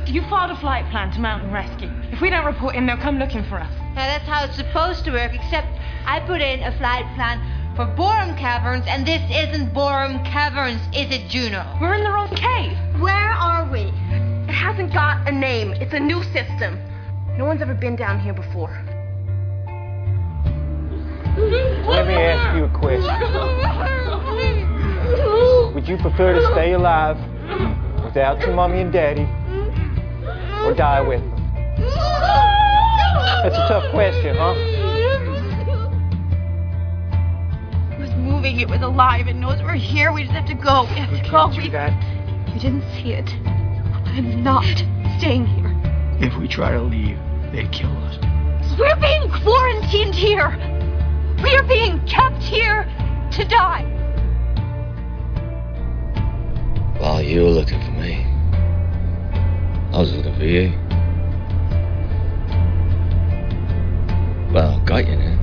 You filed a flight plan to Mountain Rescue. If we don't report in, they'll come looking for us. Now, that's how it's supposed to work, except I put in a flight plan for Borum Caverns, and this isn't Borum Caverns, is it, Juno? We're in the wrong cave. Where are we? It hasn't got a name. It's a new system. No one's ever been down here before. Let me ask you a question. Would you prefer to stay alive without your mommy and daddy, or die with them? That's a tough question, huh? It was moving. It was alive. It knows we're here. We just have to go. We have to go. Do that. You didn't see it. I'm not staying here. If we try to leave, they kill us. We're being quarantined here. We are being kept here to die. While you were looking for me, I was looking for you. Well, got you now.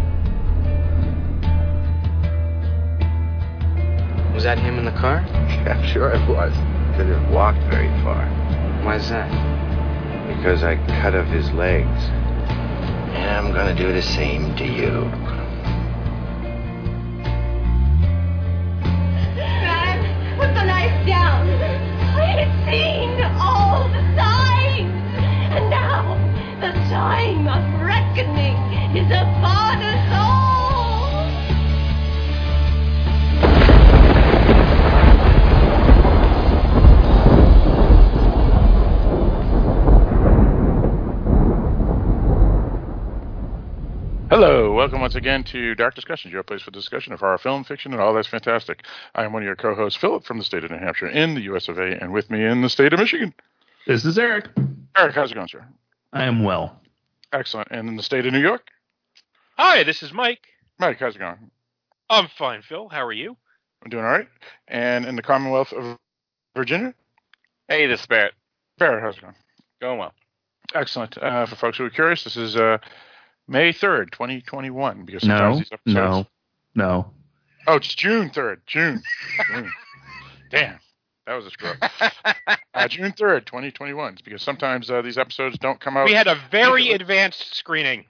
Was that him in the car? Yeah, sure it was. Didn't walk very far. Why's that? Because I cut off his legs. And I'm gonna do the same to you. Man, put the knife down. I had seen all the signs. And now the time of reckoning is upon us all. Hello, welcome once again to Dark Discussions, your place for discussion of horror, film, fiction, and all that's fantastic. I am one of your co-hosts, Philip, from the state of New Hampshire in the US of A, and with me in the state of Michigan. This is Eric. Eric, how's it going, sir? I am well. Excellent. And in the state of New York? Hi, this is Mike. Mike, how's it going? I'm fine, Phil. How are you? I'm doing all right. And in the Commonwealth of Virginia? Hey, this is Barrett. Barrett, how's it going? Going well. Excellent. For folks who are curious, this is May 3rd, 2021. Because sometimes these episodes... No. Oh, it's June 3rd. June. Damn. That was a screw up. June 3rd, 2021. Because sometimes these episodes don't come out. We had a very advanced screening.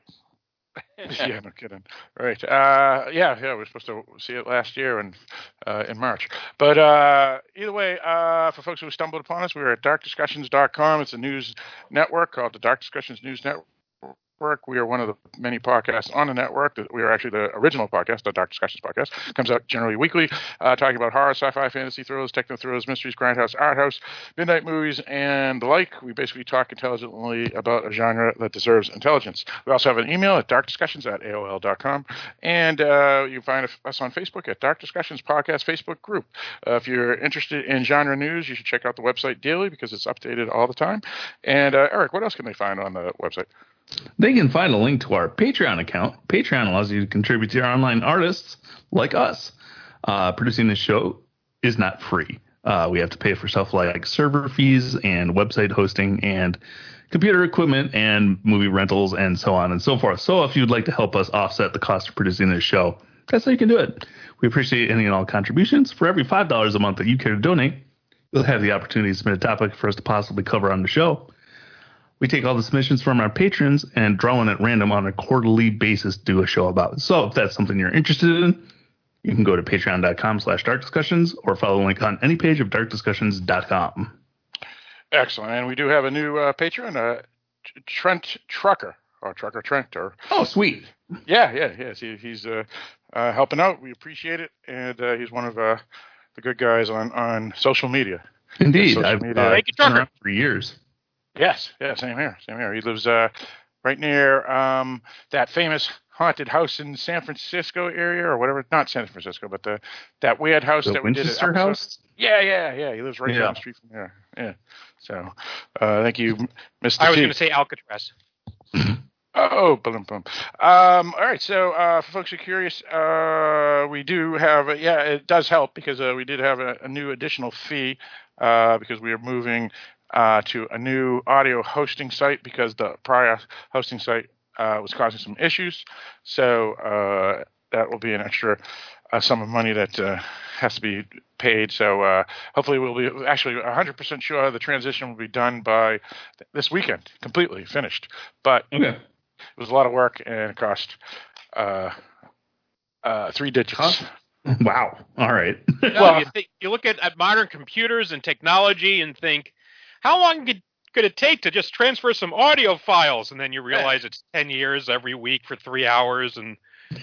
Yeah, no kidding. Right. Yeah, we were supposed to see it last year in March. But either way, for folks who stumbled upon us, we're at darkdiscussions.com. It's a news network called the Dark Discussions News Network. We are one of the many podcasts on the network. We are actually the original podcast, the Dark Discussions podcast. Comes out generally weekly, talking about horror, sci-fi, fantasy, thrillers, techno thrillers, mysteries, grindhouse, art house, midnight movies, and the like. We basically talk intelligently about a genre that deserves intelligence. We also have an email at darkdiscussions@aol.com, and you can find us on Facebook at Dark Discussions Podcast Facebook group. If you're interested in genre news, you should check out the website daily because it's updated all the time. And Eric, what else can they find on the website? They can find a link to our Patreon account. Patreon allows you to contribute to your online artists like us. Producing this show is not free. We have to pay for stuff like server fees and website hosting and computer equipment and movie rentals and so on and so forth. So if you'd like to help us offset the cost of producing this show, that's how you can do it. We appreciate any and all contributions. For every $5 a month that you care to donate, you'll have the opportunity to submit a topic for us to possibly cover on the show. We take all the submissions from our patrons and draw one at random on a quarterly basis to do a show about. So if that's something you're interested in, you can go to patreon.com/darkdiscussions or follow the link on any page of darkdiscussions.com. Excellent. And we do have a new patron, Trent Trucker, or Trucker Trent. Oh, sweet. Yeah. He's helping out. We appreciate it. And he's one of the good guys on social media. Indeed. I've been around for years. Yes, same here. He lives right near that famous haunted house in San Francisco area or whatever. Not San Francisco, but that weird house that we did. Winchester House? Yeah. He lives right down the street from there. Yeah. So, thank you, Mr. I was going to say Alcatraz. Oh, boom. All right. So, for folks who are curious, we do have, it does help because we did have a new additional fee because we are moving to a new audio hosting site because the prior hosting site was causing some issues. So that will be an extra sum of money that has to be paid. So hopefully we'll be actually 100% sure the transition will be done by this weekend, completely finished. But it was a lot of work and it cost 3 digits. Wow. All right. Well, you look at modern computers and technology and think, how long could it take to just transfer some audio files? And then you realize it's 10 years every week for 3 hours. And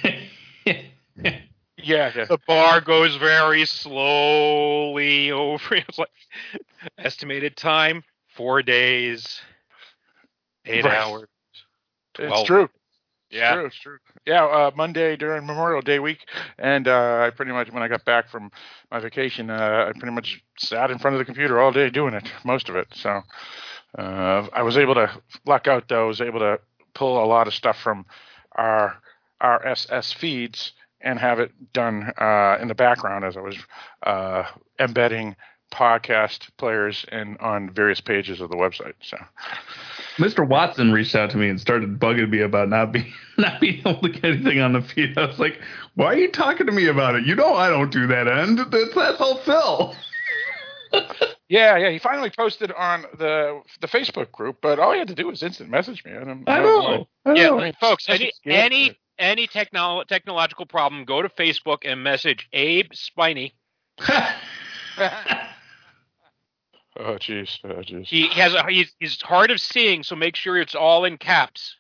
the bar goes very slowly over. It's like estimated time, 4 days, 8 hours. 12. It's true. Yeah, it's true. Yeah, Monday during Memorial Day week, and I pretty much, when I got back from my vacation, I pretty much sat in front of the computer all day doing it, most of it. So I was able to luck out, though. I was able to pull a lot of stuff from our RSS feeds and have it done in the background as I was embedding podcast players on various pages of the website. So Mr. Watson reached out to me and started bugging me about not being able to get anything on the feed. I was like, why are you talking to me about it? You know I don't do that end. That's all Phil. Yeah. He finally posted on the Facebook group, but all he had to do was instant message me. I know. I mean, folks, any technological problem, go to Facebook and message Abe Spiney. Oh, jeez. He's hard of seeing, so make sure it's all in caps.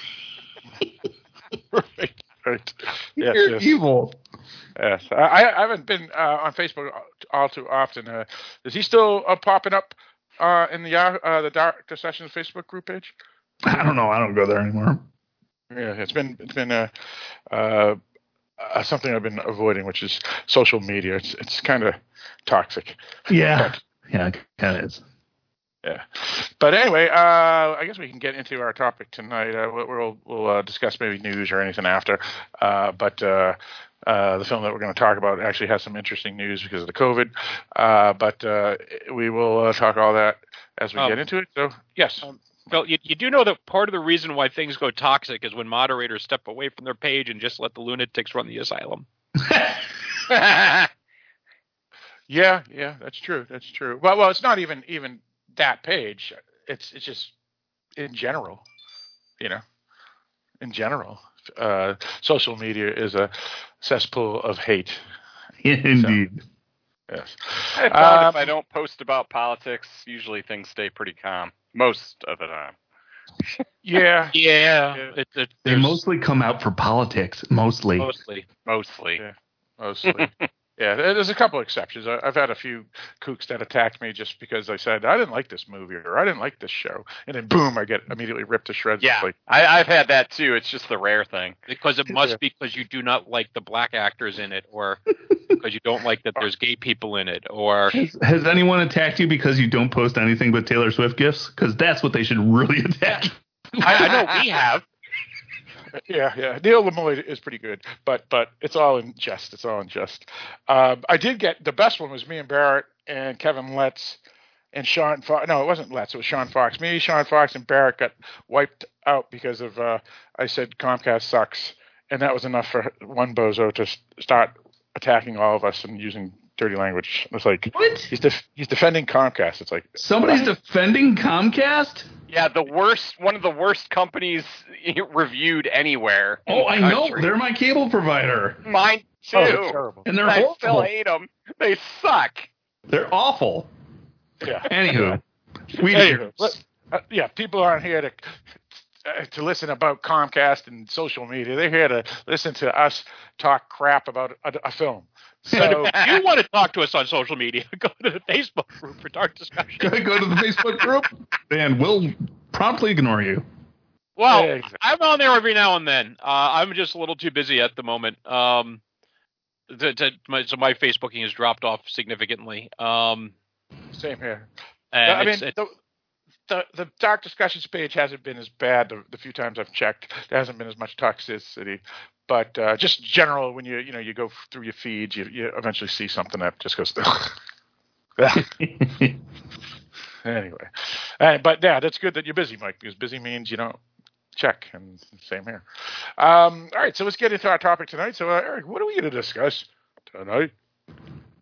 Right. You're evil. Yes. I haven't been on Facebook all too often. Is he still popping up in the Dark Discussions Facebook group page? I don't know. I don't go there anymore. Yeah, it's been something I've been avoiding, which is social media. It's kind of toxic. Yeah. Yeah, it kind of is. Yeah. But anyway, I guess we can get into our topic tonight. We'll discuss maybe news or anything after. But the film that we're going to talk about actually has some interesting news because of the COVID. But we will talk all that as we get into it. So, yes. Well, you do know that part of the reason why things go toxic is when moderators step away from their page and just let the lunatics run the asylum. Yeah, that's true. That's true. Well, it's not even that page. It's just in general, In general, social media is a cesspool of hate. Indeed. So, yes. I found if I don't post about politics, usually things stay pretty calm most of the time. Yeah. They mostly come out for politics. Mostly. Yeah, mostly. Yeah, there's a couple exceptions. I've had a few kooks that attacked me just because I said I didn't like this movie or I didn't like this show, and then boom, I get immediately ripped to shreds. Yeah, I've had that too. It's just the rare thing. Because it must be because you do not like the black actors in it, or because you don't like that there's gay people in it, or has anyone attacked you because you don't post anything but Taylor Swift gifts? Because that's what they should really attack. I know we have. Yeah. Neil Lemoy is pretty good, but it's all in jest. It's all in jest. I did get the best one was me and Barrett and Kevin Letts and Sean Fox. No, it wasn't Letts. It was Sean Fox. Me, Sean Fox, and Barrett got wiped out because of I said Comcast sucks, and that was enough for one bozo to start attacking all of us and using dirty language. It's like what? He's defending Comcast. It's like somebody's defending Comcast. Yeah, one of the worst companies reviewed anywhere. Oh, I know. They're my cable provider. Mine too. Oh, terrible. And they're I still hate them. They suck. They're awful. Yeah. Anywho, people aren't here to listen about Comcast and social media. They're here to listen to us talk crap about a film. So if you want to talk to us on social media, go to the Facebook group for Dark Discussions. Go to the Facebook group, and we'll promptly ignore you. Well, yeah, exactly. I'm on there every now and then. I'm just a little too busy at the moment. So my Facebooking has dropped off significantly. Same here. I mean, the Dark Discussions page hasn't been as bad the few times I've checked. There hasn't been as much toxicity. But just general, when you go through your feeds, you eventually see something that just goes. Anyway, but yeah, that's good that you're busy, Mike, because busy means you don't check, and same here. All right, so let's get into our topic tonight. So, Eric, what are we going to discuss tonight?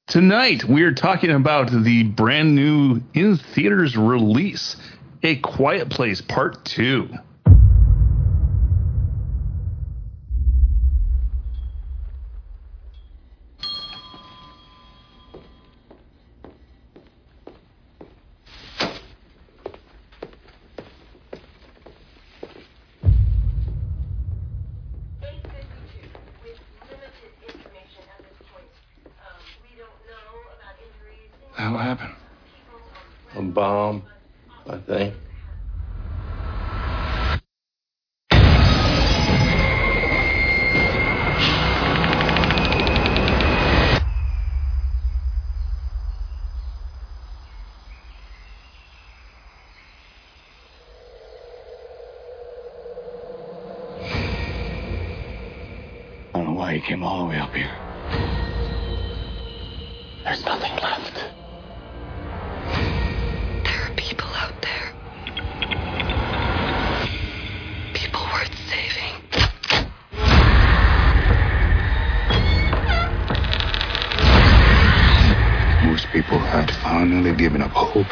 Tonight, we're talking about the brand new in-theaters release, A Quiet Place Part 2. What happened? A bomb, I think. I don't know why he came all the way up here. There's nothing left. There are people out there. People worth saving. Most people had finally given up hope.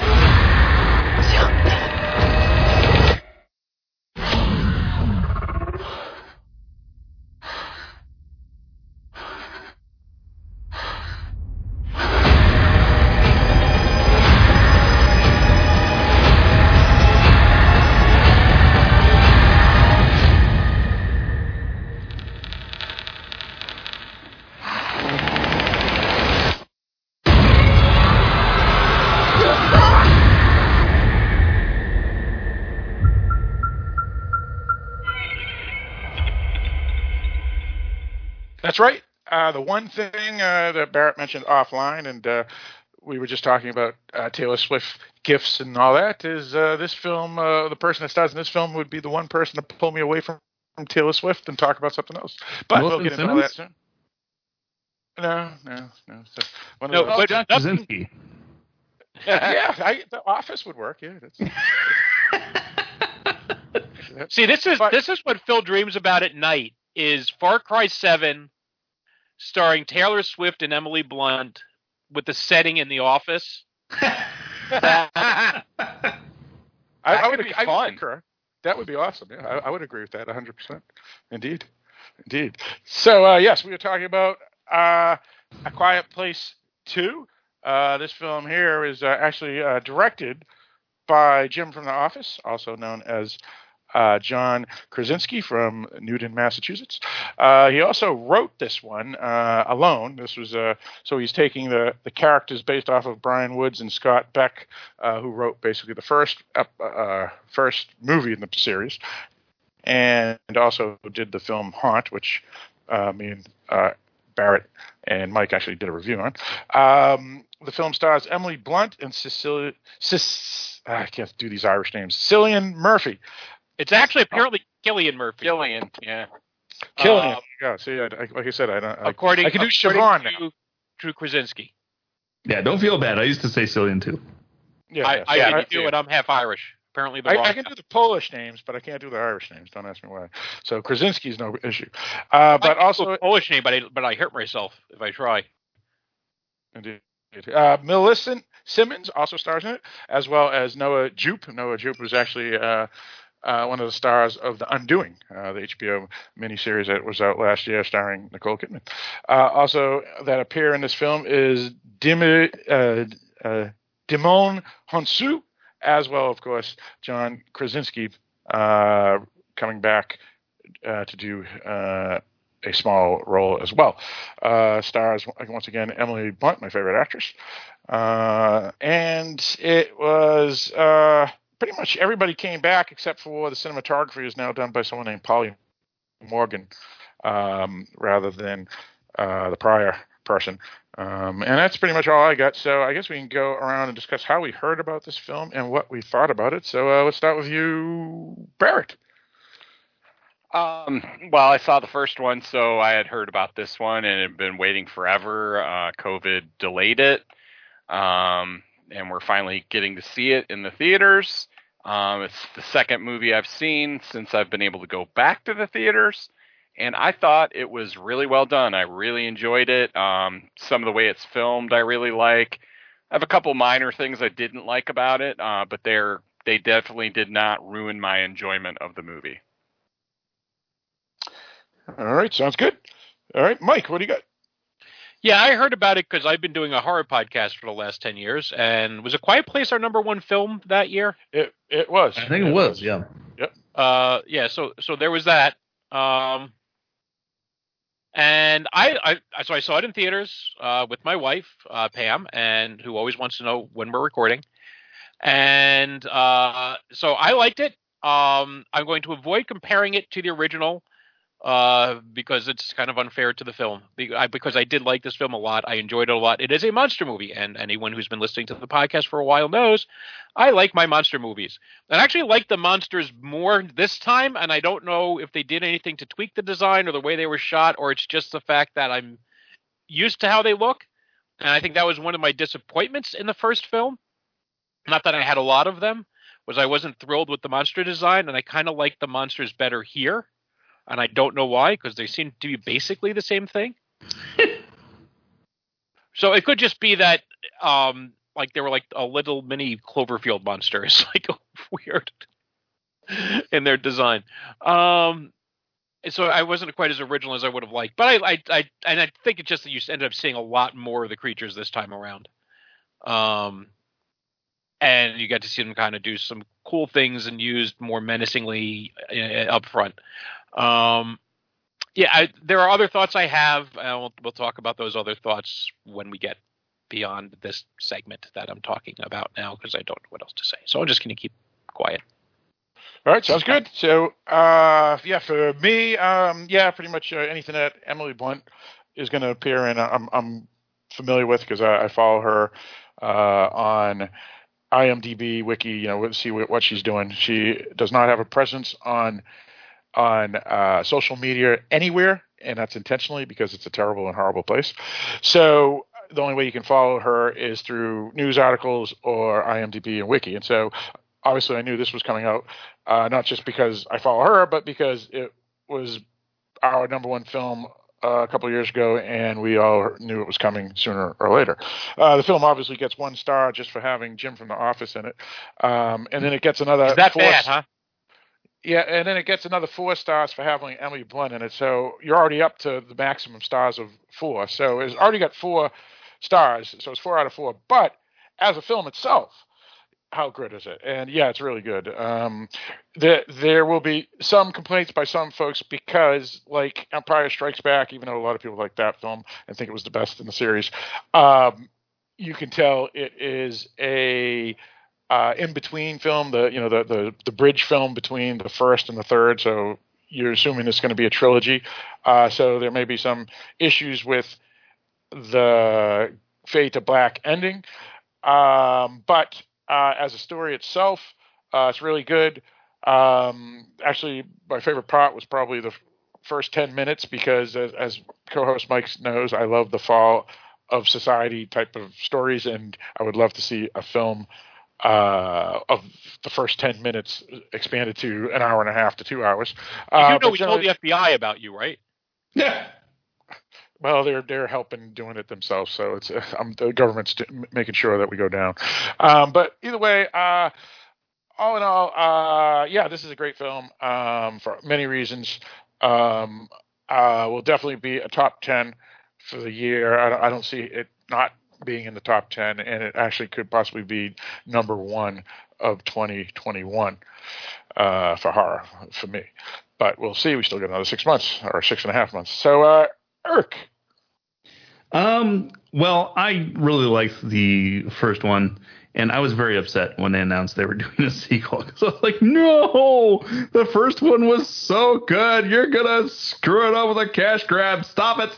That's right. The one thing that Barrett mentioned offline, and we were just talking about Taylor Swift gifts and all that, is this film, the person that stars in this film would be the one person to pull me away from Taylor Swift and talk about something else. But we'll get into all that soon. No. So but John Krasinski. Yeah, The Office would work. Yeah. See, this is what Phil dreams about at night, is Far Cry 7 starring Taylor Swift and Emily Blunt with the setting in The Office. I would concur. That would be awesome. Yeah, I would agree with that 100%. Indeed. So, yes, we were talking about A Quiet Place 2. This film here is actually directed by Jim from The Office, also known as John Krasinski from Newton, Massachusetts. He also wrote this one alone. This was so he's taking the characters based off of Brian Woods and Scott Beck, who wrote basically the first movie in the series, and also did the film Haunt, which me and Barrett and Mike actually did a review on. The film stars Emily Blunt and I can't do these Irish names. Cillian Murphy. It's actually apparently Cillian Murphy. Cillian, yeah. Cillian. Yeah. See, like I said, I can do Siobhan now. To Krasinski. Yeah, don't feel bad. I used to say Cillian too. Yeah, I do it. I'm half Irish. Apparently, I can do the Polish names, but I can't do the Irish names. Don't ask me why. So Krasinski's no issue. But also a Polish name, but I hurt myself if I try. Indeed. Millicent Simmons also stars in it, as well as Noah Jupe. Noah Jupe was actually one of the stars of The Undoing, the HBO miniseries that was out last year, starring Nicole Kidman. Also, that appear in this film is Dimon Hounsou, as well, of course, John Krasinski coming back to do a small role as well. Stars, once again, Emily Blunt, my favorite actress. And it was pretty much everybody came back except for the cinematography is now done by someone named Polly Morgan rather than the prior person. And that's pretty much all I got. So I guess we can go around and discuss how we heard about this film and what we thought about it. So let's start with you, Barrett. Well, I saw the first one, so I had heard about this one and had been waiting forever. COVID delayed it. And we're finally getting to see it in the theaters. It's the second movie I've seen since I've been able to go back to the theaters. And I thought it was really well done. I really enjoyed it. Some of the way it's filmed, I really like. I have a couple minor things I didn't like about it, but they definitely did not ruin my enjoyment of the movie. All right, sounds good. All right, Mike, what do you got? Yeah, I heard about it because I've been doing a horror podcast for the last 10 years. And was A Quiet Place our number one film that year? It was. I think it was, yeah. Yep. Yeah, so there was that. And I saw it in theaters with my wife, Pam, and who always wants to know when we're recording. And so I liked it. I'm going to avoid comparing it to the original because it's kind of unfair to the film. Because I did like this film a lot. I enjoyed it a lot. It is a monster movie, and anyone who's been listening to the podcast for a while knows I like my monster movies. And I actually like the monsters more this time, and I don't know if they did anything to tweak the design or the way they were shot, or it's just the fact that I'm used to how they look. And I think that was one of my disappointments in the first film. Not that I had a lot of them, was I wasn't thrilled with the monster design, and I kind of like the monsters better here. And I don't know why, because they seem to be basically the same thing. So it could just be that, like they were like a little mini Cloverfield monsters, like weird in their design. So I wasn't quite as original as I would have liked, but I think it's just that you ended up seeing a lot more of the creatures this time around. And you got to see them kind of do some cool things and used more menacingly up front. There are other thoughts I have. We'll talk about those other thoughts when we get beyond this segment that I'm talking about now, because I don't know what else to say. So I'm just going to keep quiet. All right, sounds good. So, for me, pretty much anything that Emily Blunt is going to appear in, I'm familiar with because I follow her on IMDb, Wiki, see what she's doing. She does not have a presence on social media anywhere, and that's intentionally because it's a terrible and horrible place. So the only way you can follow her is through news articles or IMDb and Wiki. And so obviously I knew this was coming out, not just because I follow her, but because it was our number one film a couple of years ago, and we all knew it was coming sooner or later. The film obviously gets 1 star just for having Jim from The Office in it. And then it gets another... Is that bad, huh? Yeah, and then it gets another 4 stars for having Emily Blunt in it. So you're already up to the maximum stars of 4. So it's already got 4 stars. So it's 4 out of 4. But as a film itself, how good is it? And yeah, it's really good. There will be some complaints by some folks because, like Empire Strikes Back, even though a lot of people like that film and think it was the best in the series, you can tell it is a in-between film, the bridge film between the first and the third. So you're assuming it's going to be a trilogy. So there may be some issues with the fade to black ending. But as a story itself, it's really good. Actually, my favorite part was probably the first 10 minutes because, as co-host Mike knows, I love the fall of society type of stories, and I would love to see a film of the first 10 minutes expanded to an hour and a half to 2 hours. We told the FBI about you, right? Yeah. Well, they're helping doing it themselves, so it's the government's making sure that we go down. But either way, all in all, this is a great film for many reasons. Will definitely be a top 10 for the year. I don't see it not being in the top 10, and it actually could possibly be number 1 of 2021 for horror for me. But we'll see. We still got another 6 months or 6.5 months. So, Eric. Well, I really liked the first one, and I was very upset when they announced they were doing a sequel. So I was like, no, the first one was so good. You're going to screw it up with a cash grab. Stop it.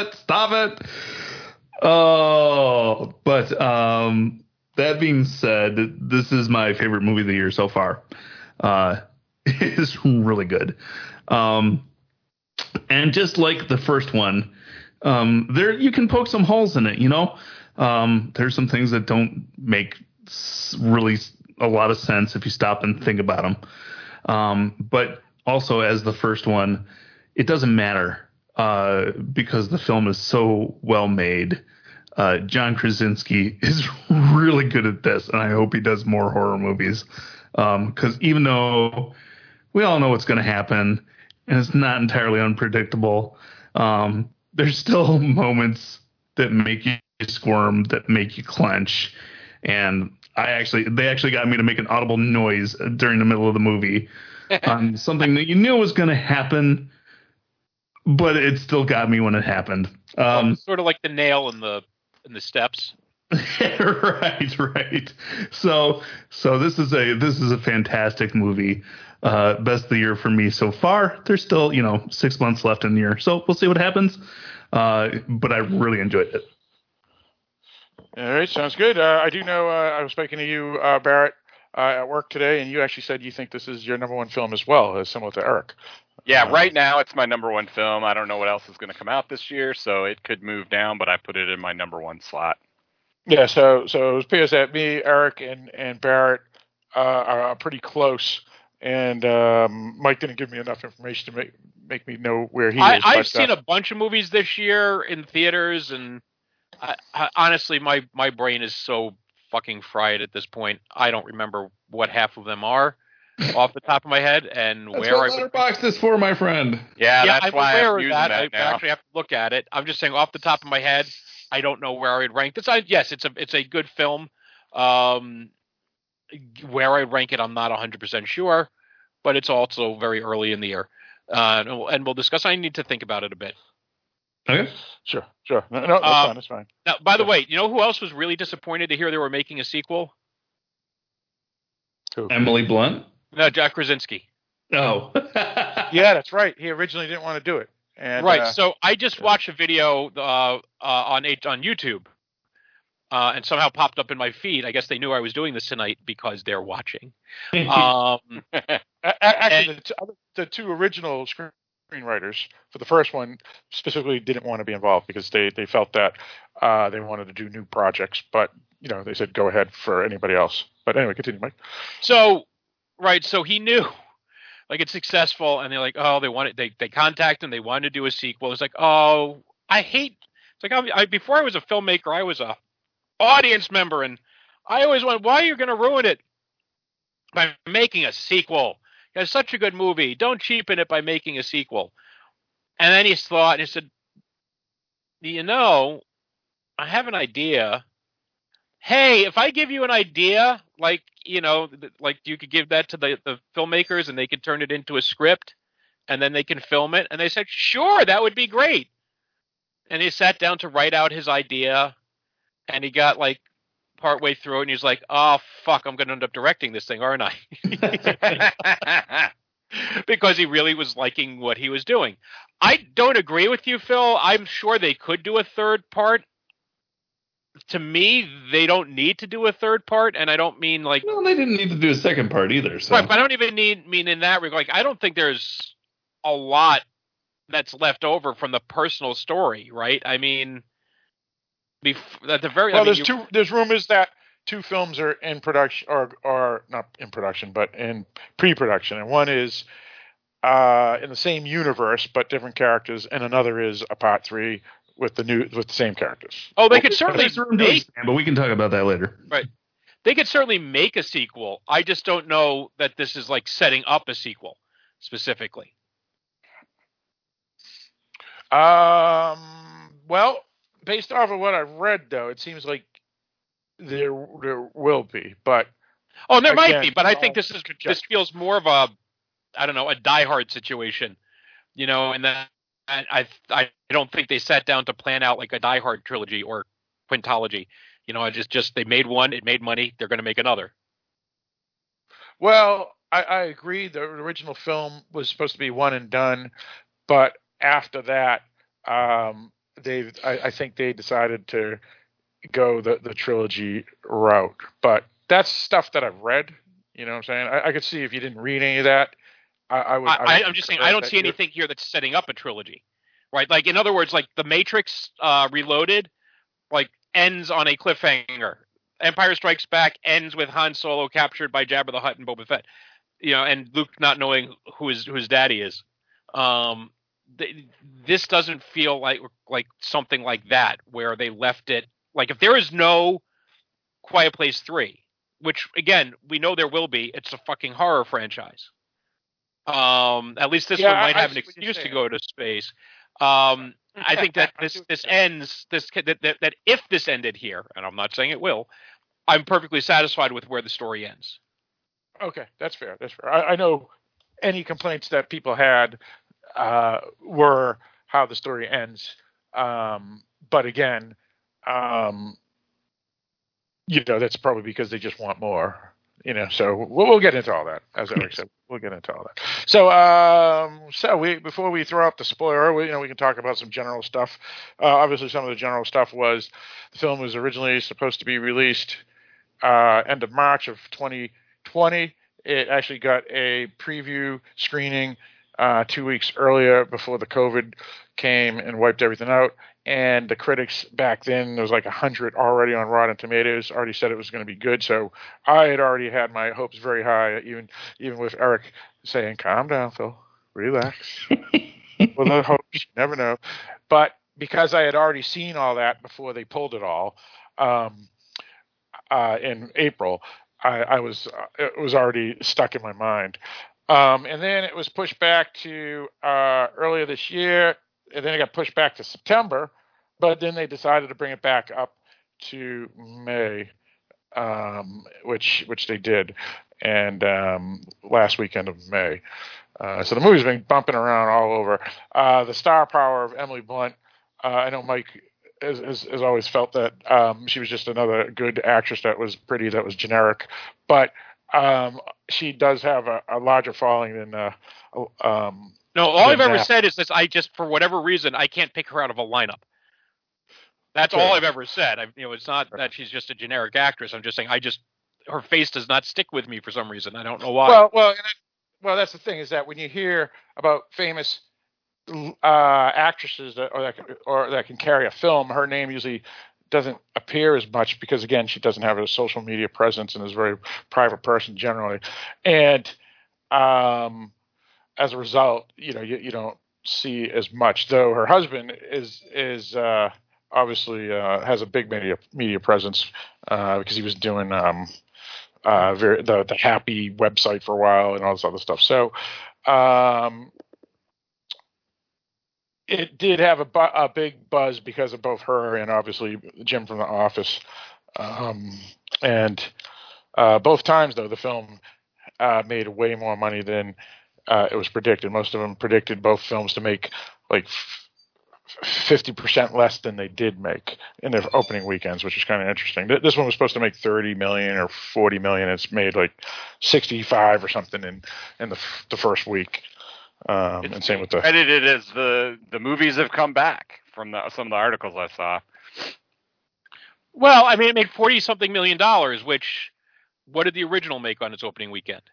Oh, but that being said, this is my favorite movie of the year so far. It's really good. And just like the first one, there you can poke some holes in it, there's some things that don't make really a lot of sense if you stop and think about them. But also, as the first one, it doesn't matter because the film is so well made. John Krasinski is really good at this, and I hope he does more horror movies. Because even though we all know what's going to happen, and it's not entirely unpredictable, there's still moments that make you squirm, that make you clench. And they actually got me to make an audible noise during the middle of the movie on something that you knew was going to happen, but it still got me when it happened. Sort of like the nail in the steps. Right. So this is a fantastic movie. Best of the year for me so far. There's still 6 months left in the year, so we'll see what happens. But I really enjoyed it. All right, sounds good. I do know I was speaking to you, Barrett, at work today, and you actually said you think this is your number one film as well, similar to Eric. Yeah, right now it's my number one film. I don't know what else is going to come out this year, so it could move down, but I put it in my number one slot. Yeah, so it appears that me, Eric, and Barrett are pretty close, and Mike didn't give me enough information to make me know where he is. I've seen a bunch of movies this year in theaters, and I honestly, my brain is so fucking fried at this point. I don't remember what half of them are off the top of my head, and that's where what Letterboxd is for, my friend. Yeah, that's I'm why aware I'm of using that. I now. actually have to look at it. I'm just saying off the top of my head, I don't know where I'd rank this. Yes, it's a good film. Where I rank it, I'm not 100% sure, but it's also very early in the year, and we'll discuss. I need to think about it a bit. Okay, sure. No, that's fine. Now, by the way, you know who else was really disappointed to hear they were making a sequel? Who? Emily Blunt? No, Jack Krasinski. Oh. Yeah, that's right. He originally didn't want to do it. And, right. So I just watched a video on YouTube, and somehow popped up in my feed. I guess they knew I was doing this tonight because they're watching. Actually, the two original screenwriters for the first one specifically didn't want to be involved because they felt that they wanted to do new projects, but they said go ahead for anybody else. But anyway, continue, Mike. So he knew, like, it's successful, and they're like, oh, they contact him, they wanted to do a sequel. It's like, oh, it's like before I was a filmmaker, I was a audience member, and I always went, why are you going to ruin it by making a sequel? It's such a good movie. Don't cheapen it by making a sequel. And then he thought, and he said, I have an idea. Hey, if I give you an idea, like you could give that to the filmmakers and they could turn it into a script and then they can film it. And they said, sure, that would be great. And he sat down to write out his idea, and he got like partway through it, and he's like, oh, fuck, I'm going to end up directing this thing, aren't I? Because he really was liking what he was doing. I don't agree with you, Phil. I'm sure they could do a third part. To me, they don't need to do a third part, and I don't mean like... No, they didn't need to do a second part either. So. Right, but I don't even mean in that regard. Like, I don't think there's a lot that's left over from the personal story, right? I mean, at the very... Well, there's rumors that two films are in production, or not in production, but in pre-production, and one is in the same universe but different characters, and another is a part 3 with the same characters. Oh, they could certainly make, but we can talk about that later. Right. They could certainly make a sequel. I just don't know that this is like setting up a sequel specifically. Well, based off of what I've read, though, it seems like there will be, but there might be. But I think this feels more of a Die Hard situation, and that. I don't think they sat down to plan out like a Die Hard trilogy or quintology. Just they made one, it made money, they're going to make another. Well, I agree. The original film was supposed to be one and done, but after that, I think they decided to go the trilogy route. But that's stuff that I've read. You know what I'm saying? I could see if you didn't read any of that. I'm just saying I don't see anything here that's setting up a trilogy, right? Like, in other words, like The Matrix Reloaded, like, ends on a cliffhanger. Empire Strikes Back ends with Han Solo captured by Jabba the Hutt and Boba Fett, and Luke not knowing who his daddy is. this doesn't feel like something like that, where they left it. Like, if there is no Quiet Place 3, which, again, we know there will be, it's a fucking horror franchise. At least this one might have an excuse to go to space. I think that this ends, that if this ended here, and I'm not saying it will, I'm perfectly satisfied with where the story ends. Okay, that's fair. I know any complaints that people had were how the story ends. But again, that's probably because they just want more. So we'll get into all that, as Eric said. We'll get into all that. So before we throw out the spoiler, we can talk about some general stuff. Obviously, some of the general stuff was the film was originally supposed to be released end of March of 2020. It actually got a preview screening 2 weeks earlier before the COVID came and wiped everything out. And the critics back then, there was like 100 already on Rotten Tomatoes, already said it was going to be good. So I had already had my hopes very high, even with Eric saying, "Calm down, Phil, relax." Well, the hopes, you never know. But because I had already seen all that before they pulled it all in April, it was already stuck in my mind. And then it was pushed back to earlier this year. And then it got pushed back to September, but then they decided to bring it back up to May, which they did, and last weekend of May. So the movie's been bumping around all over. The star power of Emily Blunt. I know Mike has always felt that she was just another good actress that was pretty, that was generic, but she does have a larger following than. No, all I've ever said is this: I just, for whatever reason, I can't pick her out of a lineup. That's all I've ever said. It's not that she's just a generic actress. I'm just saying, her face does not stick with me for some reason. I don't know why. Well, that's the thing, is that when you hear about famous actresses that can carry a film, her name usually doesn't appear as much because, again, she doesn't have a social media presence and is a very private person generally, and as a result, you don't see as much. Though her husband is obviously has a big media presence because he was doing the Happy website for a while and all this other stuff. So it did have a big buzz because of both her and obviously Jim from The Office. And both times, though, the film made way more money than it was predicted. Most of them predicted both films to make like 50% less than they did make in their opening weekends, which is kind of interesting. This one was supposed to make 30 million or 40 million. It's made like 65 or something in the first week. And same with the credited as the movies have come back from some of the articles I saw. Well, I mean, it made $40-something million, which, what did the original make on its opening weekend?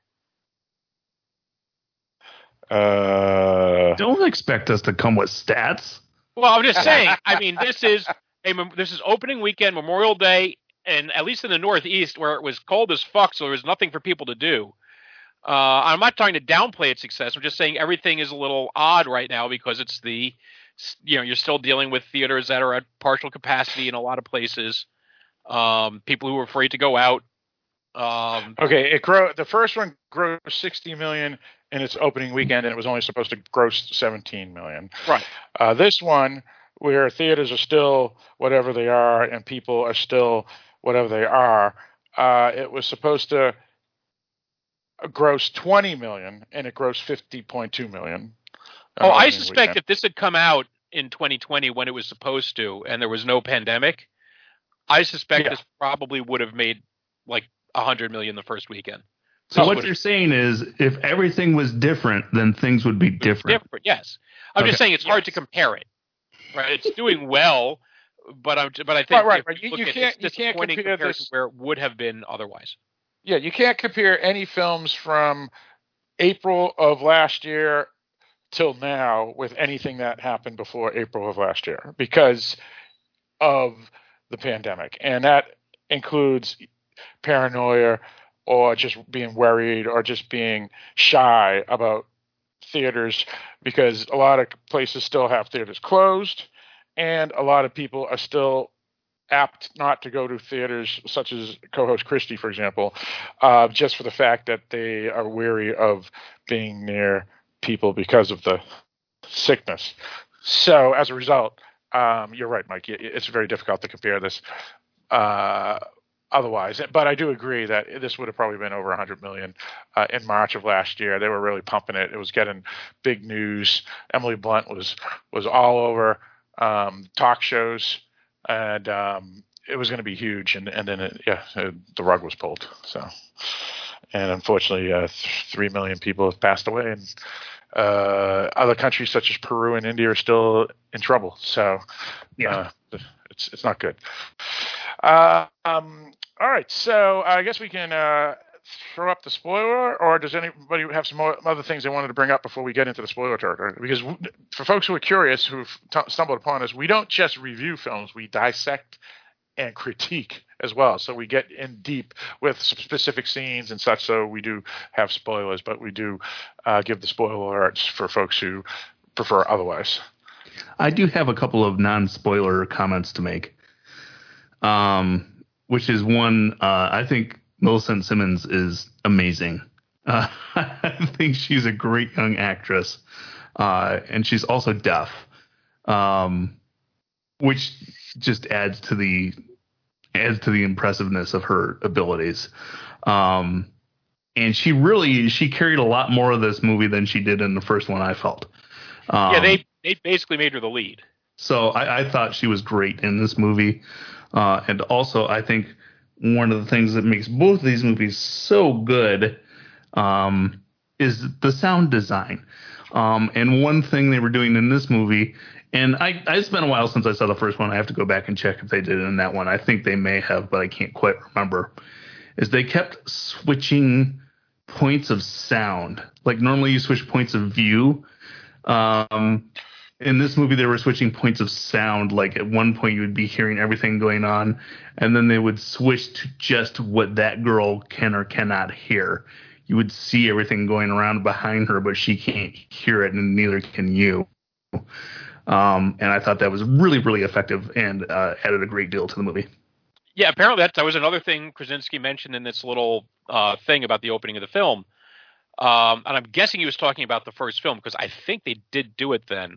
Don't expect us to come with stats. Well, I'm just saying. I mean, this is opening weekend, Memorial Day, and at least in the Northeast, where it was cold as fuck, so there was nothing for people to do. I'm not trying to downplay its success. I'm just saying everything is a little odd right now because it's you're still dealing with theaters that are at partial capacity in a lot of places. People who are afraid to go out. Okay, the first one grossed $60 million in its opening weekend, and it was only supposed to gross $17 million. Right. This one, where theaters are still whatever they are and people are still whatever they are, it was supposed to gross $20 million, and it grossed $50.2 million. I suspect if this had come out in 2020 when it was supposed to, and there was no pandemic, I suspect this probably would have made like $100 million the first weekend. So what you're saying is, if everything was different, then things would be different. Yes. I'm just saying it's hard to compare it. Right? It's doing well, but I think you can't compare this to where it would have been otherwise. Yeah, you can't compare any films from April of last year till now with anything that happened before April of last year because of the pandemic, and that includes paranoia, or just being worried, or just being shy about theaters because a lot of places still have theaters closed, and a lot of people are still apt not to go to theaters, such as co-host Christy, for example, just for the fact that they are weary of being near people because of the sickness. So as a result, you're right, Mike. It's very difficult to compare this otherwise. But I do agree that this would have probably been over 100 million in March of last year. They were really pumping it. It was getting big news. Emily Blunt was all over talk shows, and it was going to be huge. And then the rug was pulled. So, and unfortunately, 3 million people have passed away, and other countries such as Peru and India are still in trouble. So, it's not good. All right, so I guess we can throw up the spoiler, or does anybody have some other things they wanted to bring up before we get into the spoiler territory? Because for folks who are curious, who've stumbled upon us, we don't just review films, we dissect and critique as well. So we get in deep with specific scenes and such, so we do have spoilers, but we do give the spoiler alerts for folks who prefer otherwise. I do have a couple of non-spoiler comments to make. Which is one, I think Millicent Simmons is amazing. I think she's a great young actress, and she's also deaf, which just adds to the impressiveness of her abilities. And she carried a lot more of this movie than she did in the first one, I felt. They basically made her the lead. So I thought she was great in this movie. And also, I think one of the things that makes both of these movies so good is the sound design. And one thing they were doing in this movie, and it's been a while since I saw the first one. I have to go back and check if they did it in that one. I think they may have, but I can't quite remember. Is they kept switching points of sound. Like normally you switch points of view. In this movie, they were switching points of sound. Like at one point, you would be hearing everything going on, and then they would switch to just what that girl can or cannot hear. You would see everything going around behind her, but she can't hear it, and neither can you. And I thought that was really, really effective and added a great deal to the movie. Yeah, apparently that was another thing Krasinski mentioned in this little thing about the opening of the film. And I'm guessing he was talking about the first film because I think they did do it then.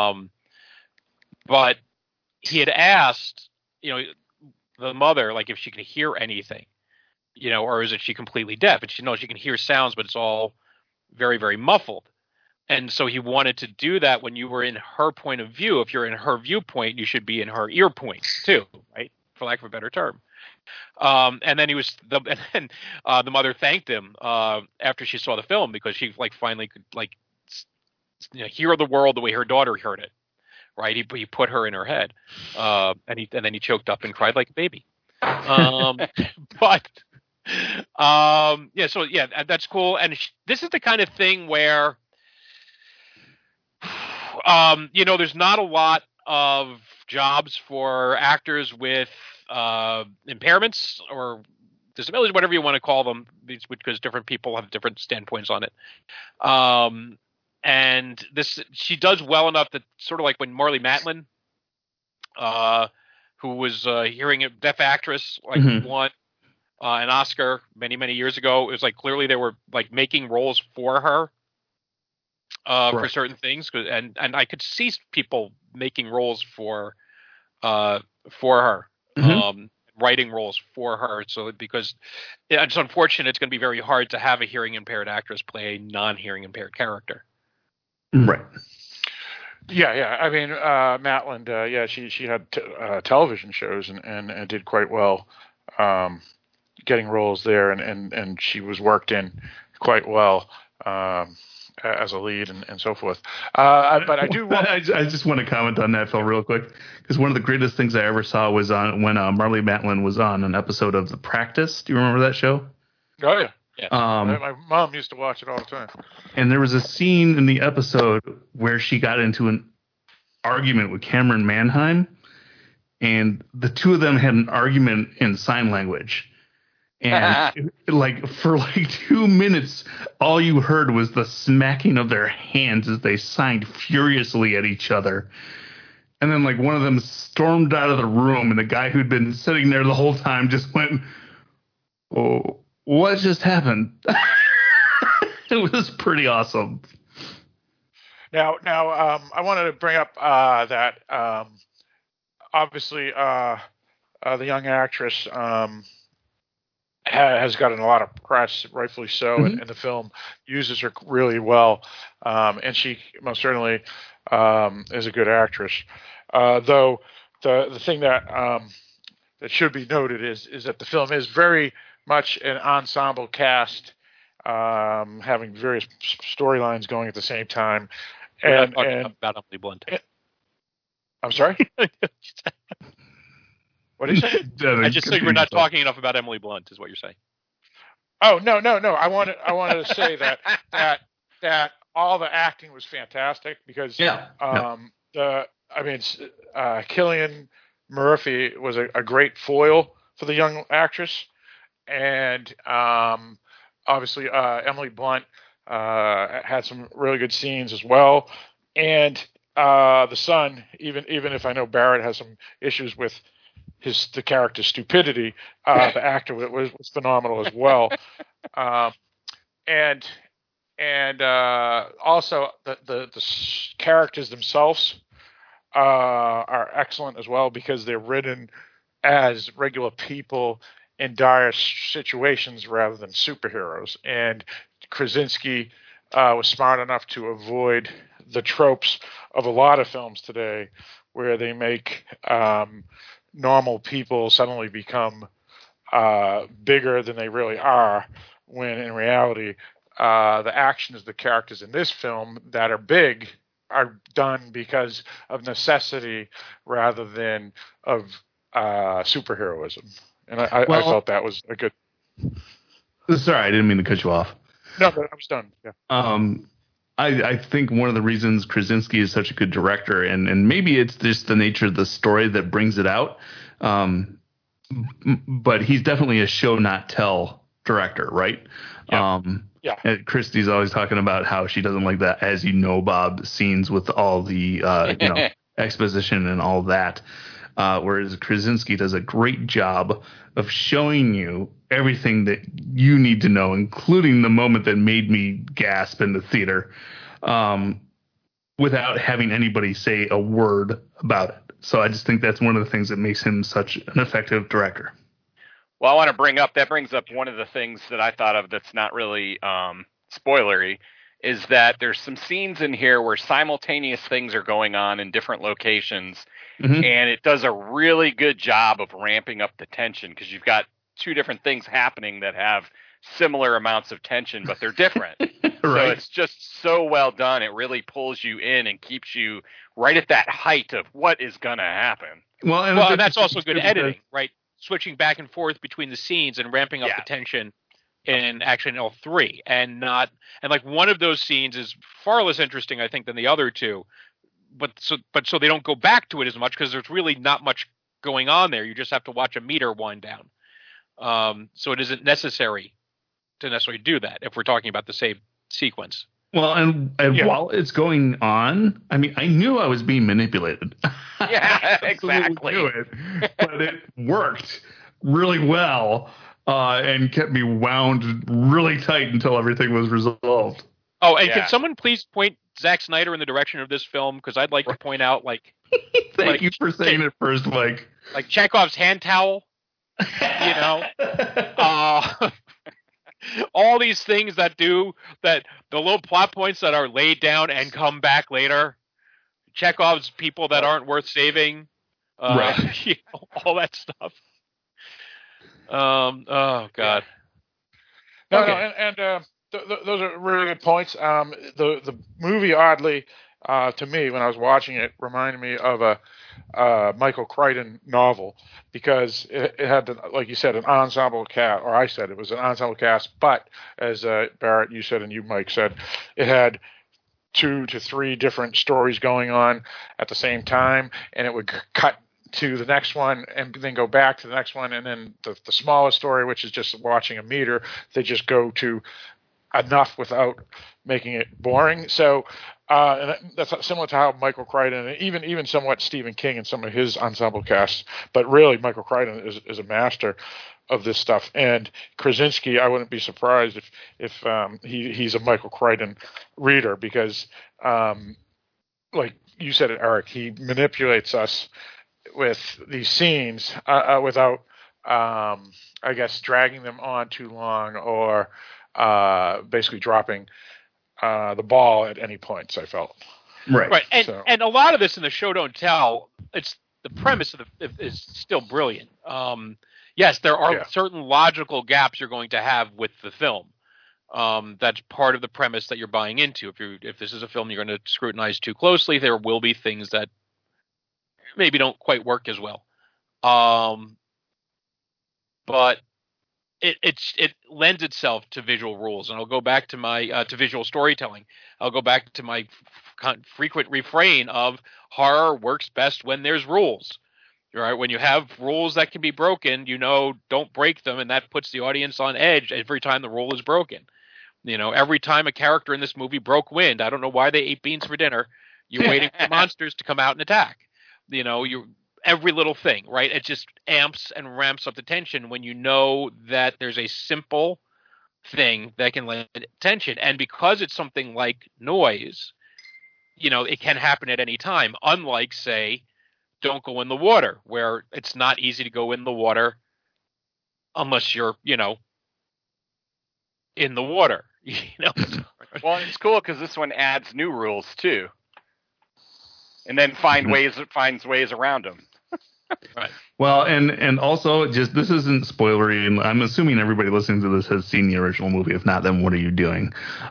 But he had asked, the mother, like if she could hear anything, or is it she completely deaf? And she knows she can hear sounds, but it's all very, very muffled. And so he wanted to do that when you were in her point of view. If you're in her viewpoint, you should be in her ear point too, right? For lack of a better term. And then the mother thanked him after she saw the film because she finally could hear the world the way her daughter heard it, right? He put her in her head, and then he choked up and cried like a baby. That's cool. And this is the kind of thing where there's not a lot of jobs for actors with impairments or disabilities, whatever you want to call them, because different people have different standpoints on it. And she does well enough that sort of like when Marlee Matlin, who was a deaf actress, won an Oscar many, many years ago. It was clearly they were making roles for her for certain things, and I could see people making roles for her. Writing roles for her, so because it's unfortunate, it's going to be very hard to have a hearing impaired actress play a non-hearing impaired character. Right. Yeah. I mean, Matlin, she had television shows and did quite well getting roles there, and she was worked in quite well as a lead and so forth. But I do want... I just want to comment on that, Phil, real quick, because one of the greatest things I ever saw was when Marlee Matlin was on an episode of The Practice. Do you remember that show? Oh, yeah. My mom used to watch it all the time. And there was a scene in the episode where she got into an argument with Cameron Manheim, and the two of them had an argument in sign language. And like for like 2 minutes, all you heard was the smacking of their hands as they signed furiously at each other. And then like one of them stormed out of the room, and the guy who'd been sitting there the whole time just went, "Oh, what just happened?" It was pretty awesome. Now, I wanted to bring up that obviously the young actress has gotten a lot of press, rightfully so, Mm-hmm. and the film uses her really well, and she most certainly is a good actress. Though the thing that should be noted is that the film is very much an ensemble cast, having various storylines going at the same time. And about Emily Blunt. I'm sorry. What did you say? I just think we're not talking enough about Emily Blunt, is what you're saying. Oh no! I wanted to say that all the acting was fantastic because Cillian Murphy was a great foil for the young actress, and obviously Emily Blunt had some really good scenes as well, and the son, even if I know Barrett has some issues with the character's stupidity, the actor was phenomenal as well, and also the characters themselves are excellent as well because they're written as regular people in dire situations rather than superheroes. And Krasinski was smart enough to avoid the tropes of a lot of films today where they make normal people suddenly become bigger than they really are, when in reality the actions of the characters in this film that are big are done because of necessity rather than of superheroism. And I felt that was a good... Sorry, I didn't mean to cut you off. No, but I was done. Yeah. I think one of the reasons Krasinski is such a good director, and maybe it's just the nature of the story that brings it out, but he's definitely a show not tell director, right? Yeah. And Christie's always talking about how she doesn't like that, as you know, Bob, scenes with all the exposition and all that. Whereas Krasinski does a great job of showing you everything that you need to know, including the moment that made me gasp in the theater, without having anybody say a word about it. So I just think that's one of the things that makes him such an effective director. Well, I want to brings up one of the things that I thought of that's not really spoilery, is that there's some scenes in here where simultaneous things are going on in different locations, and it does a really good job of ramping up the tension because you've got two different things happening that have similar amounts of tension, but they're different. Right. So it's just so well done. It really pulls you in and keeps you right at that height of what is going to happen. Well, and that's also good editing, right? Switching back and forth between the scenes and ramping up the tension in actually all three, and like one of those scenes is far less interesting, I think, than the other two. But so they don't go back to it as much because there's really not much going on there. You just have to watch a meter wind down. So it isn't necessary to necessarily do that if we're talking about the same sequence. Well, and while it's going on, I mean, I knew I was being manipulated. Yeah, exactly. Knew it, but it worked really well and kept me wound really tight until everything was resolved. Oh, and can someone please point Zack Snyder in the direction of this film? Because I'd like to point out, Thank you for saying it first, Mike. Like Chekhov's hand towel, all these things that the little plot points that are laid down and come back later. Chekhov's people that aren't worth saving, right? All that stuff. Oh God. Those are really good points. The movie, oddly, to me, when I was watching it, reminded me of a Michael Crichton novel because it had, like you said, an ensemble cast, or I said it was an ensemble cast, but as Barrett, you said, and you, Mike, said, it had 2 to 3 different stories going on at the same time, and it would cut to the next one and then go back to the next one, and then the smallest story, which is just watching a meter, they just go to enough without making it boring. So and that's similar to how Michael Crichton and even somewhat Stephen King and some of his ensemble casts, but really Michael Crichton is a master of this stuff. And Krasinski, I wouldn't be surprised if he's a Michael Crichton reader, because like you said it, Eric, he manipulates us with these scenes without, I guess, dragging them on too long or basically dropping the ball at any points, I felt. Right. And a lot of this in the show don't tell. It's the premise of is still brilliant. Yes, there are certain logical gaps you're going to have with the film. That's part of the premise that you're buying into. If this is a film you're going to scrutinize too closely, there will be things that maybe don't quite work as well. But it lends itself to visual rules, and I'll go back to my to visual storytelling. I'll go back to my frequent refrain of horror works best when there's rules. Right? When you have rules that can be broken, don't break them, and that puts the audience on edge every time the rule is broken. Every time a character in this movie broke wind, I don't know why they ate beans for dinner. You're waiting for monsters to come out and attack. Every little thing, right? It just amps and ramps up the tension when you know that there's a simple thing that can lend tension. And because it's something like noise, it can happen at any time. Unlike, say, Don't Go in the Water, where it's not easy to go in the water unless you're, in the water. Well, it's cool because this one adds new rules too, and then finds ways around them. Right. Well, and also, just this isn't spoilery, and I'm assuming everybody listening to this has seen the original movie. If not, then what are you doing?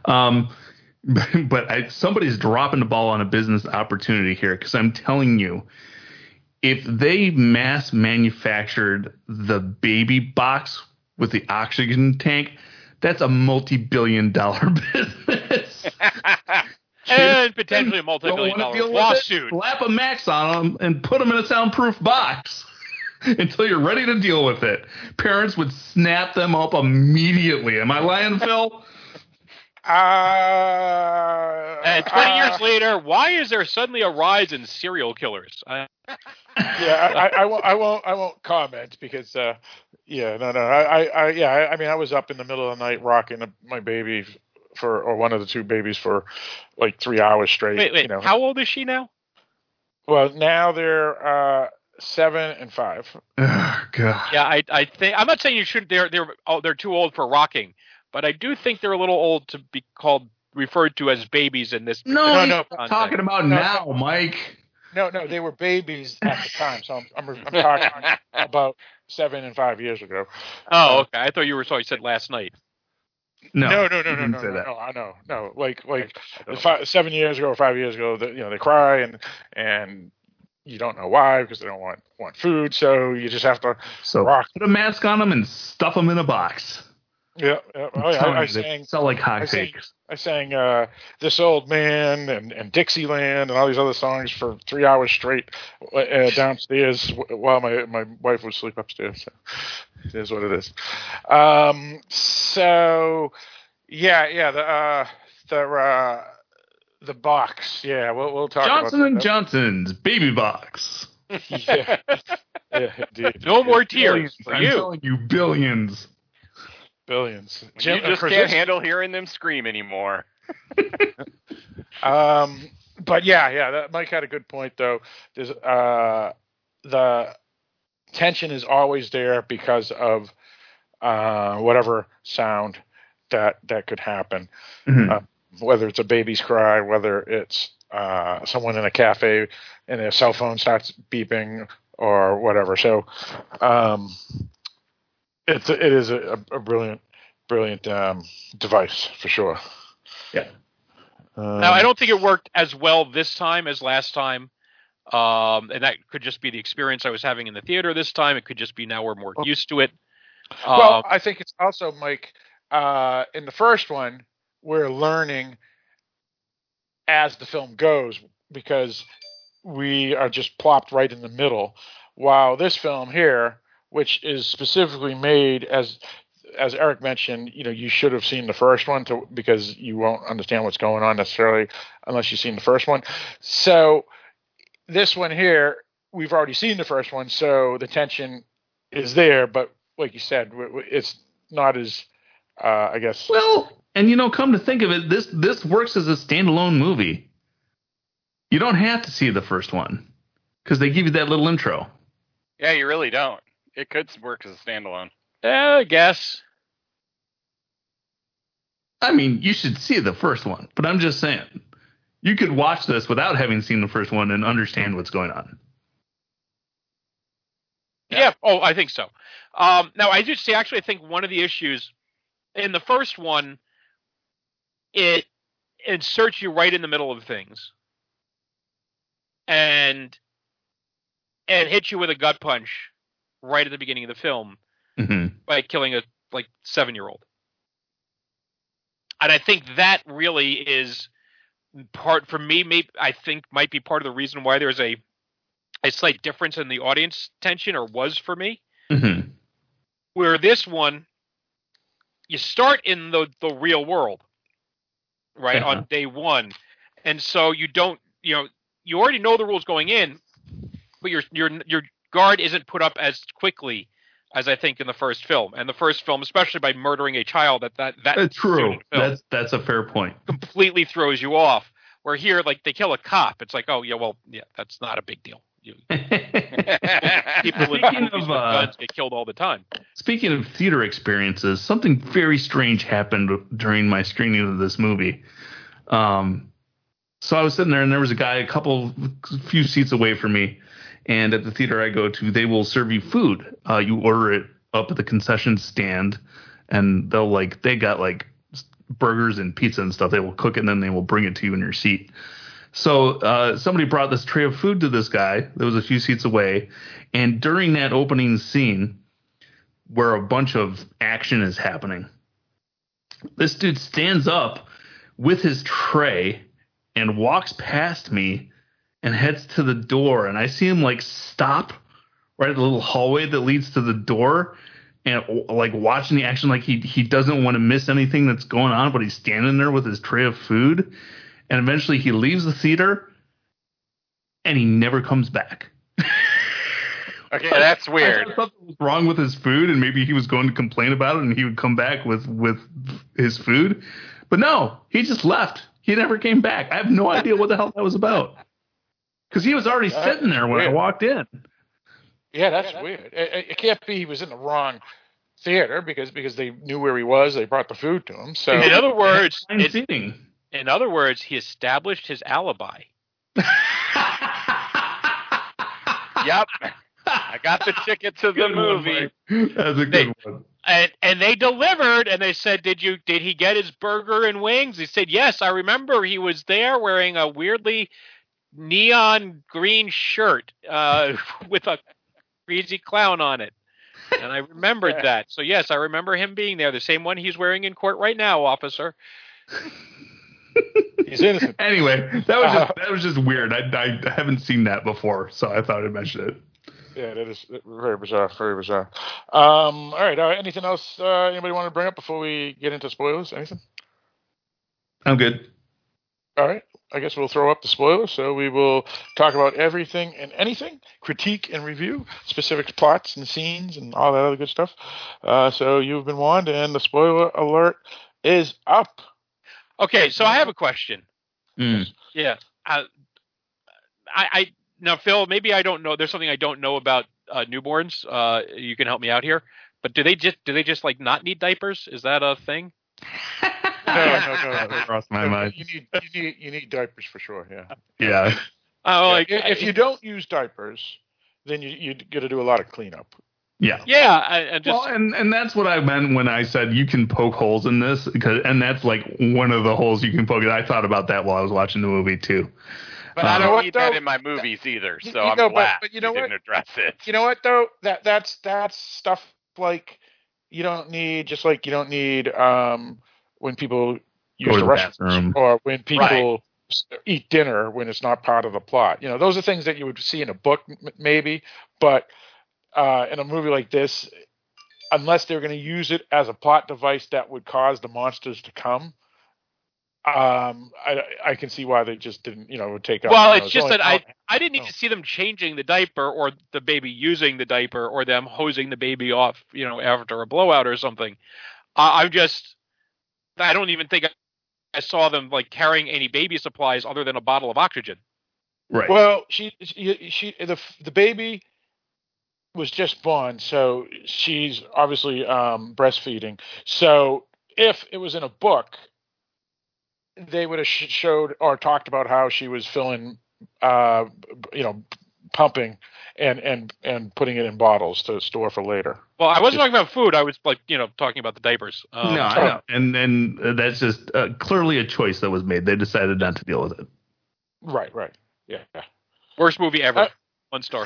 But somebody's dropping the ball on a business opportunity here, because I'm telling you, if they mass manufactured the baby box with the oxygen tank, that's a multi-billion-dollar business. And potentially a multi-billion-dollar lawsuit. Slap a max on them and put them in a soundproof box until you're ready to deal with it. Parents would snap them up immediately. Am I lying, Phil? And 20 years later, why is there suddenly a rise in serial killers? I won't comment because I was up in the middle of the night rocking my baby or one of the two babies for like 3 hours straight. Wait, how old is she now? Well, now they're 7 and 5. Oh, God. Yeah, I think I'm not saying you should. They're too old for rocking, but I do think they're a little old to be referred to as babies in this. No, I'm talking about now, Mike. No, they were babies at the time. So I'm talking about 7 and 5 years ago. Oh, okay. I thought you said last night. No. No. Like 7 years ago or 5 years ago, they cry and you don't know why, because they don't want food. So you just have to rock. Put a mask on them and stuff them in a box. Yeah. I sang, sell like hotcakes. I sang This Old Man and Dixieland and all these other songs for 3 hours straight downstairs while my wife would sleep upstairs. So it is what it is. The box. Yeah, we'll talk Johnson about & Johnson's baby box. Yeah, indeed. No more tears for you. I'm telling you, billions. Jim, you just can't handle hearing them scream anymore. But yeah, Mike had a good point though. There's the tension is always there because of whatever sound that could happen. Mm-hmm. Whether it's a baby's cry, whether it's someone in a cafe and their cell phone starts beeping or whatever. So it is a brilliant device for sure. Yeah. Now, I don't think it worked as well this time as last time. And that could just be the experience I was having in the theater this time. It could just be now we're more used to it. Well, I think it's also, Mike, in the first one, we're learning as the film goes because we are just plopped right in the middle, While this film here, which is specifically made as Eric mentioned, you should have seen the first one because you won't understand what's going on necessarily unless you've seen the first one. So this one here, we've already seen the first one, so the tension is there. But like you said, it's not as, I guess. Well, and come to think of it, this works as a standalone movie. You don't have to see the first one because they give you that little intro. Yeah, you really don't. It could work as a standalone. Yeah, I guess. I mean, you should see the first one, but I'm just saying, you could watch this without having seen the first one and understand what's going on. Yeah. Oh, I think so. Now, I do see. Actually, I think one of the issues in the first one, it inserts you right in the middle of things, and hits you with a gut punch right at the beginning of the film by killing a 7-year-old. And I think that really is part for me. Maybe I think might be part of the reason why there's a slight difference in the audience tension, or was for me. Mm-hmm. Where this one, you start in the real world, right, on day one, and so you don't, you already know the rules going in, but your guard isn't put up as quickly as I think in the first film. And the first film, especially by murdering a child, that's true. That's a fair point. Completely throws you off. Where here, like, they kill a cop, it's like, oh yeah, well, yeah, that's not a big deal. People with guns get killed all the time. Speaking of theater experiences, something very strange happened during my screening of this movie. So I was sitting there, and there was a guy a few seats away from me. And at the theater I go to, they will serve you food. You order it up at the concession stand, and they got burgers and pizza and stuff. They will cook it, and then they will bring it to you in your seat. So somebody brought this tray of food to this guy that was a few seats away. And during that opening scene where a bunch of action is happening, this dude stands up with his tray and walks past me and heads to the door. And I see him stop right at the little hallway that leads to the door and watching the action. He doesn't want to miss anything that's going on, but he's standing there with his tray of food. And eventually he leaves the theater and he never comes back. Okay, that's weird. I thought something was wrong with his food, and maybe he was going to complain about it and he would come back with his food. But no, he just left. He never came back. I have no idea what the hell that was about. Because he was already sitting there when I walked in. Yeah, that's weird. It can't be he was in the wrong theater because they knew where he was. They brought the food to him. So in other words, In other words, he established his alibi. Yep. I got the ticket to the movie. That's a good one. And they delivered, and they said, did he get his burger and wings? He said, yes, I remember he was there wearing a weirdly neon green shirt with a crazy clown on it. And I remembered that. So, yes, I remember him being there. The same one he's wearing in court right now, officer. He's innocent. Anyway, that was just weird. I haven't seen that before, so I thought I'd mention it. Yeah, that is very bizarre. Very bizarre. All right. Anything else anybody want to bring up before we get into spoilers? Anything? I'm good. All right. I guess we'll throw up the spoilers. So we will talk about everything and anything, critique and review, specific plots and scenes and all that other good stuff. So you've been warned, and the spoiler alert is up. Okay, so I have a question. Yeah. I now, Phil, maybe I don't know. There's something I don't know about newborns. You can help me out here. But do they just not need diapers? Is that a thing? No. Crossed my mind. You need diapers for sure. Yeah. Yeah. If you don't use diapers, then you got to do a lot of cleanup. Yeah. Yeah. And that's what I meant when I said you can poke holes in this, and that's one of the holes you can poke. I thought about that while I was watching the movie too. But I don't need that in my movies either, so I'm glad but you know didn't address it. You know what though? That's stuff you don't need, just like you don't need when people use the restroom or when people eat dinner when it's not part of the plot. Those are things that you would see in a book maybe, but in a movie like this, unless they're going to use it as a plot device that would cause the monsters to come, I can see why they just didn't, take out. Well, it's just that I didn't need to see them changing the diaper or the baby using the diaper or them hosing the baby off, after a blowout or something. I don't even think I saw them like carrying any baby supplies other than a bottle of oxygen. Right. Well, the baby was just born, so she's obviously breastfeeding. So if it was in a book, they would have showed or talked about how she was filling, pumping and putting it in bottles to store for later. Well, I wasn't talking about food. I was talking about the diapers. No, I know. And that's just clearly a choice that was made. They decided not to deal with it. Right. Yeah. Worst movie ever. 1 star.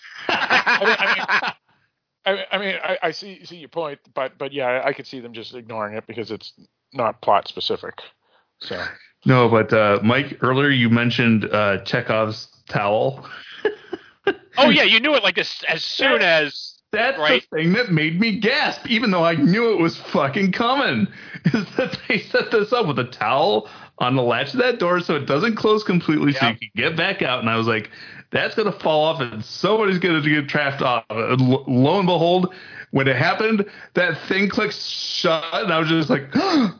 I see your point, but yeah, I could see them just ignoring it because it's not plot specific. So no, but Mike, earlier you mentioned Chekhov's towel. Oh yeah, you knew it like as soon as that's right? the thing that made me gasp, even though I knew it was fucking coming. Is that they set this up with a towel on the latch of that door so it doesn't close completely, so you can get back out. And I was like, that's gonna fall off, and somebody's gonna get trapped off. Lo and behold, when it happened, that thing clicked shut, and I was just like.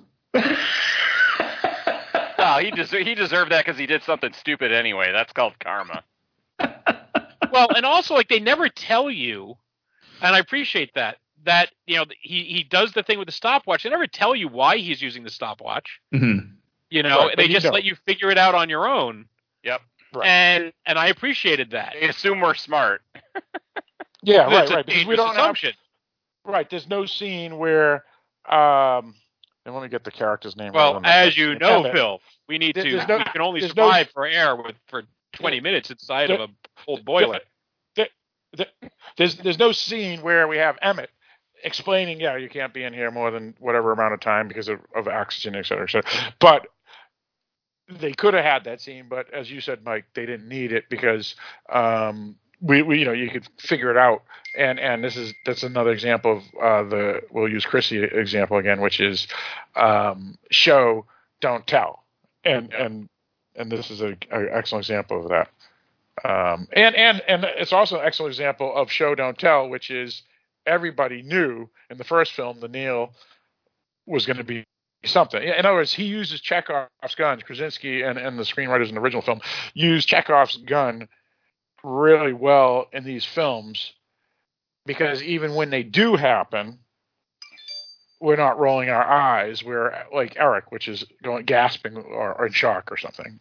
Oh, he deserved that because he did something stupid anyway. That's called karma. Well, and also, like, they never tell you, and I appreciate that he does the thing with the stopwatch. They never tell you why he's using the stopwatch. Mm-hmm. Right, they just let you figure it out on your own. Yep. Right. And I appreciated that. They assume we're smart. Yeah, It's right. Because we don't assumption. Right. There's no scene where, and let me get the character's name. Well, as you know, Emmett. Phil, we need to. There's no- we can only there's survive for air for 20 minutes inside of a old boiler. There's no scene where we have Emmett explaining, you can't be in here more than whatever amount of time because of oxygen, et cetera, et cetera. But they could have had that scene, but as you said, Mike, they didn't need it because we you could figure it out. And that's another example of we'll use Chrissy example again, which is show, don't tell. And this is an excellent example of that. And it's also an excellent example of show, don't tell, which is everybody knew in the first film the Neil was going to be something. In other words, he uses Chekhov's gun. Krasinski and the screenwriters in the original film used Chekhov's gun really well in these films because even when they do happen, we're not rolling our eyes. We're like Eric, which is gasping or in shock or something,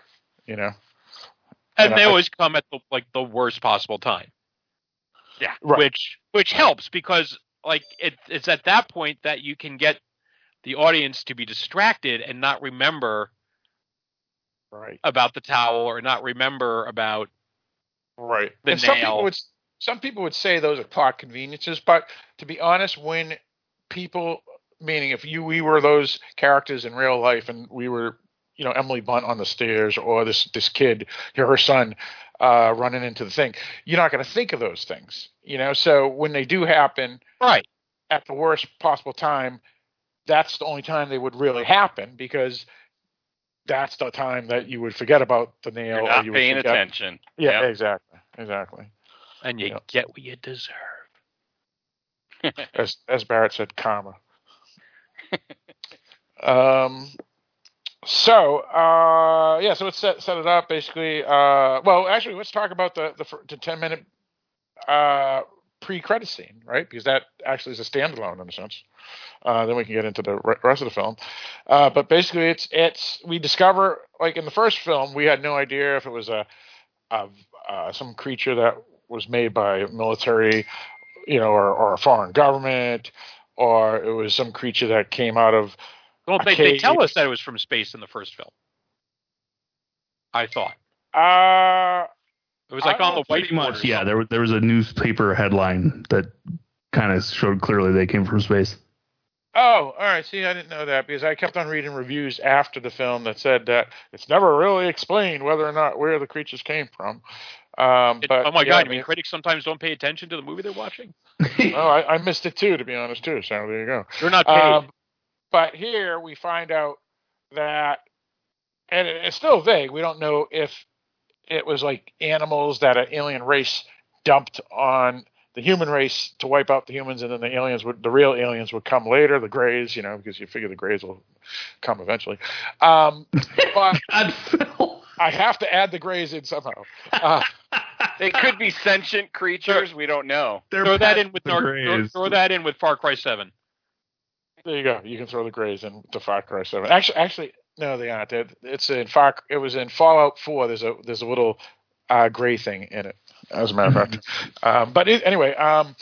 And they always come at the worst possible time. Yeah, right. Which helps because it's at that point that you can get the audience to be distracted and not remember about the towel or not remember about the and nail. Some people would say those are plot conveniences, but to be honest, when people, meaning if we were those characters in real life and we were, Emily Blunt on the stairs or this kid, her son, running into the thing, you're not going to think of those things, So when they do happen, at the worst possible time, that's the only time they would really happen because that's the time that you would forget about the nail. You're not or you paying would forget. attention. Yeah, Yep. exactly. And you get what you deserve. As Barrett said, karma. So let's set it up basically. Actually, let's talk about the 10-minute pre-credit scene, right? Because that actually is a standalone in a sense. Then we can get into the rest of the film. But basically, it's we discover, like in the first film, we had no idea if it was some creature that was made by military, or a foreign government, or it was some creature that came out of. Well, they tell us that it was from space in the first film. I thought. It was on the pretty much. Yeah, there was a newspaper headline that kind of showed clearly they came from space. Oh, all right. See, I didn't know that because I kept on reading reviews after the film that said that it's never really explained whether or not where the creatures came from. But oh my yeah, God! I mean, critics sometimes don't pay attention to the movie they're watching. well, I missed it too, to be honest, too. So there you go. You're not paid. But here we find out that, and it's still vague. We don't know if it was like animals that an alien race dumped on the human race to wipe out the humans, and then the real aliens would come later, the Greys, because you figure the Greys will come eventually. But God, Phil. I have to add the Greys in somehow. They could be sentient creatures. We don't know. Throw that in with Far Cry 7. There you go. You can throw the Greys in to Far Cry 7. Actually, no, they aren't. It was in Fallout 4. There's a little gray thing in it, as a matter of fact. But anyway,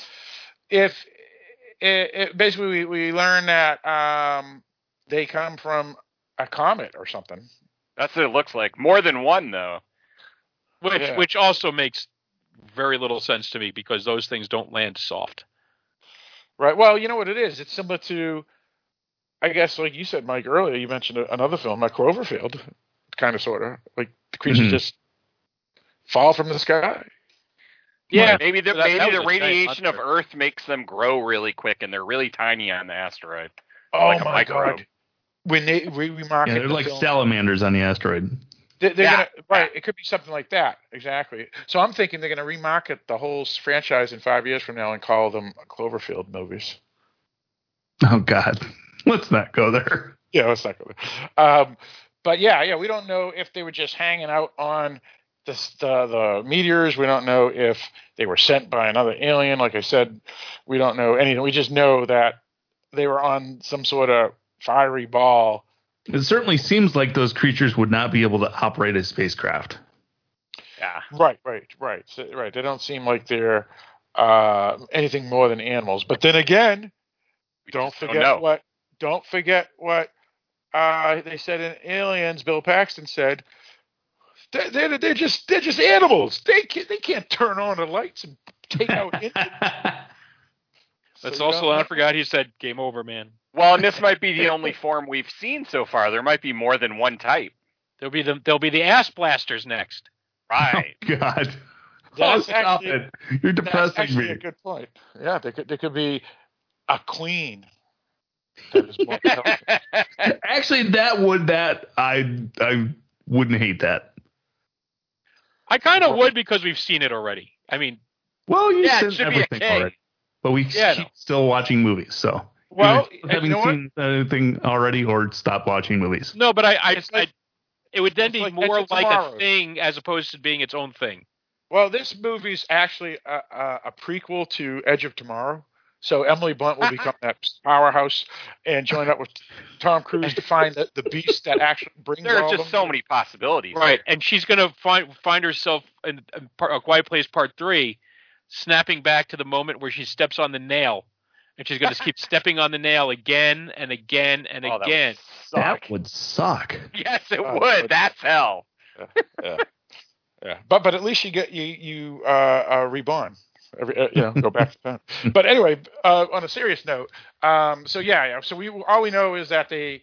basically we learn that they come from a comet or something. That's what it looks like. More than one, though. Which also makes very little sense to me because those things don't land soft. Right. Well, you know what it is? It's similar to, I guess, like you said, Mike, earlier, you mentioned another film, like Cloverfield, kind of, sort of. Like, the creatures just fall from the sky. Yeah, maybe the radiation of Earth makes them grow really quick, and they're really tiny on the asteroid. Oh, like my God. When they remarket they're like film, salamanders on the asteroid. They're gonna, right, it could be something like that, exactly. So I'm thinking they're going to remarket the whole franchise in 5 years from now and call them Cloverfield movies. Oh, God. Let's not go there. Yeah, let's not go there. But yeah, we don't know if they were just hanging out on the meteors. We don't know if they were sent by another alien. Like I said, we don't know anything. We just know that they were on some sort of fiery ball. It certainly seems like those creatures would not be able to operate a spacecraft. Yeah. Right. They don't seem like they're anything more than animals. But then again, don't forget what they said in Aliens. Bill Paxton said they're just animals. They can't turn on the lights and take out engines. That's also, I forgot he said, game over, man. Well, and this might be the only form we've seen so far. There might be more than one type. There'll be the ass blasters next. Right. Oh, God. That's stop it. You're depressing me. A good point. Yeah, there could be a queen. That is more intelligent. Actually, I wouldn't hate that. I kind of would because we've seen it already. I mean, well, you've it seen should everything be okay. already. But we keep still watching movies, so having seen anything already or stop watching movies. No, but it would then be more like a thing as opposed to being its own thing. Well, this movie's actually a prequel to Edge of Tomorrow. So Emily Blunt will become that powerhouse and join up with Tom Cruise to find the beast that actually brings. There are just so many possibilities, right? And she's going to find herself in A Quiet Place Part 3, snapping back to the moment where she steps on the nail, and she's going to keep stepping on the nail again and again and again. That would suck. Yes, it would. That's hell. Yeah. But at least you reborn. Go back to that. But anyway, on a serious note, so all we know is that they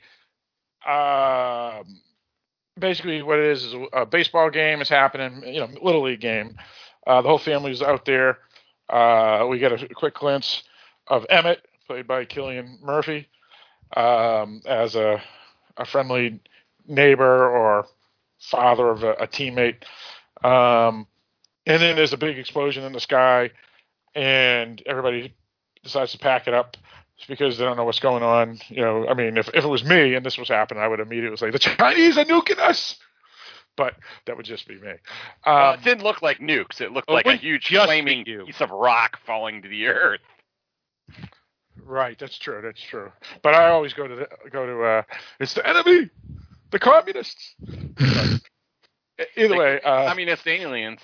basically what it is a baseball game is happening, Little League game. The whole family's out there. We get a quick glimpse of Emmett, played by Cillian Murphy, as a friendly neighbor or father of a teammate. And then there's a big explosion in the sky, and everybody decides to pack it up because they don't know what's going on. I mean, if it was me and this was happening, I would immediately say, the Chinese are nuking us. But that would just be me. It didn't look like nukes. It looked like a huge flaming piece of rock falling to the earth. Right, that's true. But I always go to it's the enemy, the communists. Either way, communist aliens.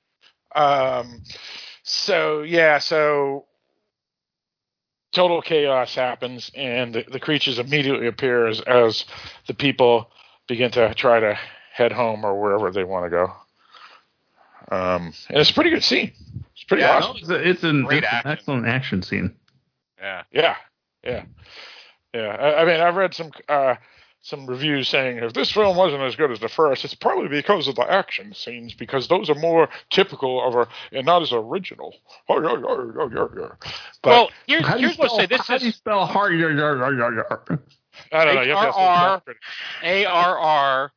So total chaos happens, and the creatures immediately appear as the people begin to try to head home or wherever they want to go. And it's a pretty good scene. It's pretty awesome. It's an excellent action scene. Yeah. Yeah, I mean, I've read some reviews saying if this film wasn't as good as the first, it's probably because of the action scenes, because those are more typical of and not as original. But, well, here's what I say. How do you spell hard? I don't know. You have to ask the ARR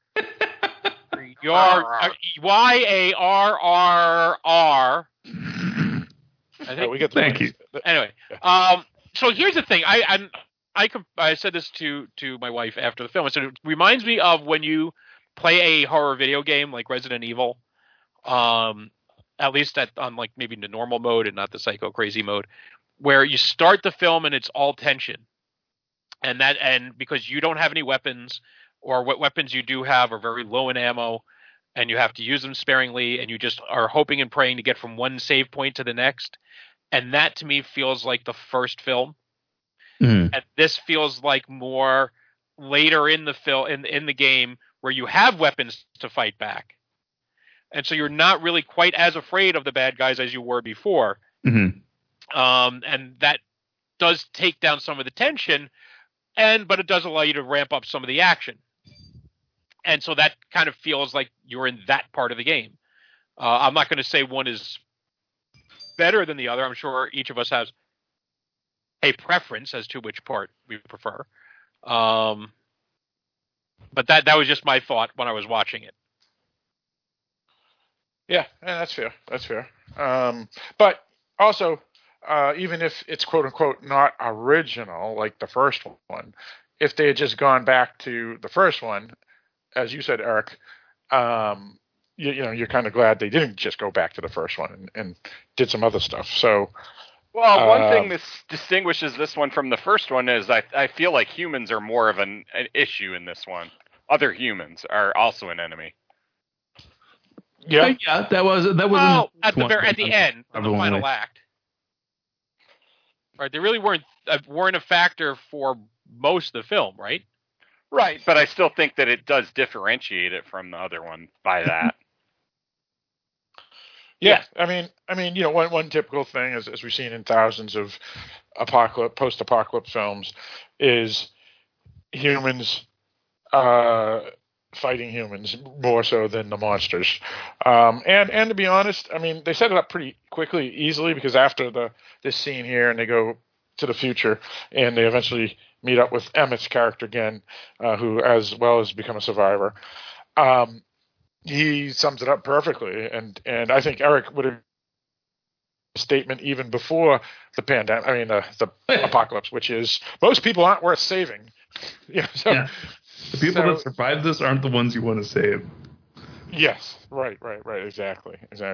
YARRR. I think we get. Thank you. Anyway, so here's the thing. I said this to my wife after the film. I said it reminds me of when you play a horror video game like Resident Evil, at least on like maybe the normal mode and not the psycho crazy mode, where you start the film and it's all tension, and because you don't have any weapons, or what weapons you do have are very low in ammo, and you have to use them sparingly, and you just are hoping and praying to get from one save point to the next, and that to me feels like the first film. And this feels like more later in the in the game where you have weapons to fight back, and so you're not really quite as afraid of the bad guys as you were before. And that does take down some of the tension, but it does allow you to ramp up some of the action, and so that kind of feels like you're in that part of the game. I'm not going to say one is better than the other. I'm sure each of us has a preference as to which part we prefer. But that was just my thought when I was watching it. Yeah, that's fair. That's fair. But also, even if it's quote unquote not original like the first one, if they had just gone back to the first one, as you said, Eric, you're kind of glad they didn't just go back to the first one and did some other stuff. So. Well, one thing that distinguishes this one from the first one is I feel like humans are more of an issue in this one. Other humans are also an enemy. Yeah, that was at the end of the final act. Right, they really weren't a factor for most of the film, right? Right, but I still think that it does differentiate it from the other one by that. Yeah, I mean, one typical thing, as we've seen in thousands of post-apocalypse films, is humans fighting humans more so than the monsters. And to be honest, I mean, they set it up pretty quickly, easily, because after this scene here, and they go to the future, and they eventually meet up with Emmett's character again, who as well has become a survivor. He sums it up perfectly, and I think Eric would have a statement even before the pandemic. I mean, the apocalypse, which is most people aren't worth saving. The people that survive this aren't the ones you want to save. Yes, right, exactly.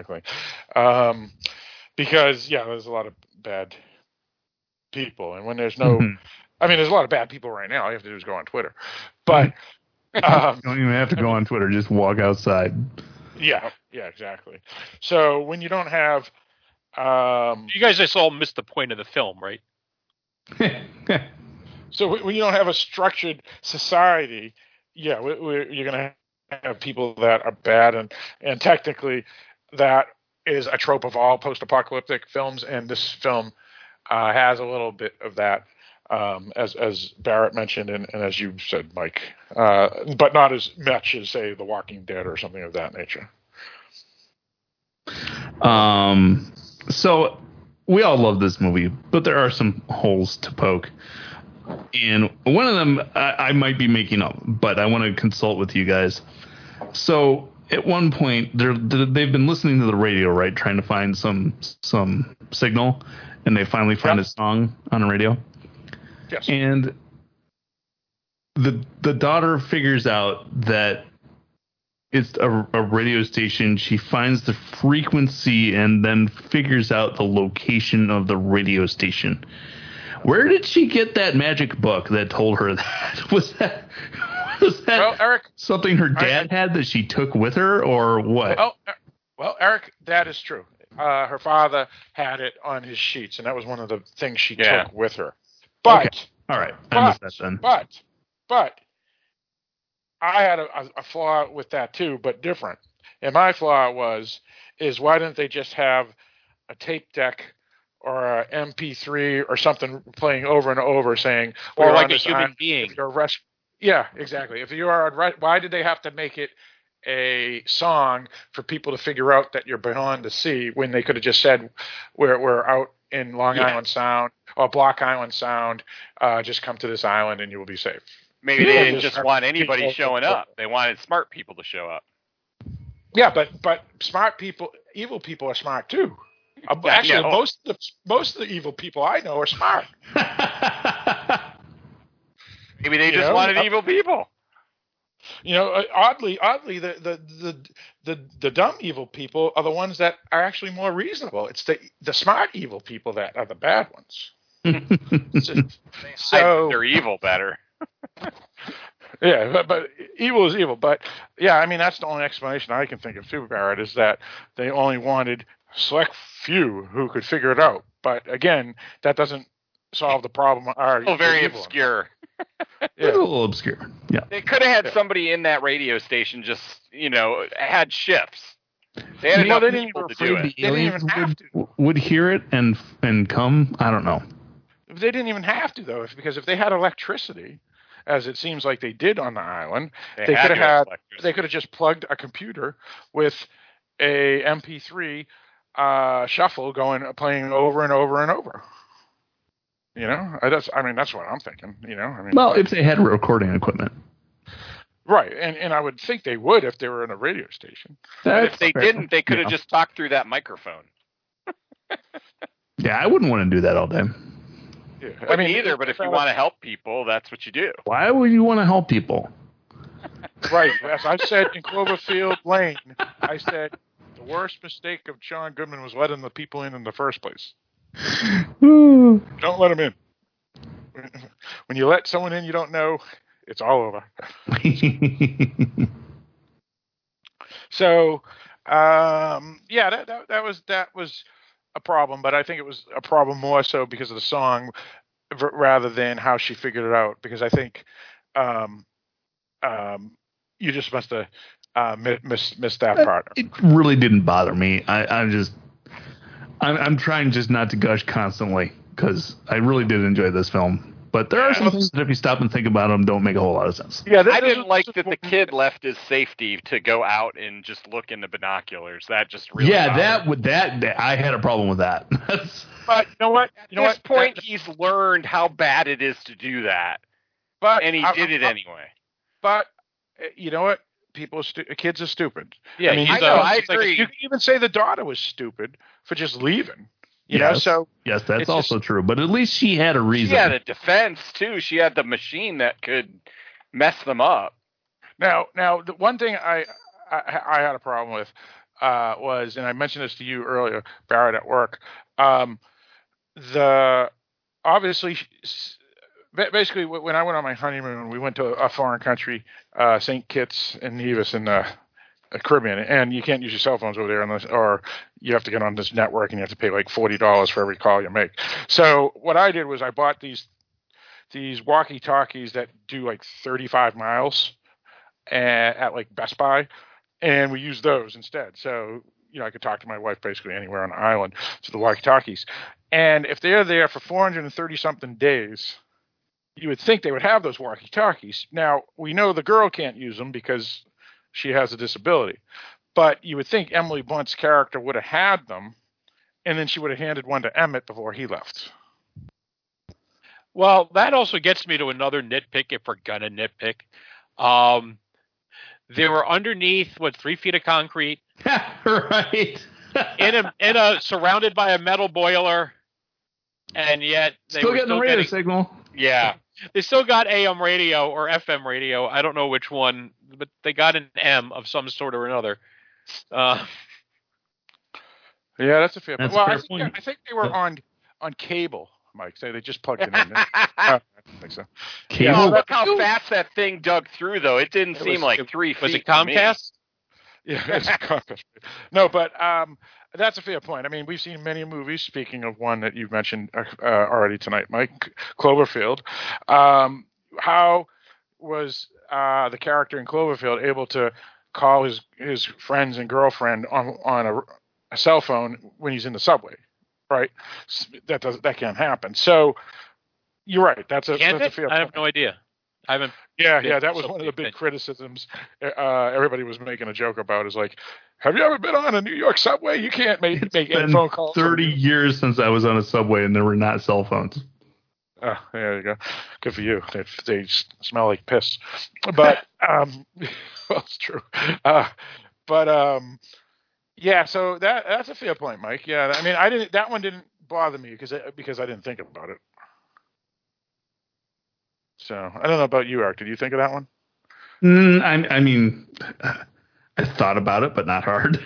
Because there's a lot of bad people, and when there's no, I mean, there's a lot of bad people right now. All you have to do is go on Twitter, but. You don't even have to go on Twitter. Just walk outside. Yeah, exactly. So when you don't have... you guys just all missed the point of the film, right? So when you don't have a structured society, you're going to have people that are bad. And technically, that is a trope of all post-apocalyptic films, and this film has a little bit of that. As Barrett mentioned, and as you said, Mike, but not as much as, say, The Walking Dead or something of that nature. So we all love this movie, but there are some holes to poke. And one of them I might be making up, but I want to consult with you guys. So at one point, they've been listening to the radio, right, trying to find some signal, and they finally find a song on the radio. Yes. And the daughter figures out that it's a radio station. She finds the frequency and then figures out the location of the radio station. Where did she get that magic book that told her that? Was that well, Eric, something her dad had that she took with her, or what? Well, Eric, that is true. Her father had it on his sheets, and that was one of the things she took with her. But, okay. All right, I missed that then. But I had a flaw with that too, but different. And my flaw is why didn't they just have a tape deck or a MP3 or something playing over and over saying, or "We're like on a this human island. being. If you're yeah, exactly. If you are on, why did they have to make it a song for people to figure out that you're beyond the sea when they could have just said, we're out in Long Island Sound or Block Island Sound, just come to this island and you will be safe. Maybe they didn't just want anybody showing up. They wanted smart people to show up. Yeah, but smart people, evil people are smart too. Actually, most of the evil people I know are smart. Maybe they just wanted evil people. Oddly, the dumb evil people are the ones that are actually more reasonable. It's the smart evil people that are the bad ones. So they're evil better. Yeah, but evil is evil. But yeah, I mean that's the only explanation I can think of too, Barrett, is that they only wanted select few who could figure it out. But again, that doesn't solve the problem. Very obscure. Yeah. A little obscure. Yeah. They could have had somebody in that radio station just, had shifts. They had enough people to do it. They didn't even have to. Would hear it and come. I don't know. They didn't even have to though, because if they had electricity, as it seems like they did on the island, they could have just plugged a computer with a MP3 shuffle playing over and over and over. That's what I'm thinking. Well, if they had recording equipment, right? And I would think they would if they were in a radio station. But if they didn't, they could have just talked through that microphone. Yeah, I wouldn't want to do that all day. Yeah. Either. But if you want to help people, that's what you do. Why would you want to help people? Right. As I said in Cloverfield Lane, I said the worst mistake of John Goodman was letting the people in the first place. Don't let them in. When you let someone in you don't know, it's all over. So, that was a problem, but I think it was a problem more so because of the song rather than how she figured it out. Because I think you just must have missed that part. It really didn't bother me. I'm trying just not to gush constantly because I really did enjoy this film. But there are some things that if you stop and think about them, don't make a whole lot of sense. Yeah, I didn't like that the kid left his safety to go out and just look in the binoculars. That just really that I had a problem with that. But you know what? At this point, he's learned how bad it is to do that. And he did it anyway. But you know what? Kids are stupid. Yeah, I agree. You can even say the daughter was stupid for just leaving. So yes, that's also true. But at least she had a reason. She had a defense too. She had the machine that could mess them up. Now, the one thing I had a problem with was, and I mentioned this to you earlier, Barrett, at work. Basically, when I went on my honeymoon, we went to a foreign country, St. Kitts and Nevis in the Caribbean, and you can't use your cell phones over there or you have to get on this network and you have to pay like $40 for every call you make. So what I did was I bought these walkie-talkies that do like 35 miles at like Best Buy, and we used those instead. So I could talk to my wife basically anywhere on the island to the walkie-talkies. And if they're there for 430-something days, you would think they would have those walkie-talkies. Now, we know the girl can't use them because she has a disability. But you would think Emily Blunt's character would have had them, and then she would have handed one to Emmett before he left. Well, that also gets me to another nitpick, if we're going to nitpick. They were underneath, 3 feet of concrete. Right. in a surrounded by a metal boiler, and yet they still were getting the radio signal. Yeah. They still got AM radio or FM radio. I don't know which one, but they got an M of some sort or another. Yeah, that's a fair point. Well, I think they were on cable, Mike. So they just plugged it in. I don't think so. Cable? Look how fast that thing dug through, though. It didn't seem like 3 feet. Was it Comcast? Yeah, it's Comcast. No, but that's a fair point. I mean, we've seen many movies, speaking of one that you've mentioned already tonight, Mike, Cloverfield. How was the character in Cloverfield able to call his friends and girlfriend on a cell phone when he's in the subway? right? That can't happen. So you're right. That's a fair I have point. no idea. I haven't. Yeah, that was one of the big criticisms everybody was making a joke about. Is like, have you ever been on a New York subway? You can't make any phone calls. 30 years since I was on a subway, and there were not cell phones. Oh, there you go. Good for you. They smell like piss. But well, it's true. Yeah. So that's a fair point, Mike. Yeah. I mean, that one didn't bother me because I didn't think about it. So I don't know about you, Eric. Did you think of that one? I mean, I thought about it, but not hard.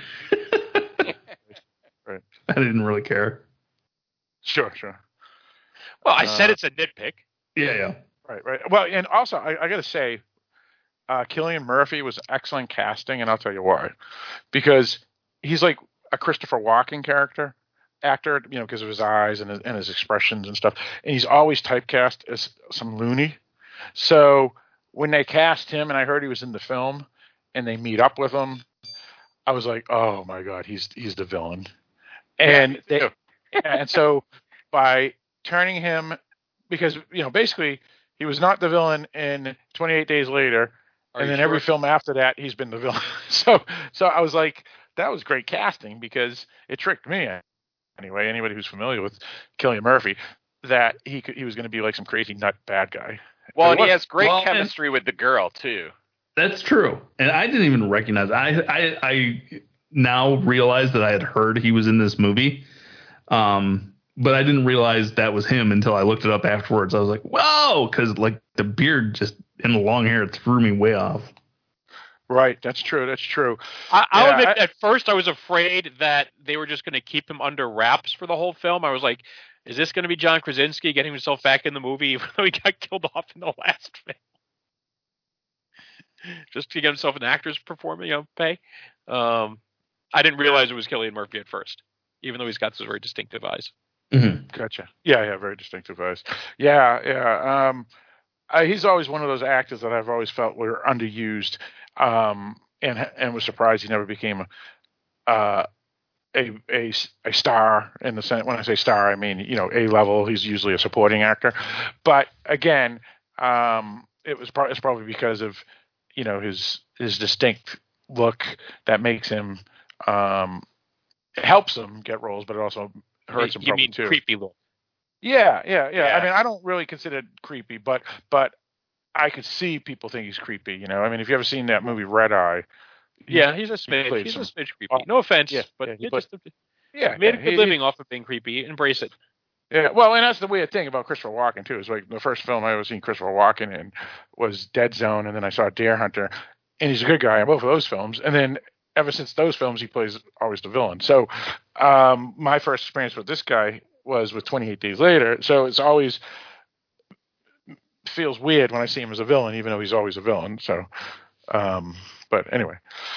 Right. I didn't really care. Sure. Well, I said it's a nitpick. Yeah. Right. Well, and also I got to say, Cillian Murphy was excellent casting, and I'll tell you why. Because he's like a Christopher Walken actor, because of his eyes and his expressions and stuff. And he's always typecast as some loony. So when they cast him, and I heard he was in the film, and they meet up with him, I was like, oh my God, he's the villain. And and so by turning him, because basically he was not the villain in 28 Days Later, and then every film after that he's been the villain. So I was like, that was great casting because it tricked me. Anyway, anybody who's familiar with Cillian Murphy, that he was going to be like some crazy nut bad guy. Well, and he has great chemistry with the girl too. That's true, and I didn't even recognize. I now realize that I had heard he was in this movie, but I didn't realize that was him until I looked it up afterwards. I was like, whoa, because like the beard and the long hair threw me way off. Right, that's true. I'll admit, at first I was afraid that they were just going to keep him under wraps for the whole film. I was like, is this going to be John Krasinski getting himself back in the movie even though he got killed off in the last film? Just to get himself an actor's pay. I didn't realize it was Cillian Murphy at first, even though he's got those very distinctive eyes. Mm-hmm. Gotcha. Yeah, very distinctive eyes. Yeah. He's always one of those actors that I've always felt were underused. And was surprised he never became a star in the sense. When I say star, I mean A level. He's usually a supporting actor, but again, it's probably because of his distinct look that makes him helps him get roles, but it also hurts him probably too. Creepy look. Yeah. I mean, I don't really consider it creepy, but I could see people think he's creepy. I mean, if you ever seen that movie Red Eye, yeah, he's a smidge. He's a smidge creepy. No offense, but he made a good living off of being creepy. Embrace it. Yeah, well, and that's the weird thing about Christopher Walken too. Is like the first film I ever seen Christopher Walken in was Dead Zone, and then I saw Deer Hunter, and he's a good guy in both of those films. And then ever since those films, he plays always the villain. So my first experience with this guy was with 28 Days Later. So it's always feels weird when I see him as a villain, even though he's always a villain. So, but anyway,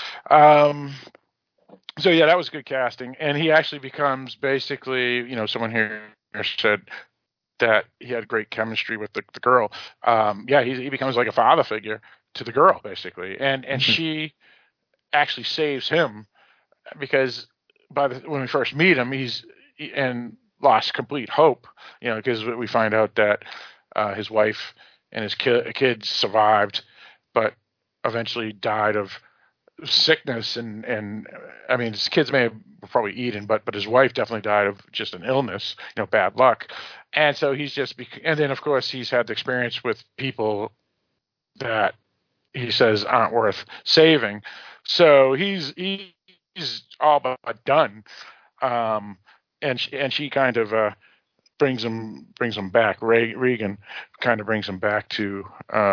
so yeah, that was good casting, and he actually becomes basically, someone here said that he had great chemistry with the girl. He becomes like a father figure to the girl basically, and she actually saves him because when we first meet him, he's lost complete hope, because we find out that his wife and his kids survived, but eventually died of sickness. And I mean, his kids may have probably eaten, but his wife definitely died of just an illness, bad luck. And so he's and then of course he's had the experience with people that he says aren't worth saving. So he's all but done. And she kind of brings him back. Regan kind of brings him back to.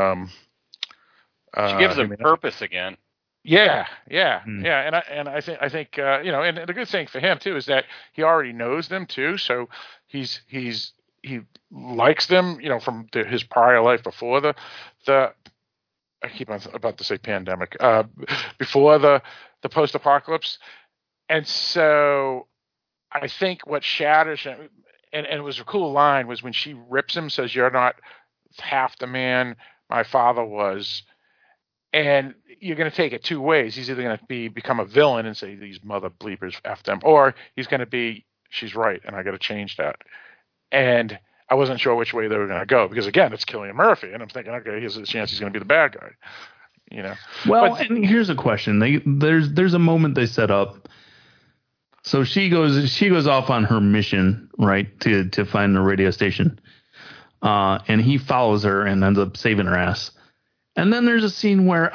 She gives him purpose again. Yeah, and I think and the good thing for him too is that he already knows them too, so he likes them, from his prior life before the I keep on about to say pandemic, before the post-apocalypse, and so I think what shatters him, and it was a cool line, was when she rips him, says, "You're not half the man my father was." And you're going to take it two ways. He's either going to become a villain and say these mother bleepers F them, or he's going to be she's right, and I got to change that. And I wasn't sure which way they were going to go because, again, it's Cillian Murphy, and I'm thinking, okay, here's a chance he's going to be the bad guy. Well, and here's a question. There's a moment they set up. So she goes off on her mission, right, to find the radio station, and he follows her and ends up saving her ass. And then there's a scene where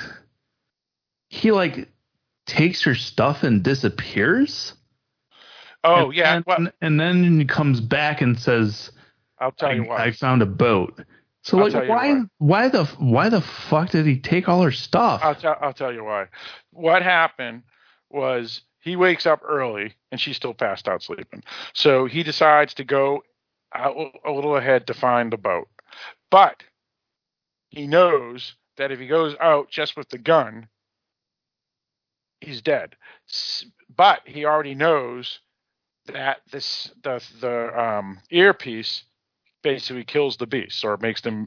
he takes her stuff and disappears. Oh, yeah. And then he comes back and says, I'll tell you why. I found a boat. So why the fuck did he take all her stuff? I'll tell you why. What happened was he wakes up early and she's still passed out sleeping. So he decides to go out a little ahead to find the boat. But he knows that if he goes out just with the gun, he's dead. But he already knows that the earpiece basically kills the beast, or makes them,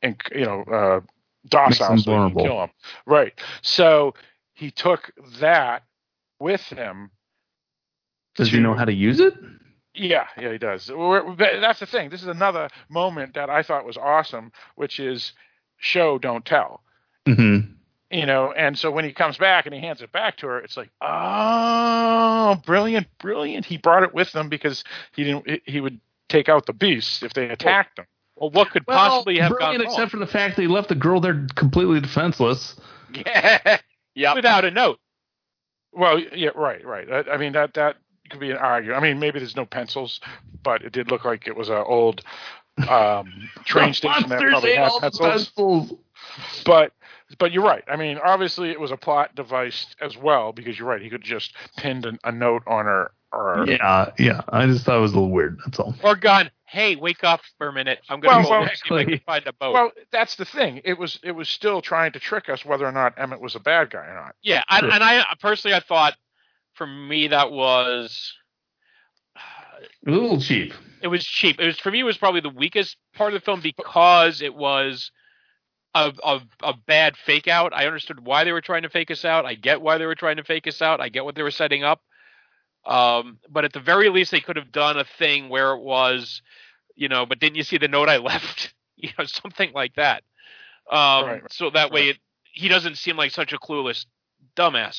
docile, so you can kill them. Right. So he took that with him. Does he know how to use it? Yeah, he does. That's the thing. This is another moment that I thought was awesome, which is show, don't tell. Mm-hmm. And so when he comes back and he hands it back to her, it's like, oh, brilliant. He brought it with him because he would take out the beasts if they attacked him. Well, what could possibly have gone wrong? Except for the fact that he left the girl there completely defenseless. Yeah. Without a note. Well, yeah, right. I mean, that could be an argument. I mean, maybe there's no pencils, but it did look like it was an old train station that probably had pencils. But you're right. I mean, obviously it was a plot device as well, because you're right. He could just pinned a note on her. Yeah. I just thought it was a little weird. That's all. Or gone, hey, wake up for a minute. I'm going to go see if I can find a boat. Well, that's the thing. It was still trying to trick us whether or not Emmett was a bad guy or not. Yeah, and I personally, I thought, for me, that was a little cheap. It was cheap. For me, it was probably the weakest part of the film because it was a bad fake out. I understood why they were trying to fake us out. I get why they were trying to fake us out. I get what they were setting up. But at the very least, they could have done a thing where it was, but didn't you see the note I left? Something like that. Right. So that way he doesn't seem like such a clueless dumbass.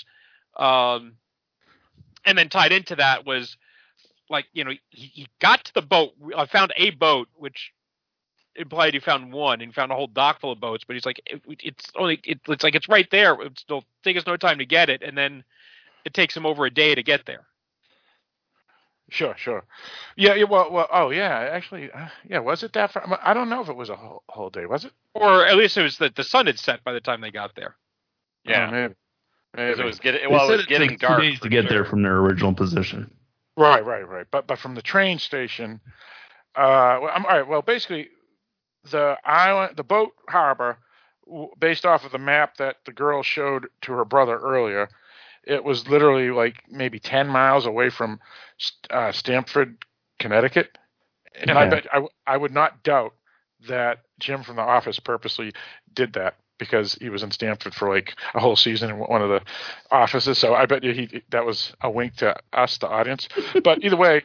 And then tied into that was he got to the boat. I found a boat, which implied he found one, and found a whole dock full of boats. But he's like, it's right there. It'll take us no time to get it, and then it takes him over a day to get there. Sure. Yeah. Well. Oh, yeah. Actually, was it that far? I don't know if it was a whole day. Was it? Or at least it was that the sun had set by the time they got there. Yeah, maybe. It was getting dark. 2 days to get there from their original position. Right. But from the train station, all right. Well, basically, the boat harbor, based off of the map that the girl showed to her brother earlier, it was literally like maybe 10 miles away from Stamford, Connecticut. And I bet I would not doubt that Jim from The Office purposely did that, because he was in Stamford for like a whole season in one of the offices. So I bet that was a wink to us, the audience. But either way,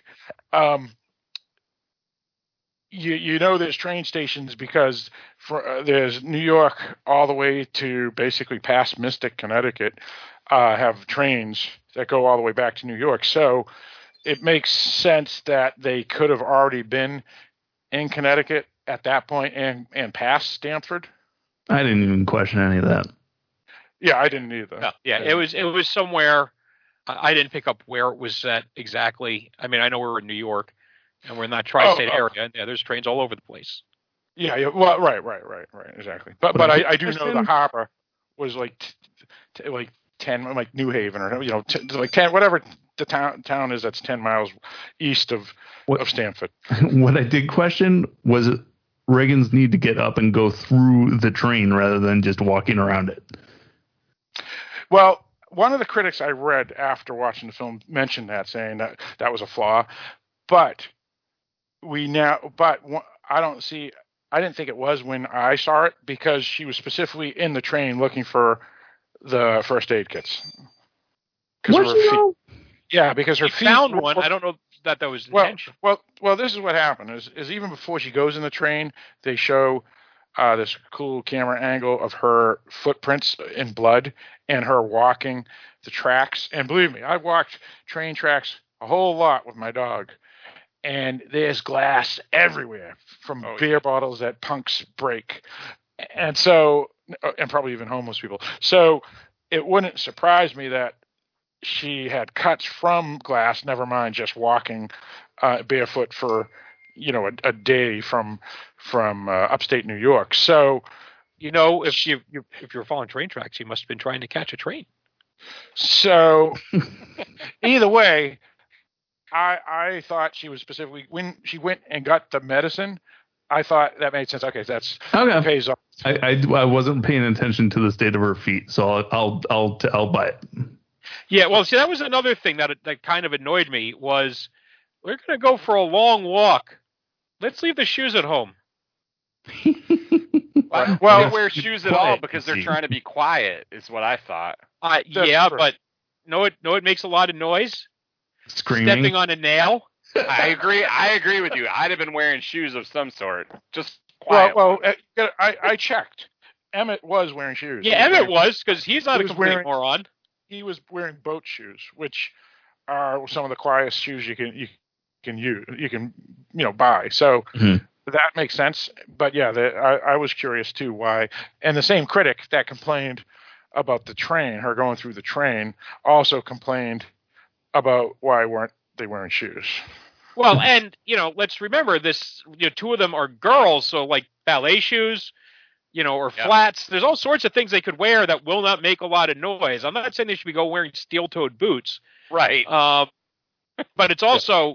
there's train stations because there's New York all the way to basically past Mystic, Connecticut, have trains that go all the way back to New York. So it makes sense that they could have already been in Connecticut at that point and past Stamford. I didn't even question any of that. Yeah, I didn't either. No, yeah, it was somewhere. I didn't pick up where it was at exactly. I mean, I know we're in New York, and we're in that tri-state area. And there's trains all over the place. Yeah. Well, right, exactly. But I do know the harbor was like 10, like New Haven, or like 10, whatever the town is that's 10 miles east of Stamford. What I did question was Reagan's need to get up and go through the train rather than just walking around it. Well, one of the critics I read after watching the film mentioned that, saying that was a flaw. But I didn't think it was when I saw it, because she was specifically in the train looking for the first aid kits. Was she though? Yeah, because her He feet found one. I don't know that was intentional. Well, this is what happened. Is even before she goes in the train, they show this cool camera angle of her footprints in blood and her walking the tracks. And believe me, I've walked train tracks a whole lot with my dog, and there's glass everywhere from beer bottles that punks break, and probably even homeless people. So it wouldn't surprise me that she had cuts from glass, never mind just walking barefoot for a day from upstate New York. So if you're following train tracks, you must have been trying to catch a train. So either way, I thought she was specifically, when she went and got the medicine, I thought that made sense. Okay, that's okay. Pays off. I wasn't paying attention to the state of her feet, so I'll buy it. Yeah, well, see, that was another thing that kind of annoyed me was we're going to go for a long walk. Let's leave the shoes at home. Well, they don't wear shoes at all because they're trying to be quiet, is what I thought. Yeah, but it makes a lot of noise. Screaming. Stepping on a nail. I agree with you. I'd have been wearing shoes of some sort. Just quiet. Well, I checked. Emmett was wearing shoes. Yeah, Emmett was, because he's not a complete moron. He was wearing boat shoes, which are some of the quietest shoes you can buy. So that makes sense. But yeah, I was curious too why. And the same critic that complained about the train, her going through the train, also complained about why weren't they wearing shoes. Well, and let's remember this. Two of them are girls, so like ballet shoes, or flats. There's all sorts of things they could wear that will not make a lot of noise. I'm not saying they should be wearing steel-toed boots, right? But it's also,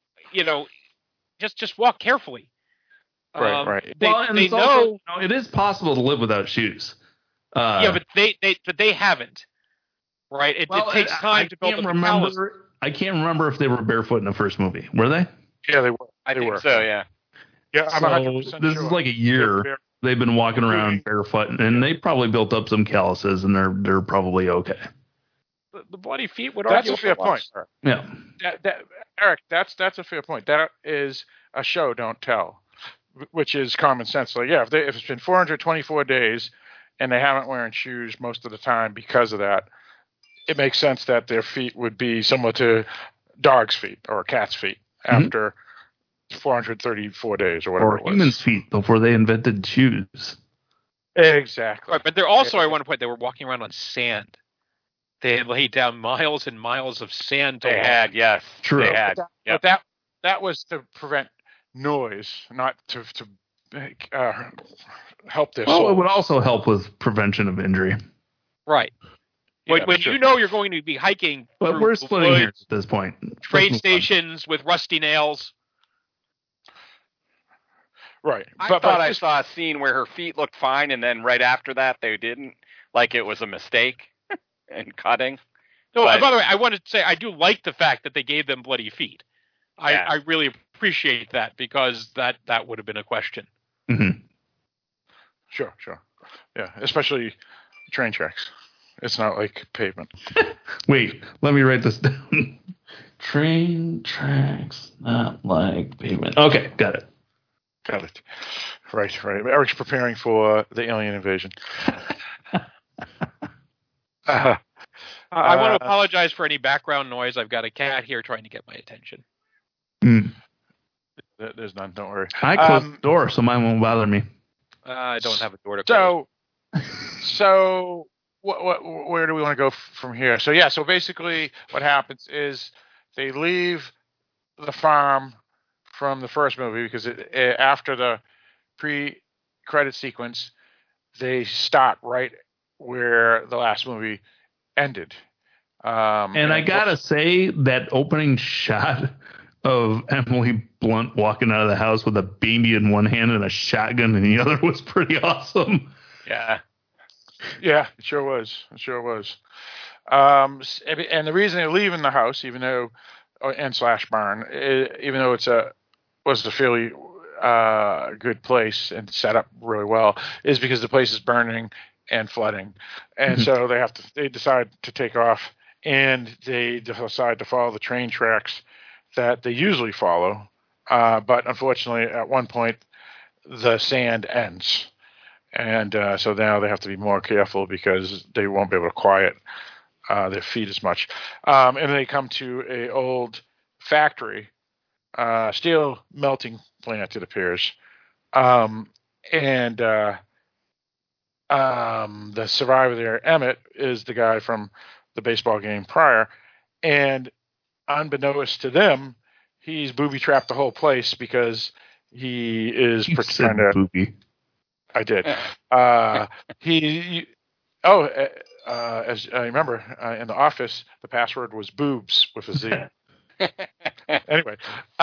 just walk carefully. Right. They know it is possible to live without shoes. But they haven't. Right. It takes time to build up the callus. I can't remember if they were barefoot in the first movie. Were they? Yeah, they were. I think so. Yeah. Yeah, I'm 100% sure. This is like a year they've been walking around barefoot, and they probably built up some calluses, and they're probably okay. The bloody feet would argue. That's a fair point. Yeah. Eric, that's a fair point. That is a show don't tell, which is common sense. Like, yeah, if it's been 424 days and they haven't wearing shoes most of the time because of that, it makes sense that their feet would be similar to dog's feet or cat's feet after 434 days or whatever it was. Or humans' feet before they invented shoes. Exactly. Right, but they're also, I want to point, they were walking around on sand. They had laid down miles and miles of sand. They had, yes. True. They had. But that was to prevent noise, not to help their soul. Well, it would also help with prevention of injury. Right. When you know you're going to be hiking, but we're splitting hairs at this point. Train stations with rusty nails. Right. I thought I saw a scene where her feet looked fine, and then right after that they didn't. Like it was a mistake in cutting. No, by the way, I wanted to say I do like the fact that they gave them bloody feet. Yeah. I really appreciate that because that would have been a question. Mm-hmm. Sure. Yeah, especially train tracks. It's not like pavement. Wait, let me write this down. Train tracks, not like pavement. Okay, got it. Right. Eric's preparing for the alien invasion. I want to apologize for any background noise. I've got a cat here trying to get my attention. There's none. Don't worry. I closed the door, so mine won't bother me. I don't have a door to close. So where do we want to go from here? So basically what happens is they leave the farm from the first movie because after the pre-credit sequence, they start right where the last movie ended. And I gotta say that opening shot of Emily Blunt walking out of the house with a baby in one hand and a shotgun in the other was pretty awesome. Yeah, it sure was. And the reason they're leaving the house, even though barn, even though was a fairly good place and set up really well, is because the place is burning and flooding, and so they decide to take off and they decide to follow the train tracks that they usually follow. But unfortunately, at one point, the sand ends. And so now they have to be more careful because they won't be able to quiet their feet as much. And they come to a old factory, steel melting plant, it appears. And the survivor there, Emmett, is the guy from the baseball game prior. And unbeknownst to them, he's booby-trapped the whole place because he is trying to... Booby. I did. As I remember, in the office, the password was boobs with a Z. Anyway,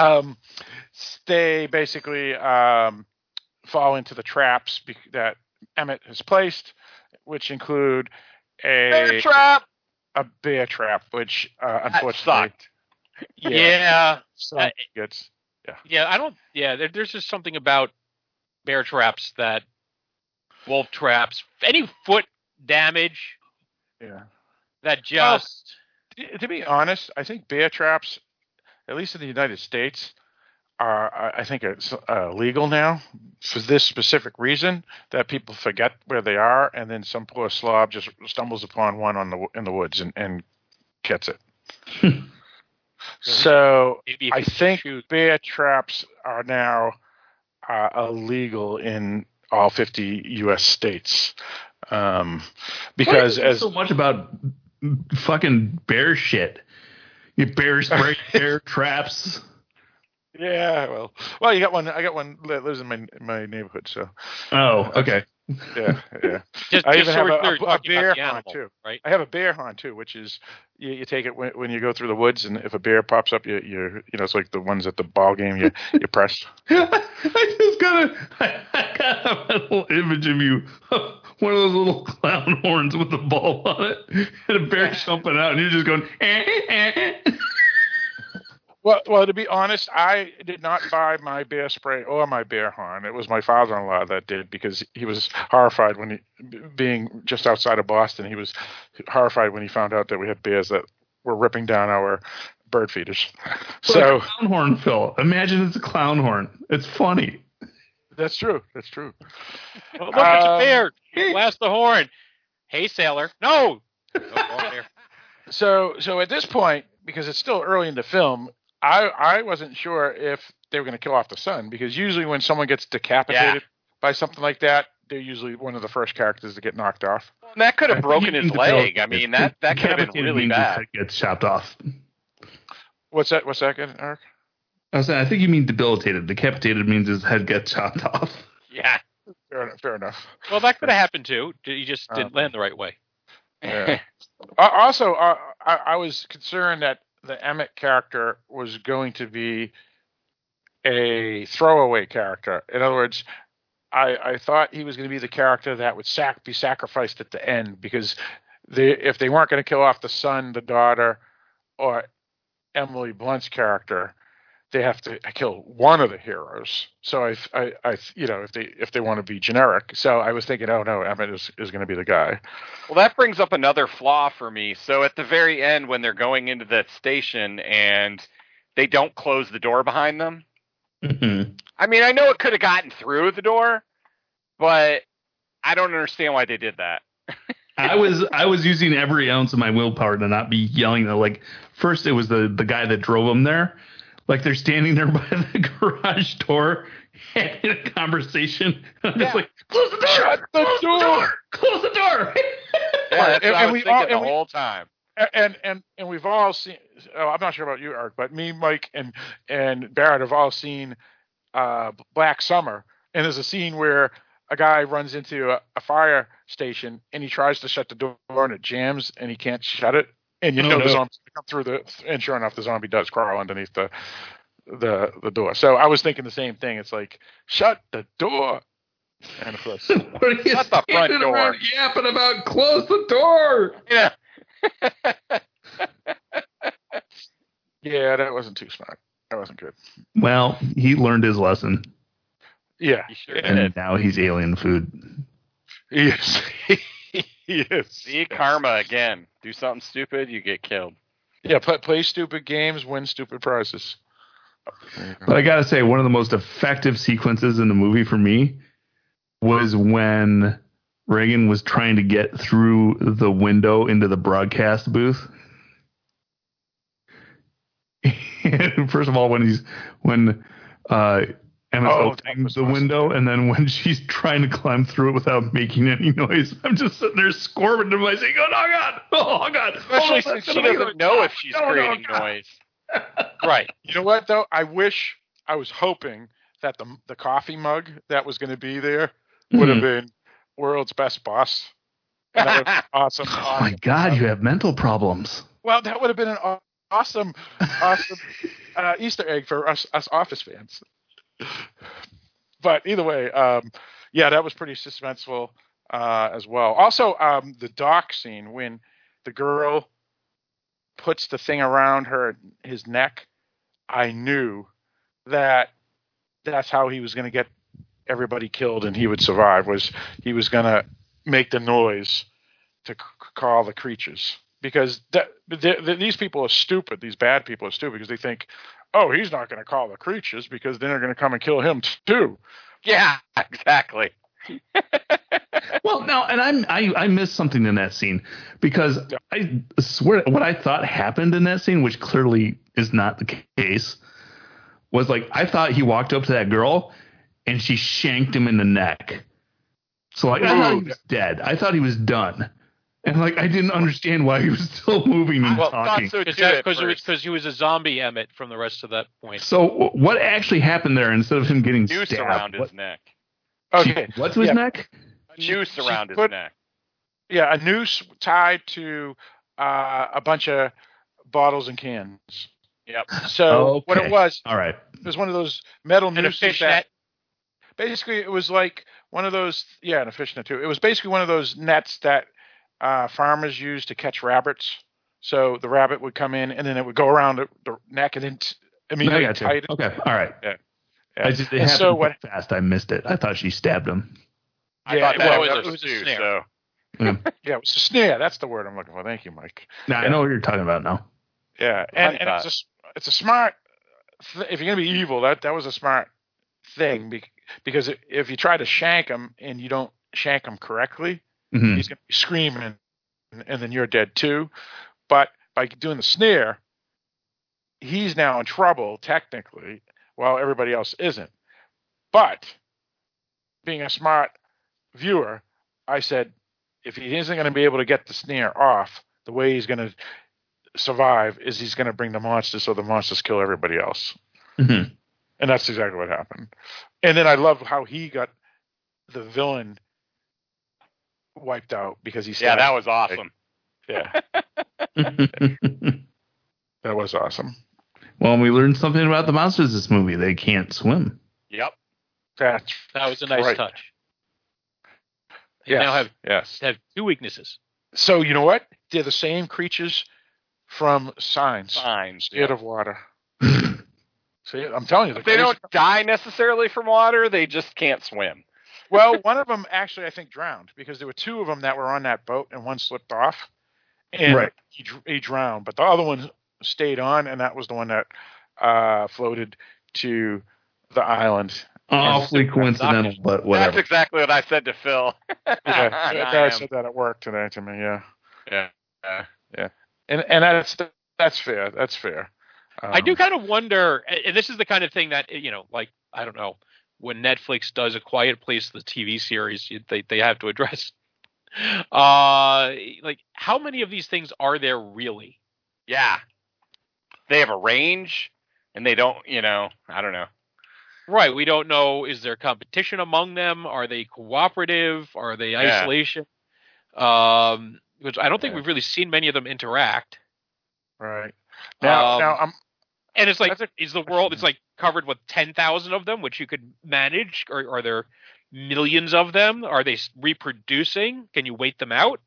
they basically fall into the traps that Emmett has placed, which include a bear trap, which unfortunately sucked. Yeah. Yeah. There's just something about bear traps that wolf traps, any foot damage. Yeah. That just. Well, to be honest, I think bear traps, at least in the United States, I think it's legal now for this specific reason that people forget where they are, and then some poor slob just stumbles upon one in the woods and gets it. So I think bear traps are now illegal in all 50 U.S. states. Because so much about fucking bear shit. You bears break bear traps. Yeah, well, you got one. I got one that lives in my neighborhood. So. Oh, okay. Yeah. I even have a bear horn hunt too. Right? I have a bear hunt too, which is you take it when you go through the woods, and if a bear pops up, you it's like the ones at the ball game you press. I got a mental image of you, one of those little clown horns with the ball on it, and a bear jumping out, and you're just going. Well, to be honest, I did not buy my bear spray or my bear horn. It was my father-in-law that did, because he was horrified being just outside of Boston, he was horrified when he found out that we had bears that were ripping down our bird feeders. So clown horn, Phil. Imagine it's a clown horn. It's funny. That's true. Well, look, it's a bear. Blast the horn. Hey, sailor. No. So at this point, because it's still early in the film, I wasn't sure if they were going to kill off the son, because usually when someone gets decapitated by something like that, they're usually one of the first characters to get knocked off. Well, that could have broken his leg. I mean, that could have been really bad. Gets chopped off. What's that again, Eric? I was saying, I think you mean debilitated. Decapitated means his head gets chopped off. Yeah. Fair enough. Well, that could have happened too. He just didn't land the right way. Yeah. Also, I was concerned that the Emmett character was going to be a throwaway character. In other words, I thought he was going to be the character that would be sacrificed at the end, because if they weren't going to kill off the son, the daughter, or Emily Blunt's character, they have to kill one of the heroes. So I if they want to be generic. So I was thinking, oh no, Emmett is going to be the guy. Well, that brings up another flaw for me. So at the very end, when they're going into that station and they don't close the door behind them. Mm-hmm. I mean, I know it could have gotten through the door, but I don't understand why they did that. I was using every ounce of my willpower to not be yelling. Like, first it was the guy that drove them there. Like, they're standing there by the garage door having a conversation. I'm just like, close the door! Shut the door! Close the door! Yeah, that's what I was thinking the whole time. And we've all seen, I'm not sure about you, Eric, but me, Mike, and Barrett have all seen Black Summer. And there's a scene where a guy runs into a fire station and he tries to shut the door and it jams and he can't shut it. And the zombie's going to come through and sure enough, the zombie does crawl underneath the door. So I was thinking the same thing. It's like, shut the door. And of course, shut the front door. Yapping about close the door. Yeah. Yeah, that wasn't too smart. That wasn't good. Well, he learned his lesson. Yeah. He sure and did. now he's alien food. Yes. Yes. See, karma again. Do something stupid, you get killed. Yeah, play stupid games, win stupid prizes. But I gotta say, one of the most effective sequences in the movie for me was when Reagan was trying to get through the window into the broadcast booth. First of all, when Emmett's opening the window, and then when she's trying to climb through it without making any noise, I'm just sitting there squirming to myself, going, oh God. Especially since she doesn't know if she's creating noise. Right. You know what, though? I was hoping that the coffee mug that was going to be there would have been world's best boss. And that would have been awesome. Oh, my God, you have mental problems. Well, that would have been an awesome Easter egg for us Office fans. But either way, yeah, that was pretty suspenseful as well. Also, the dock scene when the girl puts the thing around his neck, I knew that that's how he was going to get everybody killed and he would survive. He was going to make the noise to call the creatures, because these people are stupid. These bad people are stupid because they think, oh, he's not going to call the creatures because then they're going to come and kill him too. Yeah, exactly. Well, no, and I missed something in that scene, because I swear what I thought happened in that scene, which clearly is not the case, was like I thought he walked up to that girl and she shanked him in the neck. So like I thought he was dead. I thought he was done. And like I didn't understand why he was still moving and talking. Because he was a zombie Emmett from the rest of that point. So what actually happened there instead of him getting Noose stabbed? around his neck. Okay. What's his neck? A noose around his neck. Yeah, a noose tied to a bunch of bottles and cans. Yep. So what it was, all right, it was one of those metal nooses. And a fishnet. Basically, it was like one of those, and a fishnet too. It was basically one of those nets that farmers use to catch rabbits. So the rabbit would come in, and then it would go around the neck, and then immediately tight. Okay, all right. Yeah. I just it happened fast. I missed it. I thought she stabbed him. I thought that it was a snare. So. Yeah, it was a snare. That's the word I'm looking for. Thank you, Mike. Now I know what you're talking about now. Yeah, and it's a smart. If you're gonna be evil, that was a smart thing, because if you try to shank him and you don't shank him correctly, he's gonna be screaming, and then you're dead too. But by doing the snare, he's now in trouble technically, while everybody else isn't. But being a smart viewer, I said, if he isn't going to be able to get the snare off, the way he's going to survive is he's going to bring the monsters, so the monsters kill everybody else. Mm-hmm. And that's exactly what happened. And then I love how he got the villain wiped out because he Yeah, that was awesome. Yeah. That was awesome. Well, we learned something about the monsters this movie. They can't swim. Yep. That was a nice touch. They now have two weaknesses. So you know what? They're the same creatures from Signs. Scared of water. See, I'm telling you. They don't die necessarily from water. They just can't swim. Well, one of them actually, I think, drowned, because there were two of them that were on that boat, and one slipped off, and he drowned. But the other one stayed on, and that was the one that floated to the island. Awfully coincidental, but whatever. That's exactly what I said to Phil. I said that at work today to me. Yeah. And that's fair. That's fair. I do kind of wonder, and this is the kind of thing that, like, I don't know, when Netflix does A Quiet Place, the TV series, they have to address. Like, how many of these things are there really? Yeah. They have a range, and they don't, I don't know. Right. We don't know, is there competition among them? Are they cooperative? Are they isolation? Which I don't think we've really seen many of them interact. Right. Now and it's like, is the world, it's like covered with 10,000 of them, which you could manage? Or are there millions of them? Are they reproducing? Can you wait them out?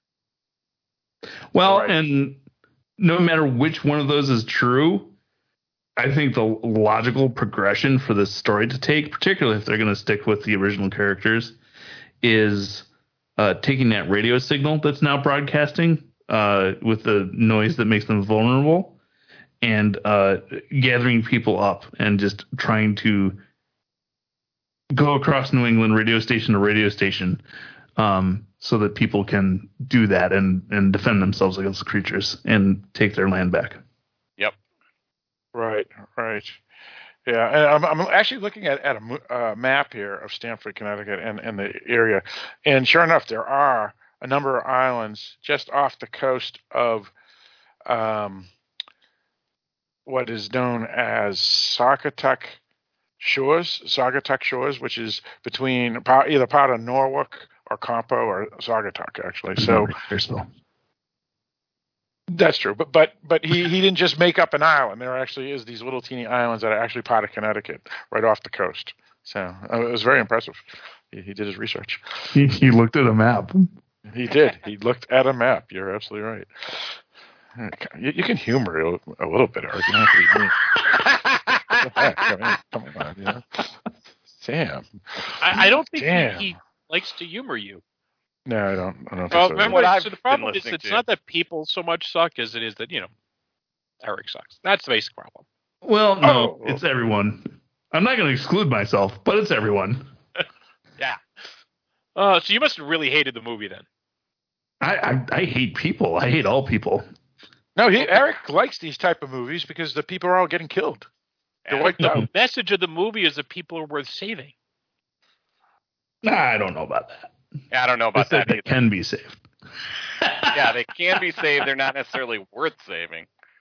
Well, and no matter which one of those is true, I think the logical progression for this story to take, particularly if they're going to stick with the original characters, is taking that radio signal that's now broadcasting with the noise that makes them vulnerable and gathering people up and just trying to go across New England radio station to radio station so that people can do that and defend themselves against the creatures and take their land back. Yep. Right. Yeah, and I'm actually looking at a map here of Stamford, Connecticut, and the area, and sure enough, there are a number of islands just off the coast of what is known as Saugatuck Shores, which is between either part of Norwalk or Compo or Saugatuck, actually. So that's true, but he didn't just make up an island. There actually is these little teeny islands that are actually part of Connecticut, right off the coast. So it was very impressive. He did his research. He looked at a map. He did. He looked at a map. You're absolutely right. You can humor a little bit, Eric. You don't have to be mean. Come on, you know? Damn. I don't think he likes to humor you. No, I don't think well, so. Remember, so the problem is it's not that people so much suck as it is that, Eric sucks. That's the basic problem. Well, no, it's everyone. I'm not going to exclude myself, but it's everyone. Yeah. So you must have really hated the movie then. I hate people. I hate all people. No, Eric likes these type of movies because the people are all getting killed. The message of the movie is that people are worth saving. Nah, I don't know about that. Yeah, I don't know about that either. They can be saved. Yeah, they can be saved. They're not necessarily worth saving.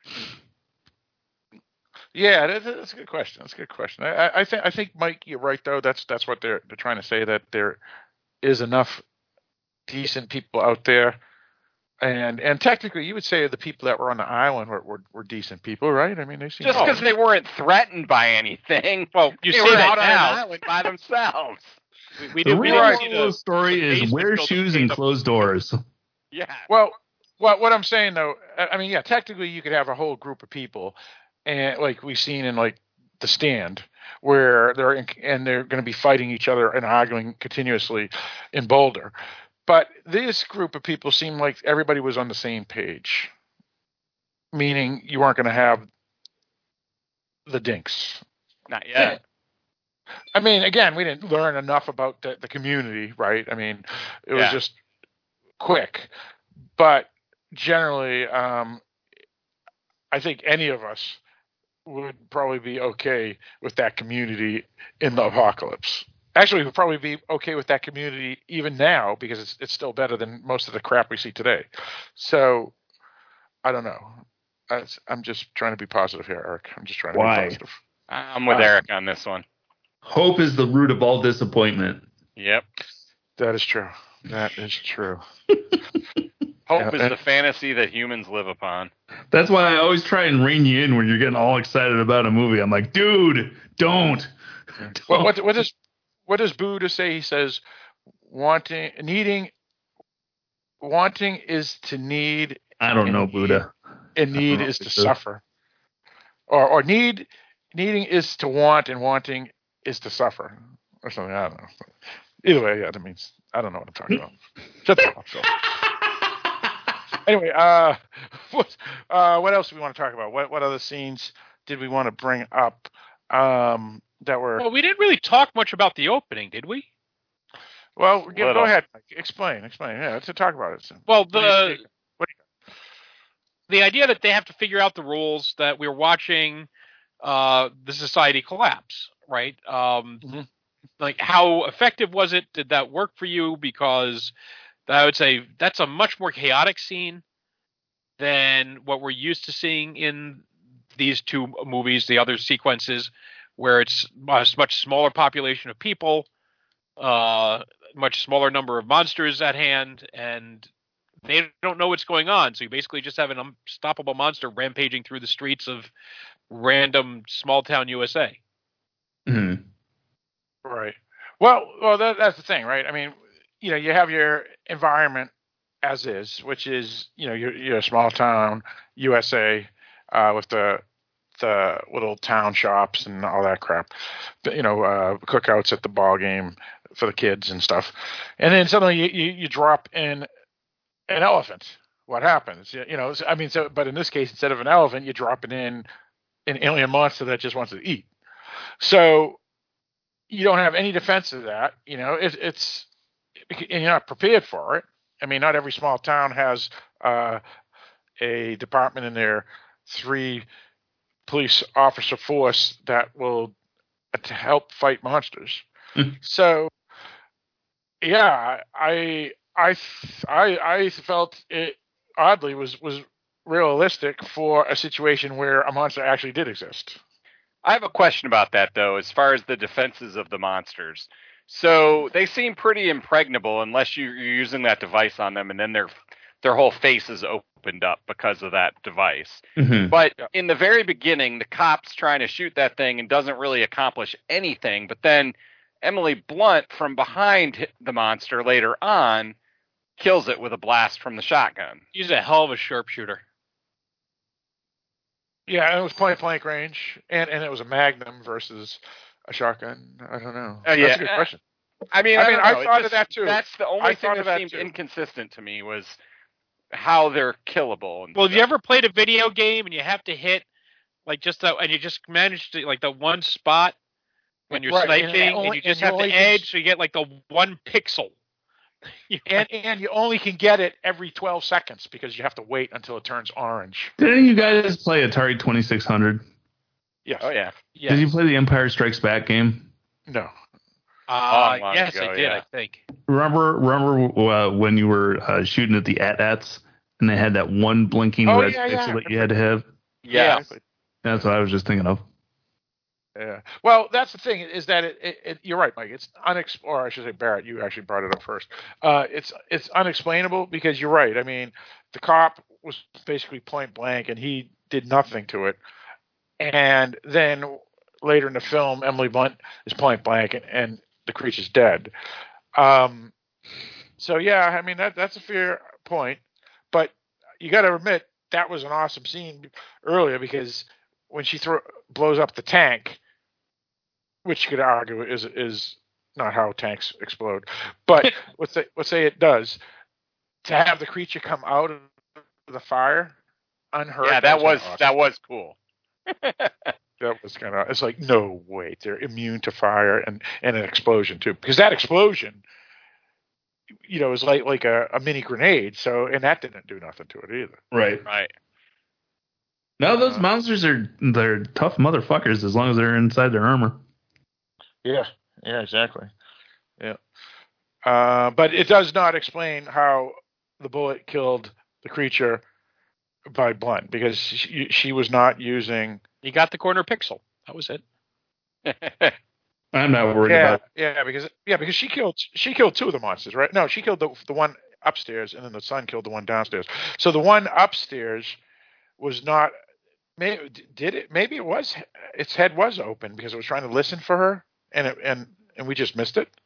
Yeah, that's a good question. I think, Mike, you're right though. That's what they're trying to say, that there is enough decent people out there, and technically, you would say the people that were on the island were decent people, right? I mean, they seem just because they weren't threatened by anything. Well, they were out on an island by themselves. We the didn't real the story is wear shoes and close doors. Yeah. Well, what I'm saying though, I mean, yeah, technically you could have a whole group of people, and like we've seen in like The Stand, where they're going to be fighting each other and arguing continuously in Boulder. But this group of people seemed like everybody was on the same page, meaning you weren't going to have the dinks. Not yet. I mean, again, we didn't learn enough about the community, right? I mean, it was just quick. But generally, I think any of us would probably be okay with that community in the apocalypse. Actually, we'd probably be okay with that community even now because it's still better than most of the crap we see today. So, I don't know. I'm just trying to be positive here, Eric. I'm just trying to be positive. I'm with Eric on this one. Hope is the root of all disappointment. Yep. That is true. Hope is the fantasy that humans live upon. That's why I always try and rein you in when you're getting all excited about a movie. I'm like, dude, don't. What does Buddha say? He says, wanting is to need. I don't know Buddha. And need is to suffer. Or needing is to want, and wanting is to suffer, or something. I don't know. Either way, yeah, that means I don't know what I'm talking about. Shut the fuck up. Anyway, what else do we want to talk about? What other scenes did we want to bring up that were? Well, we didn't really talk much about the opening, did we? Well, go ahead, Mike. Explain. Yeah, let's talk about it. Well, the idea that they have to figure out the rules, that we're watching the society collapse, right? Like, how effective was it? Did that work for you? Because I would say that's a much more chaotic scene than what we're used to seeing in these two movies, the other sequences, where it's a much smaller population of people, much smaller number of monsters at hand, and they don't know what's going on. So you basically just have an unstoppable monster rampaging through the streets of random small town USA. Mm-hmm. Right. Well, that's the thing, right? I mean, you have your environment as is, which is, you're a small town USA with the little town shops and all that crap. Cookouts at the ball game, for the kids and stuff. And then suddenly you drop in an elephant. What happens? But in this case, instead of an elephant, you're dropping in an alien monster that just wants to eat. So you don't have any defense of that. It's and you're not prepared for it. I mean, not every small town has a department in their 3 police officer force that will to help fight monsters. So, yeah, I felt it oddly was realistic for a situation where a monster actually did exist. I have a question about that, though, as far as the defenses of the monsters. So they seem pretty impregnable unless you're using that device on them, and then their whole face is opened up because of that device. Mm-hmm. But in the very beginning, the cop's trying to shoot that thing and doesn't really accomplish anything. But then Emily Blunt, from behind the monster later on, kills it with a blast from the shotgun. He's a hell of a sharpshooter. Yeah, and it was point blank range, and it was a Magnum versus a shotgun. I don't know. That's a good question. I thought of that too. That's the only thing that seemed inconsistent to me was how they're killable. Well, have you ever played a video game and you have to hit and you just manage to the one spot when you're sniping, and you just have to edge, so you get the 1 pixel. And you only can get it every 12 seconds because you have to wait until it turns orange. Did any of you guys play Atari 2600? Yes. Oh, yeah. Yes. Did you play the Empire Strikes Back game? No. Yes, I did, I think. Remember when you were shooting at the AT-ATs and they had that one blinking red pixel that you had to have? Yeah. That's what I was just thinking of. Yeah. Well, that's the thing is that you're right, Mike. It's or I should say, Barrett, you actually brought it up first. It's unexplainable because you're right. I mean, the cop was basically point blank and he did nothing to it. And then later in the film, Emily Blunt is point blank and the creature's dead. So yeah, I mean that's a fair point, but you got to admit that was an awesome scene earlier because when she blows up the tank, which you could argue is not how tanks explode, but let's say it does, to have the creature come out of the fire unhurt. Yeah, that was cool. That was kind of, it's like, no, wait, they're immune to fire and an explosion too, because that explosion, is like a mini grenade. So, and that didn't do nothing to it either. Right. No, those monsters they're tough motherfuckers as long as they're inside their armor. Yeah, exactly. Yeah. But it does not explain how the bullet killed the creature by Blunt because she was not using. You got the corner pixel. That was it. I'm not worried about it. Because she killed 2 of the monsters, right? No, she killed the one upstairs, and then the son killed the one downstairs. So the one upstairs was not. Maybe it was. Its head was open because it was trying to listen for her, and we just missed it.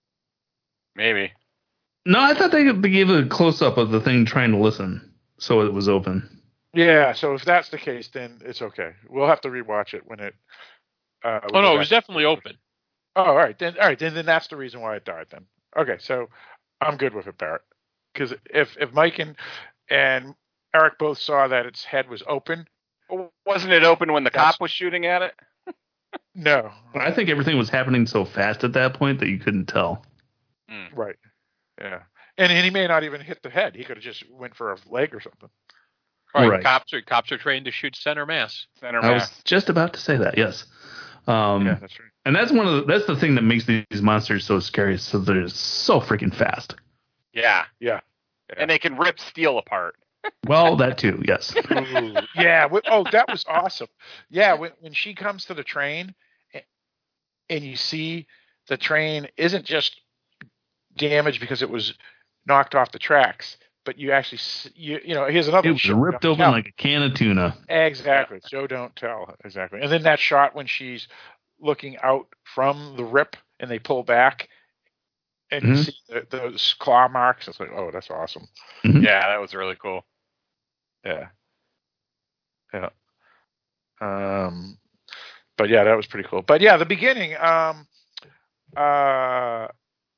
Maybe. No, I thought they gave a close up of the thing trying to listen, so it was open. Yeah, so if that's the case, then it's okay. We'll have to rewatch it when it. It was definitely open. Oh, all right. Then that's the reason why it died. Then okay, so I'm good with it, Barrett. Because if Mike and Eric both saw that its head was open, wasn't it open when the cop was shooting at it? No, I think everything was happening so fast at that point that you couldn't tell. Right. Yeah, and he may not even hit the head. He could have just went for a leg or something. Right. Cops are trained to shoot center mass. I was just about to say that. Yes. Yeah, that's right. And that's the thing that makes these monsters so scary. So they're so freaking fast. Yeah. And they can rip steel apart. Well, that too. Yes. Ooh, yeah. That was awesome. Yeah. When she comes to the train, and you see the train isn't just damaged because it was knocked off the tracks. But you actually, here's another. It was ripped open like a can of tuna. Exactly. Show don't tell. Exactly. And then that shot when she's looking out from the rip and they pull back and you see those claw marks. It's like, oh, that's awesome. Mm-hmm. Yeah, that was really cool. Yeah. But yeah, that was pretty cool. But yeah, the beginning,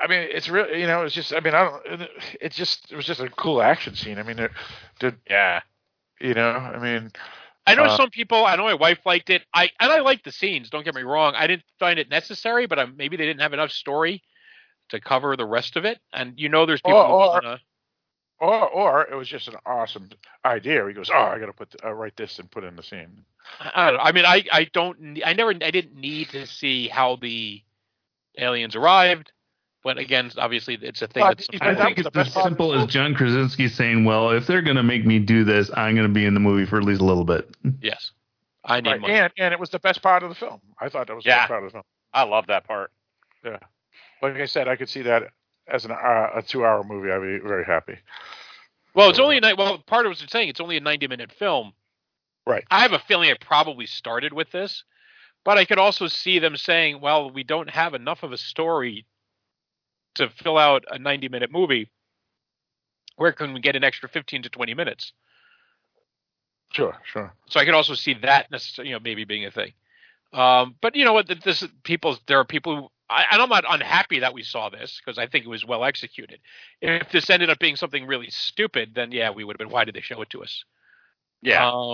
I mean, it's really, it's just, I mean, it was just a cool action scene. I mean, yeah. I mean. I know some people, I know my wife liked it. I liked the scenes, don't get me wrong. I didn't find it necessary, but maybe they didn't have enough story to cover the rest of it. And there's people or it was just an awesome idea. He goes, I got to write this and put it in the scene. I don't know. I mean, I didn't need to see how the aliens arrived. But again, obviously, it's a thing. I think it's as simple as John Krasinski saying, "Well, if they're going to make me do this, I'm going to be in the movie for at least a little bit." Yes, I need money. And it was the best part of the film. I thought that was the best part of the film. I love that part. Yeah, like I said, I could see that as a 2-hour movie. I'd be very happy. Well, it's only part of what it's saying. It's only a 90-minute film. Right. I have a feeling I probably started with this, but I could also see them saying, "Well, we don't have enough of a story to fill out a 90-minute movie. Where can we get an extra 15 to 20 minutes?" Sure. So I could also see that maybe being a thing. But you know what? There are people who, and I'm not unhappy that we saw this because I think it was well executed. If this ended up being something really stupid, then yeah, we would have been, why did they show it to us? Yeah.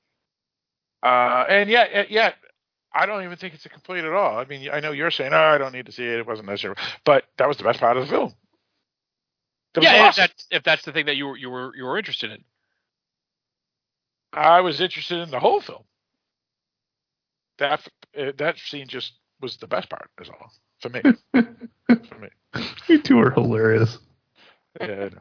And yeah. I don't even think it's a complete at all. I mean, I know you're saying, I don't need to see it. It wasn't necessary. But that was the best part of the film. Awesome. If that's the thing that you were interested in. I was interested in the whole film. That scene just was the best part, is all. For me. You two are hilarious. Yeah,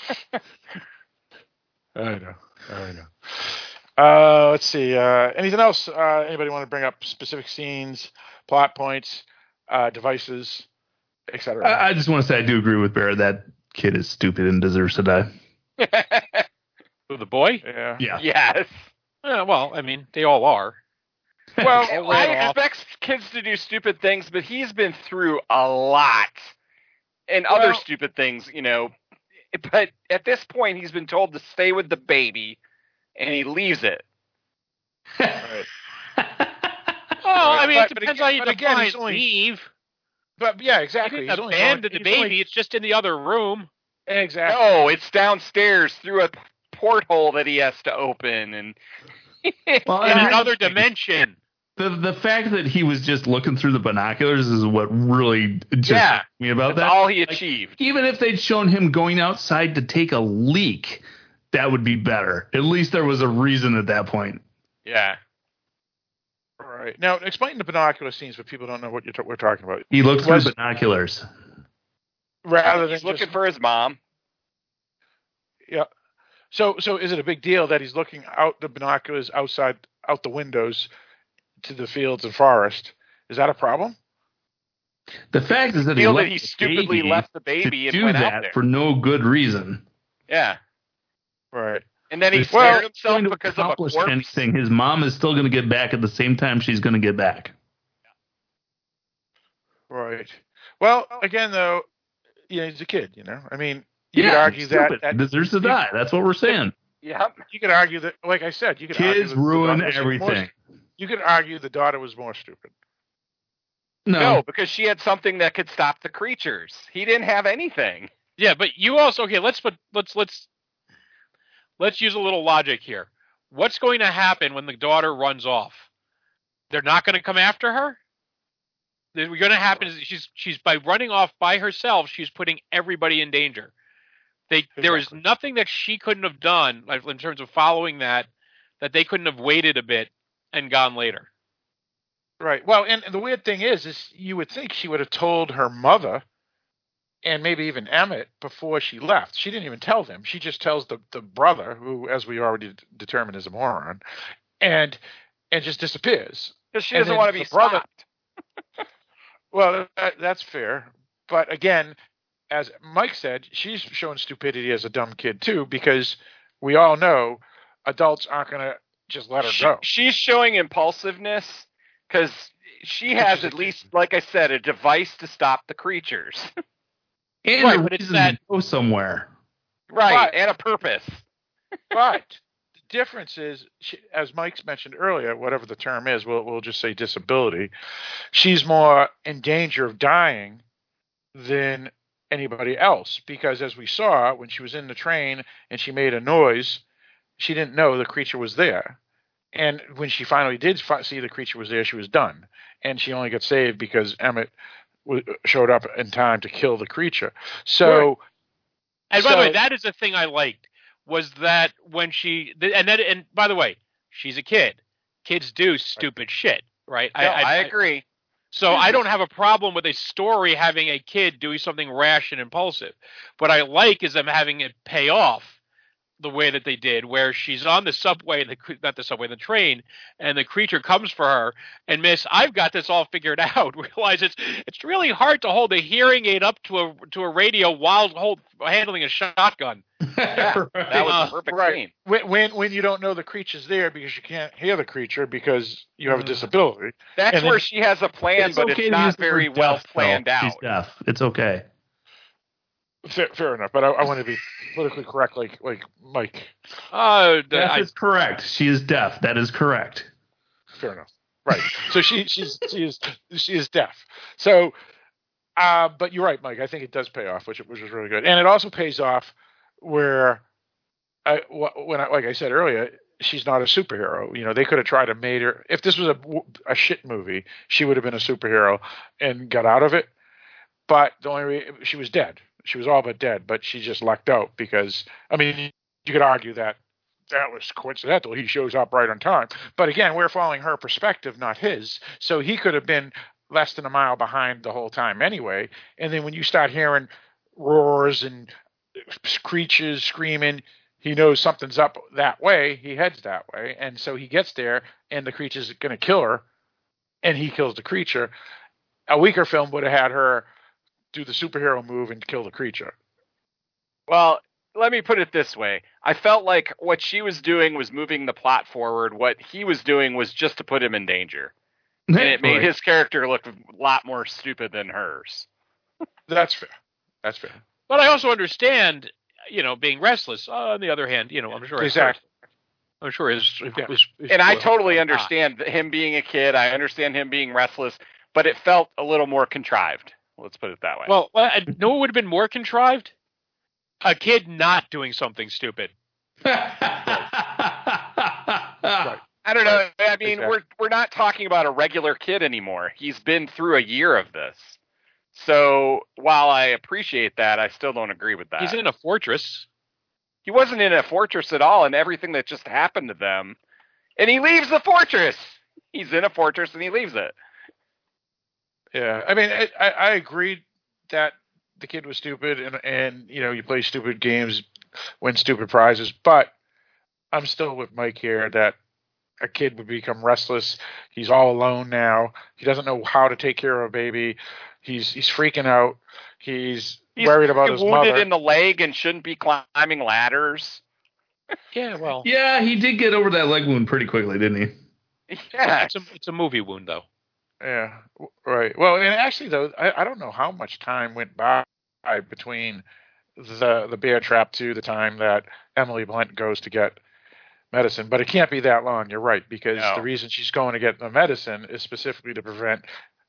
I know. Let's see. Anything else? Anybody want to bring up specific scenes, plot points, devices, etc.? I just want to say I do agree with Bear. That kid is stupid and deserves to die. Who, the boy? Yeah. Yes. Well, I mean, they all are. Well, I expect kids to do stupid things, but he's been through a lot and other stupid things, But at this point, he's been told to stay with the baby. And he leaves it. Right. Well, I mean, it depends how you define leave. But yeah, exactly. He didn't abandon the baby. It's just in the other room. Exactly. No, it's downstairs through a porthole that he has to open, and in another dimension. The fact that he was just looking through the binoculars is what really just me about that's that. all he achieved. Even if they'd shown him going outside to take a leak, that would be better. At least there was a reason at that point. Yeah. All right. Now, explain the binocular scenes, but people don't know what we're talking about. He looked through binoculars. Rather than he's looking for his mom. Yeah. So is it a big deal that he's looking out the binoculars out the windows to the fields and forest? Is that a problem? The fact is that he stupidly left the baby and went out there for no good reason. Yeah. Right. And then he scared himself because of a accomplish corpse. Anything. His mom is still going to get back at the same time she's going to get back. Right. Well, again, though, he's a kid. I mean, you could argue that deserves to die. That's what we're saying. Yeah. You could argue that, like I said, you could argue kids ruin everything. You could argue the daughter was more stupid. No, because she had something that could stop the creatures. He didn't have anything. Yeah, but you also let's use a little logic here. What's going to happen when the daughter runs off? They're not going to come after her? What's going to happen is she's by running off by herself, she's putting everybody in danger. There is nothing that she couldn't have done, like in terms of following that they couldn't have waited a bit and gone later. Right. Well, and the weird thing is you would think she would have told her mother and maybe even Emmett before she left. She didn't even tell them. She just tells the brother, who, as we already determined, is a moron, and just disappears. Because she doesn't want to be stopped. Well, that's fair. But again, as Mike said, she's showing stupidity as a dumb kid too, because we all know adults aren't going to just let her go. She's showing impulsiveness because she has, at least, like I said, a device to stop the creatures. And right, but it's that go somewhere. Right, and a purpose. But the difference is, as Mike's mentioned earlier, whatever the term is, we'll just say disability, she's more in danger of dying than anybody else, because as we saw when she was in the train and she made a noise, she didn't know the creature was there. And when she finally did see the creature was there, she was done. And she only got saved because Emmett showed up in time to kill the creature. So, right. And by the way, that is the thing I liked, was that when and by the way, she's a kid. Kids do stupid shit, right? No, I agree. So I don't have a problem with a story having a kid doing something rash and impulsive. What I like is them having it pay off the way that they did, where she's on the subway, the train, and the creature comes for her, and Miss, I've got this all figured out. Realize it's really hard to hold a hearing aid up to a radio while handling a shotgun. That was the perfect scene. When you don't know the creature's there because you can't hear the creature because you have a disability. That's where she has a plan, but it's not very well planned out. She's deaf. It's okay. Fair enough, but I want to be politically correct, like Mike. That is correct. She is deaf. That is correct. Fair enough. Right. So she is deaf. So, but you're right, Mike. I think it does pay off, which is really good, and it also pays off where, like I said earlier, she's not a superhero. You know, they could have tried to made her. If this was a shit movie, she would have been a superhero and got out of it. But the only she was dead. She was all but dead, but she just lucked out because, I mean, you could argue that was coincidental. He shows up right on time. But again, we're following her perspective, not his. So he could have been less than a mile behind the whole time anyway. And then when you start hearing roars and creatures screaming, he knows something's up that way. He heads that way. And so he gets there, and the creature's going to kill her, and he kills the creature. A weaker film would have had her do the superhero move and kill the creature. Well, let me put it this way. I felt like what she was doing was moving the plot forward. What he was doing was just to put him in danger. And it made his character look a lot more stupid than hers. That's fair. But I also understand, being restless. On the other hand, I'm sure. Exactly. I'm sure his and I totally understand him being a kid. I understand him being restless, but it felt a little more contrived. Let's put it that way. Well, I know it would have been more contrived. A kid not doing something stupid. Right. I don't know. I mean, we're not talking about a regular kid anymore. He's been through a year of this. So while I appreciate that, I still don't agree with that. He's in a fortress. He wasn't in a fortress at all, and everything that just happened to them. And he leaves the fortress. He's in a fortress and he leaves it. Yeah, I mean, I agreed that the kid was stupid, and you play stupid games, win stupid prizes, but I'm still with Mike here that a kid would become restless. He's all alone now. He doesn't know how to take care of a baby. He's freaking out. He's worried about his mother. He's wounded in the leg and shouldn't be climbing ladders. Yeah, well. Yeah, he did get over that leg wound pretty quickly, didn't he? Yeah. It's a movie wound, though. Yeah, right. Well, and actually, though, I don't know how much time went by between the bear trap to the time that Emily Blunt goes to get medicine, but it can't be that long. You're right, because the reason she's going to get the medicine is specifically to prevent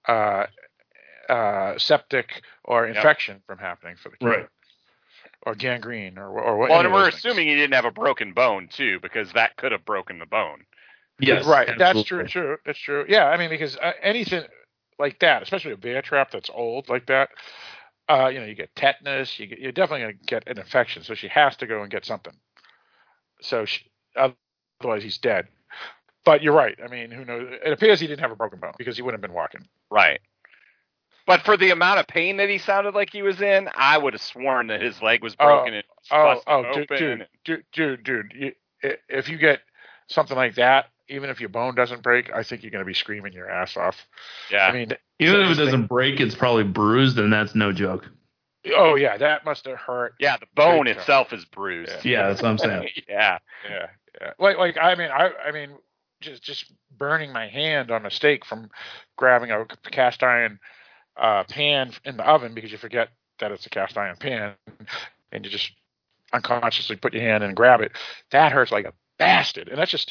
septic or infection from happening for the kid. Right. Or gangrene or what. Well, and we're assuming he didn't have a broken bone, too, because that could have broken the bone. Yes, right. Absolutely. That's true. That's true. Yeah, I mean, because anything like that, especially a bear trap that's old like that, you get tetanus. You're definitely going to get an infection. So she has to go and get something. So otherwise he's dead. But you're right. I mean, who knows? It appears he didn't have a broken bone because he wouldn't have been walking. Right. But for the amount of pain that he sounded like he was in, I would have sworn that his leg was broken and open. Dude. If you get something like that, even if your bone doesn't break, I think you're going to be screaming your ass off. Yeah. I mean, even if it doesn't break, it's probably bruised, and that's no joke. Oh, yeah, that must have hurt. Yeah, the bone itself is bruised. Yeah, that's what I'm saying. Yeah. Like I mean, just burning my hand on a steak from grabbing a cast iron pan in the oven because you forget that it's a cast iron pan, and you just unconsciously put your hand in and grab it. That hurts like a bastard, and that's just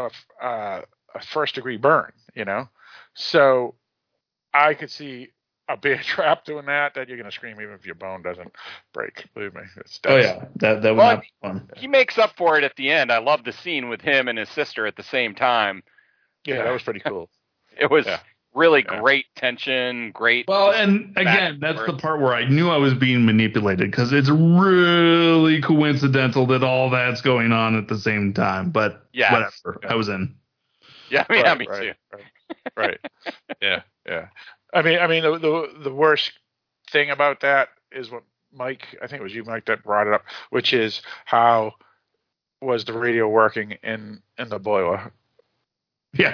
a first degree burn. So I could see a bear trap doing that, you're going to scream even if your bone doesn't break. Believe me. That would not be fun. He makes up for it at the end. I love the scene with him and his sister at the same time. Yeah, that was pretty cool. It was really great tension, great. Well, and again, that's the part where I knew I was being manipulated because it's really coincidental that all that's going on at the same time. But whatever, I was in. Yeah, me too. Right. Yeah. I mean, the worst thing about that is what Mike, I think it was you, Mike, that brought it up, which is how was the radio working in the boiler? Yeah.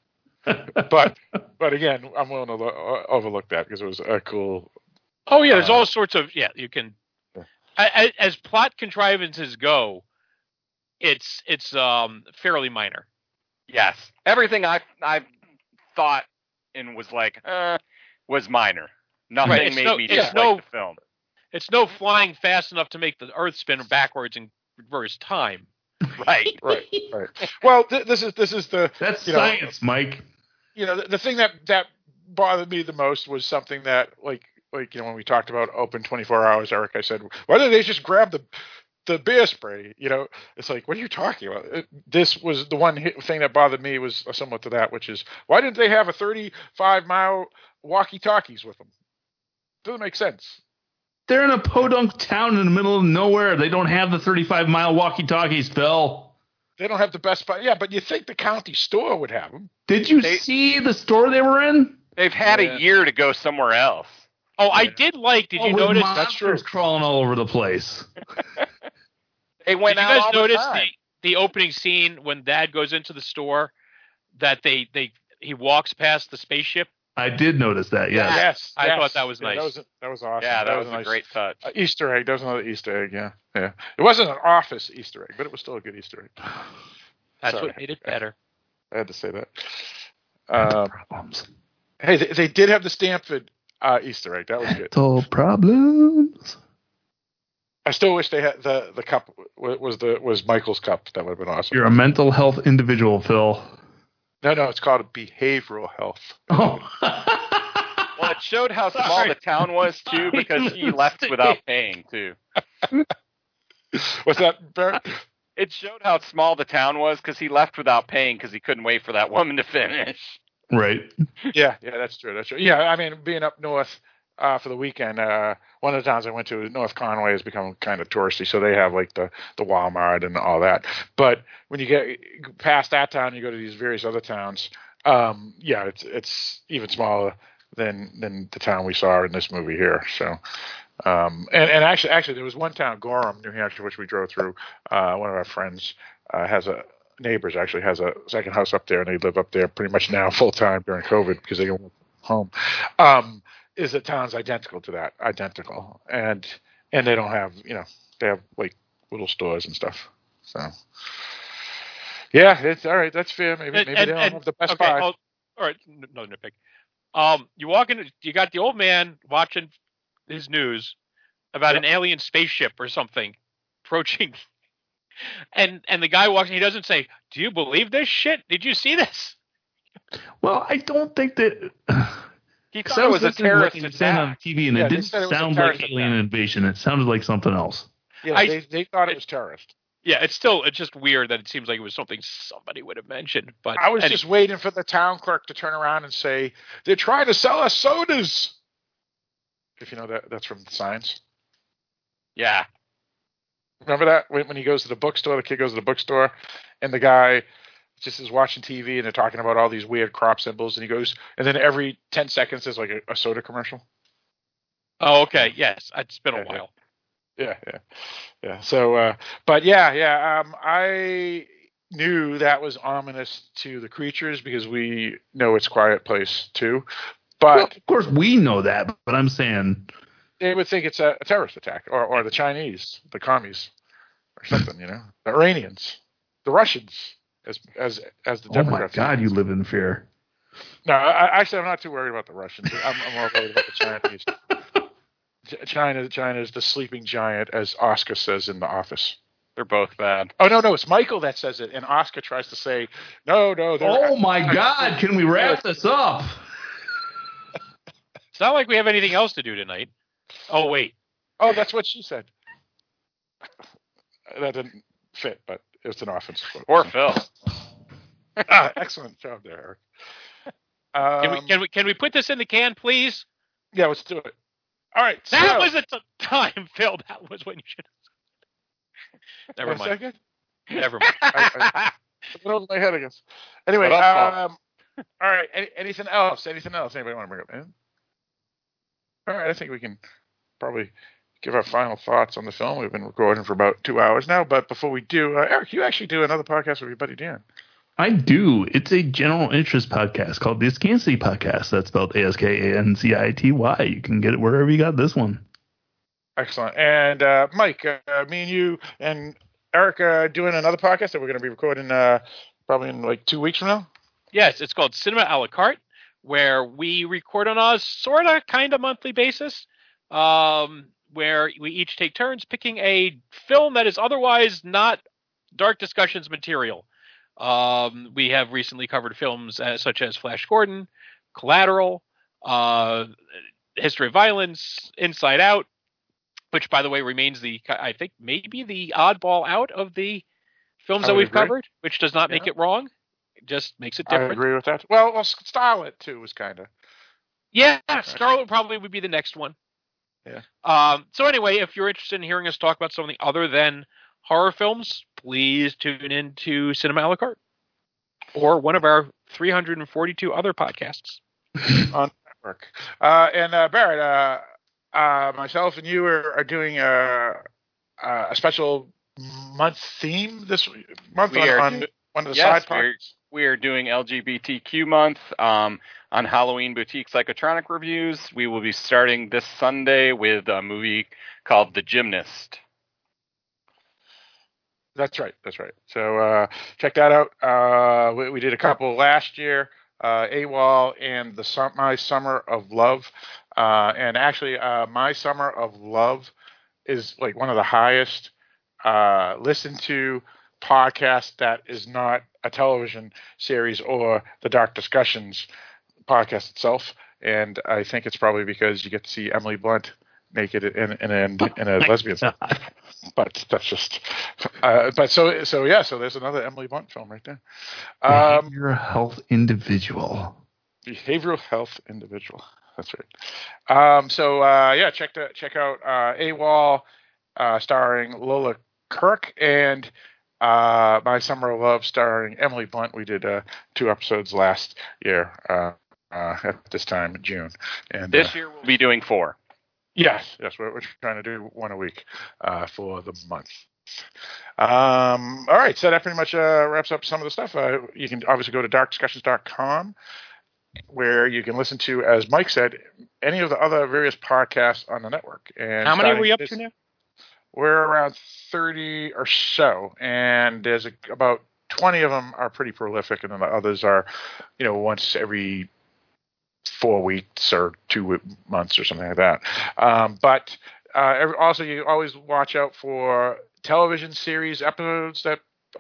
But again, I'm willing to overlook that because it was a cool. Oh yeah, there's all sorts of you can. As plot contrivances go, it's fairly minor. Yes, everything I thought and was like was minor. Nothing made me dislike the film. It's no flying fast enough to make the Earth spin backwards and reverse time. Right. Well, this is that's science, Mike. The thing that bothered me the most was something that like when we talked about open 24 hours, Eric, I said, why didn't they just grab the bear spray? It's like, what are you talking about? This was the one thing that bothered me was somewhat to that, which is why didn't they have a 35-mile walkie-talkies with them? Doesn't make sense. They're in a podunk town in the middle of nowhere. They don't have the 35-mile walkie-talkies, Phil. They don't have the best spot. Yeah, but you think the county store would have them. Did you see the store they were in? They've had a year to go somewhere else. Oh, I did like. Did you notice? That's true. Crawling all over the place. They went out all the time. Did you guys notice the opening scene when Dad goes into the store that he walks past the spaceship? I did notice that. Yes. I thought that was nice. That was awesome. Yeah, that was a nice. Great touch. Easter egg. That was another Easter egg. Yeah. It wasn't an office Easter egg, but it was still a good Easter egg. That's what made it better. I had to say that. Hey, they did have the Stanford Easter egg. That was good. Mental problems. I still wish they had the cup was Michael's cup. That would have been awesome. You're a mental health individual, Phil. No, it's called a behavioral health. Oh. Well, it showed how small the town was, too, because he left without paying, too. What's that, Barrett? It showed how small the town was because he left without paying because he couldn't wait for that woman to finish. Right. Yeah, that's true. Yeah, I mean, being up north for the weekend, one of the towns I went to, North Conway, has become kind of touristy, so they have like the Walmart and all that. But when you get past that town, you go to these various other towns. It's even smaller than the town we saw in this movie here. So, and actually, there was one town, Gorham, New Hampshire, which we drove through. One of our friends has a second house up there, and they live up there pretty much now full time during COVID because they don't work home. Is the town's identical to that, and they don't have, they have like little stores and stuff. So, yeah, it's all right. That's fair. Maybe they don't have the best buy. All right, no nitpick. You walk in, you got the old man watching his news about an alien spaceship or something approaching, and the guy walks in. He doesn't say, "Do you believe this shit? Did you see this?" Well, I don't think that. He thought it was a terrorist attack on TV, and it didn't sound like alien invasion. It sounded like something else. Yeah, they thought it was terrorist. Yeah, it's just weird that it seems like it was something somebody would have mentioned. But I was just waiting for the town clerk to turn around and say, "They're trying to sell us sodas." If you know that's from the Signs. Yeah. Remember that when he goes to the bookstore, the kid goes to the bookstore, and the guy just is watching TV, and they're talking about all these weird crop symbols, and he goes, and then every 10 seconds there's like a soda commercial. Oh, okay. Yes, it's been a while. Yeah. So, but I knew that was ominous to the creatures because we know it's Quiet Place too. But well, of course we know that, but I'm saying they would think it's a terrorist attack, or the Chinese, the commies, or something. The Iranians, the Russians. As the Democrats. Oh my God, you live in fear. No, I'm not too worried about the Russians. I'm more worried about the Chinese. China is the sleeping giant, as Oscar says in The Office. They're both bad. Oh no, it's Michael that says it, and Oscar tries to say, no. Oh my God, can we wrap this up? It's not like we have anything else to do tonight. Oh, wait. Oh, that's what she said. That didn't fit, but it's an offense. Or Phil. Excellent job there, Eric. Can we put this in the can, please? Yeah, let's do it. All right. That was at the time, Phil. That was when you should have. Never mind. Second? Never mind. I went over my head, I guess. Anyway, all right. Anything else? Anything else? Anybody want to bring up? Man? All right. I think we can probably give our final thoughts on the film. We've been recording for about 2 hours now, but before we do, Eric, you actually do another podcast with your buddy Dan. I do. It's a general interest podcast called the Askancity Podcast. That's spelled ASKANCITY. You can get it wherever you got this one. Excellent. And Mike, me and you and Eric are doing another podcast that we're going to be recording probably in like 2 weeks from now. Yes, it's called Cinema a la carte, where we record on a sort of kind of monthly basis, where we each take turns picking a film that is otherwise not Dark Discussions material. We have recently covered films such as Flash Gordon, Collateral, History of Violence, Inside Out, which, by the way, remains I think maybe the oddball out of the films that we've covered, which does not make it wrong. It just makes it different. I agree with that. Well, Starlet, too, was kind of... Yeah, Starlet probably would be the next one. Yeah. So anyway, if you're interested in hearing us talk about something other than horror films, please tune in to Cinema a la carte or one of our 342 other podcasts on the network. And Barrett, myself and you are doing a special month theme this month on one of the side podcasts. We are doing LGBTQ month on Halloween Boutique Psychotronic Reviews. We will be starting this Sunday with a movie called The Gymnast. That's right. So check that out. We did a couple last year, AWOL and My Summer of Love. And actually, My Summer of Love is like one of the highest listened to podcasts that is not a television series or the Dark Discussions podcast itself. And I think it's probably because you get to see Emily Blunt naked in a lesbian scene. But that's just, so there's another Emily Blunt film right there. Behavioral health individual. That's right. Check out AWOL, starring Lola Kirk, and My Summer of Love, starring Emily Blunt. We did 2 episodes last year at this time in June. And this year we'll be doing 4. Yes, we're trying to do 1 a week for the month. All right, so that pretty much wraps up some of the stuff. You can obviously go to darkdiscussions.com, where you can listen to, as Mike said, any of the other various podcasts on the network. And how many are we up to now? We're around 30 or so, and there's about 20 of them are pretty prolific, and then the others are, once every 4 weeks or 2 months or something like that. But also, you always watch out for television series episodes that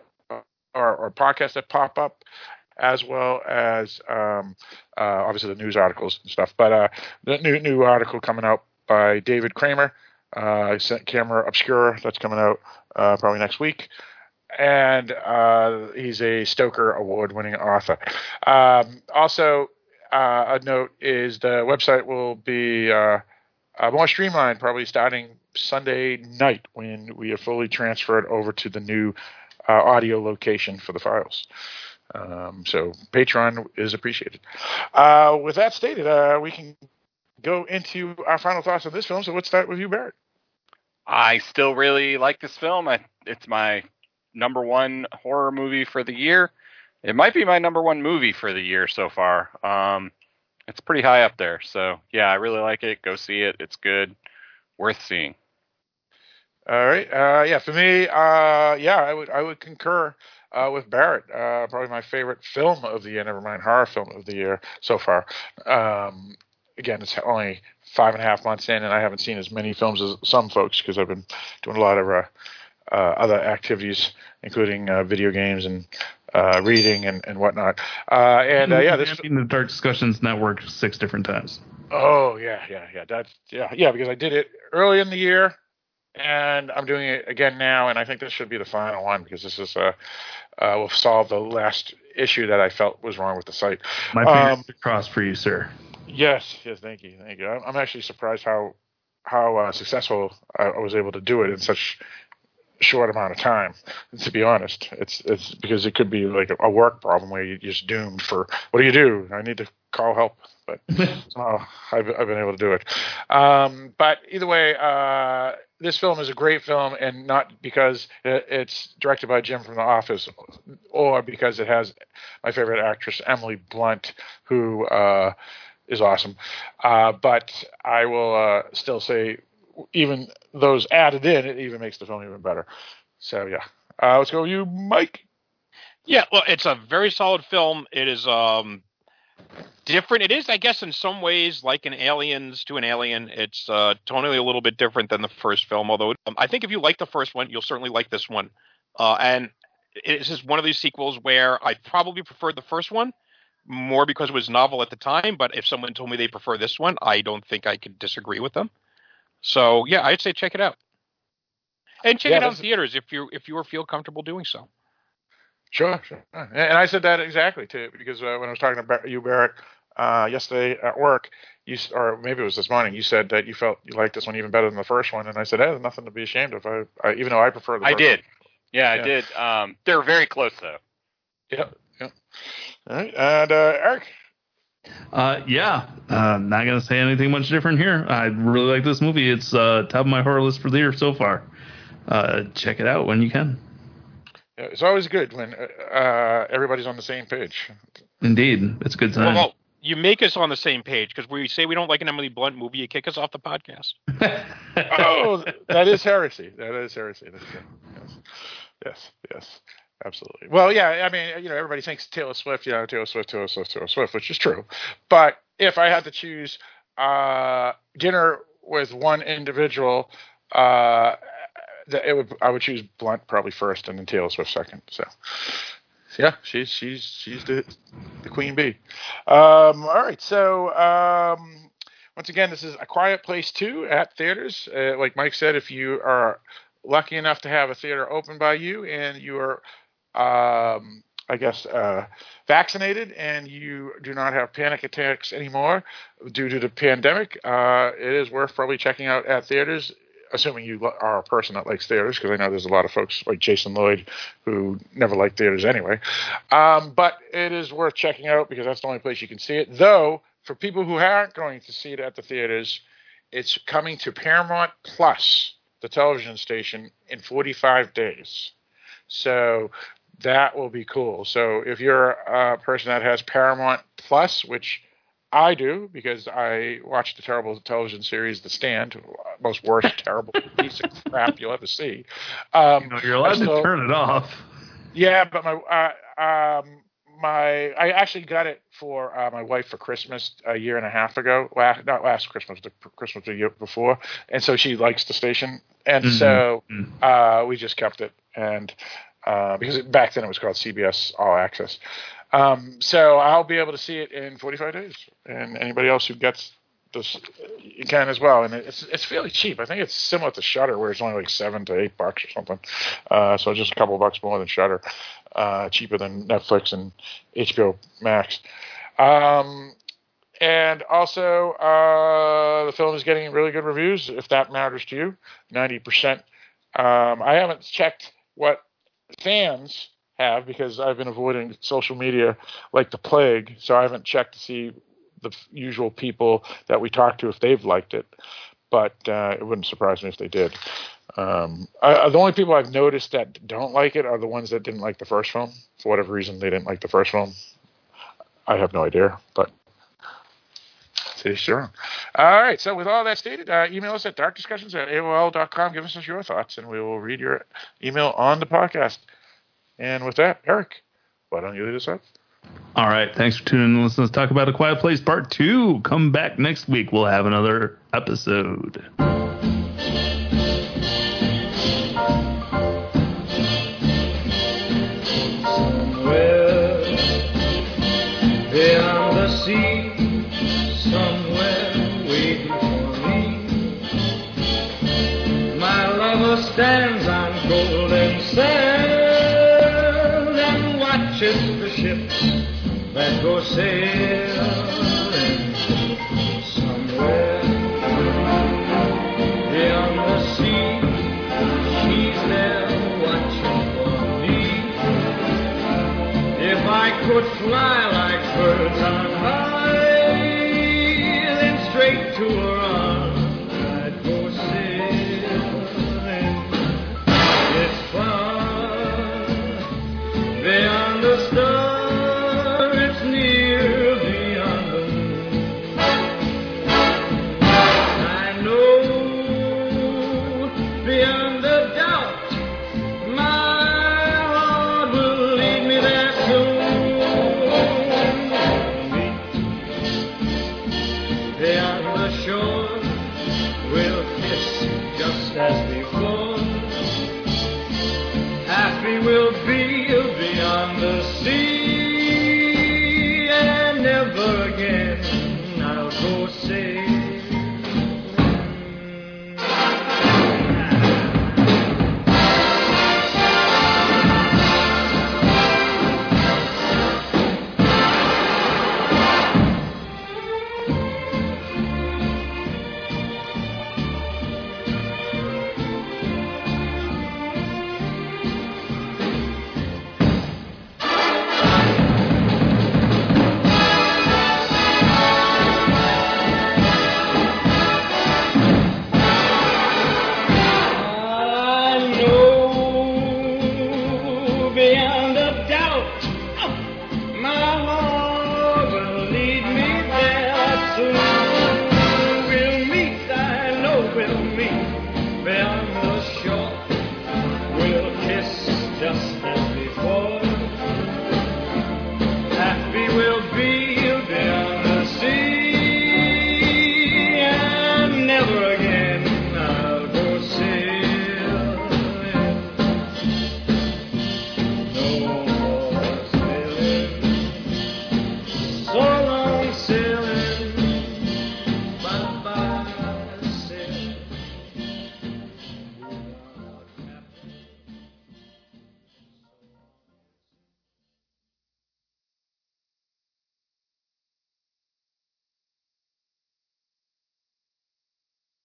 or podcasts that pop up, as well as obviously the news articles and stuff. But the new article coming out by David Kramer, Camera Obscura, that's coming out probably next week. And he's a Stoker Award-winning author. Also, a note is the website will be more streamlined, probably starting Sunday night when we are fully transferred over to the new audio location for the files. So Patreon is appreciated. With that stated, we can go into our final thoughts on this film. So let's start with you, Barrett. I still really like this film. It's my number 1 horror movie for the year. It might be my number 1 movie for the year so far. It's pretty high up there. So, yeah, I really like it. Go see it. It's good. Worth seeing. All right. For me, I would concur with Barrett. Probably my favorite film of the year, never mind horror film of the year so far. Again, it's only 5.5 months in, and I haven't seen as many films as some folks because I've been doing a lot of other activities, including video games and reading and whatnot. This the Dark Discussions Network 6 different times. Oh yeah. That's because I did it early in the year, and I'm doing it again now, and I think this should be the final one because this is will solve the last issue that I felt was wrong with the site. My fingers are crossed for you, sir. Yes, thank you. I'm actually surprised how successful I was able to do it in such short amount of time. To be honest, it's because it could be like a work problem where you're just doomed for what do? I need to call help, but I've been able to do it. But either way, this film is a great film, and not because it's directed by Jim from The Office, or because it has my favorite actress Emily Blunt, who is awesome. But I will still say, even those added in, it even makes the film even better. So yeah, let's go with you, Mike. Yeah, well, it's a very solid film. It is different. It is, I guess, in some ways like an Aliens to an Alien. It's tonally a little bit different than the first film, although I think if you like the first one, you'll certainly like this one. And it's just one of these sequels where I probably preferred the first one more because it was novel at the time, but if someone told me they prefer this one, I don't think I could disagree with them. So yeah, I'd say check it out. And check it out in theaters if you feel comfortable doing so. Sure. And I said that exactly too, because when I was talking about you, Barrett, yesterday at work, or maybe it was this morning, you said that you felt you liked this one even better than the first one, and I said, hey, there's nothing to be ashamed of. Even though I prefer the first did. one. Yeah, I did. They're very close though. Yep. All right, and Eric. Not gonna say anything much different here. I really like this movie. It's top of my horror list for the year so far. Check it out when you can. Yeah, it's always good when everybody's on the same page. Indeed, it's a good time. Well, you make us on the same page because we say we don't like an Emily Blunt movie. You kick us off the podcast. Oh, that is heresy. That's yes. Absolutely. Well, yeah, I mean, everybody thinks Taylor Swift, Taylor Swift, which is true. But if I had to choose dinner with one individual, I would choose Blunt probably first and then Taylor Swift second. So, yeah, she's the queen bee. All right, so once again, this is A Quiet Place 2 at theaters. Like Mike said, if you are lucky enough to have a theater open by you and you are vaccinated and you do not have panic attacks anymore due to the pandemic, it is worth probably checking out at theaters, assuming you are a person that likes theaters, because I know there's a lot of folks like Jason Lloyd who never liked theaters anyway. But it is worth checking out because that's the only place you can see it. Though, for people who aren't going to see it at the theaters, it's coming to Paramount Plus, the television station, in 45 days. So that will be cool. So if you're a person that has Paramount Plus, which I do because I watched the terrible television series The Stand, most worst terrible piece of crap you'll ever see. You're allowed to turn it off. Yeah, but I actually got it for my wife for Christmas a year and a half ago. Not last Christmas, the Christmas the year before. And so she likes the station, and so we just kept it. And because back then it was called CBS All Access. So I'll be able to see it in 45 days, and anybody else who gets this, you can as well. And it's fairly cheap. I think it's similar to Shudder, where it's only like $7 to $8 or something. So just a couple of bucks more than Shudder, cheaper than Netflix and HBO Max. And also, the film is getting really good reviews, if that matters to you, 90%. I haven't checked what fans have because I've been avoiding social media like the plague, so I haven't checked to see the usual people that we talk to if they've liked it, but it wouldn't surprise me if they did. The only people I've noticed that don't like it are the ones that didn't like the first film. For whatever reason, they didn't like the first film. I have no idea, but sure. All right, so with all that stated, email us at darkdiscussions@aol.com. Give us your thoughts, and we will read your email on the podcast. And with that, Eric, why don't you lead us up? All right. Thanks for tuning in and listening to Talk About A Quiet Place Part 2. Come back next week. We'll have another episode. Somewhere beyond the sea, somewhere stands on golden sand and watches the ships that go sailing somewhere beyond the sea. She's there watching for me. If I could fly like birds on high,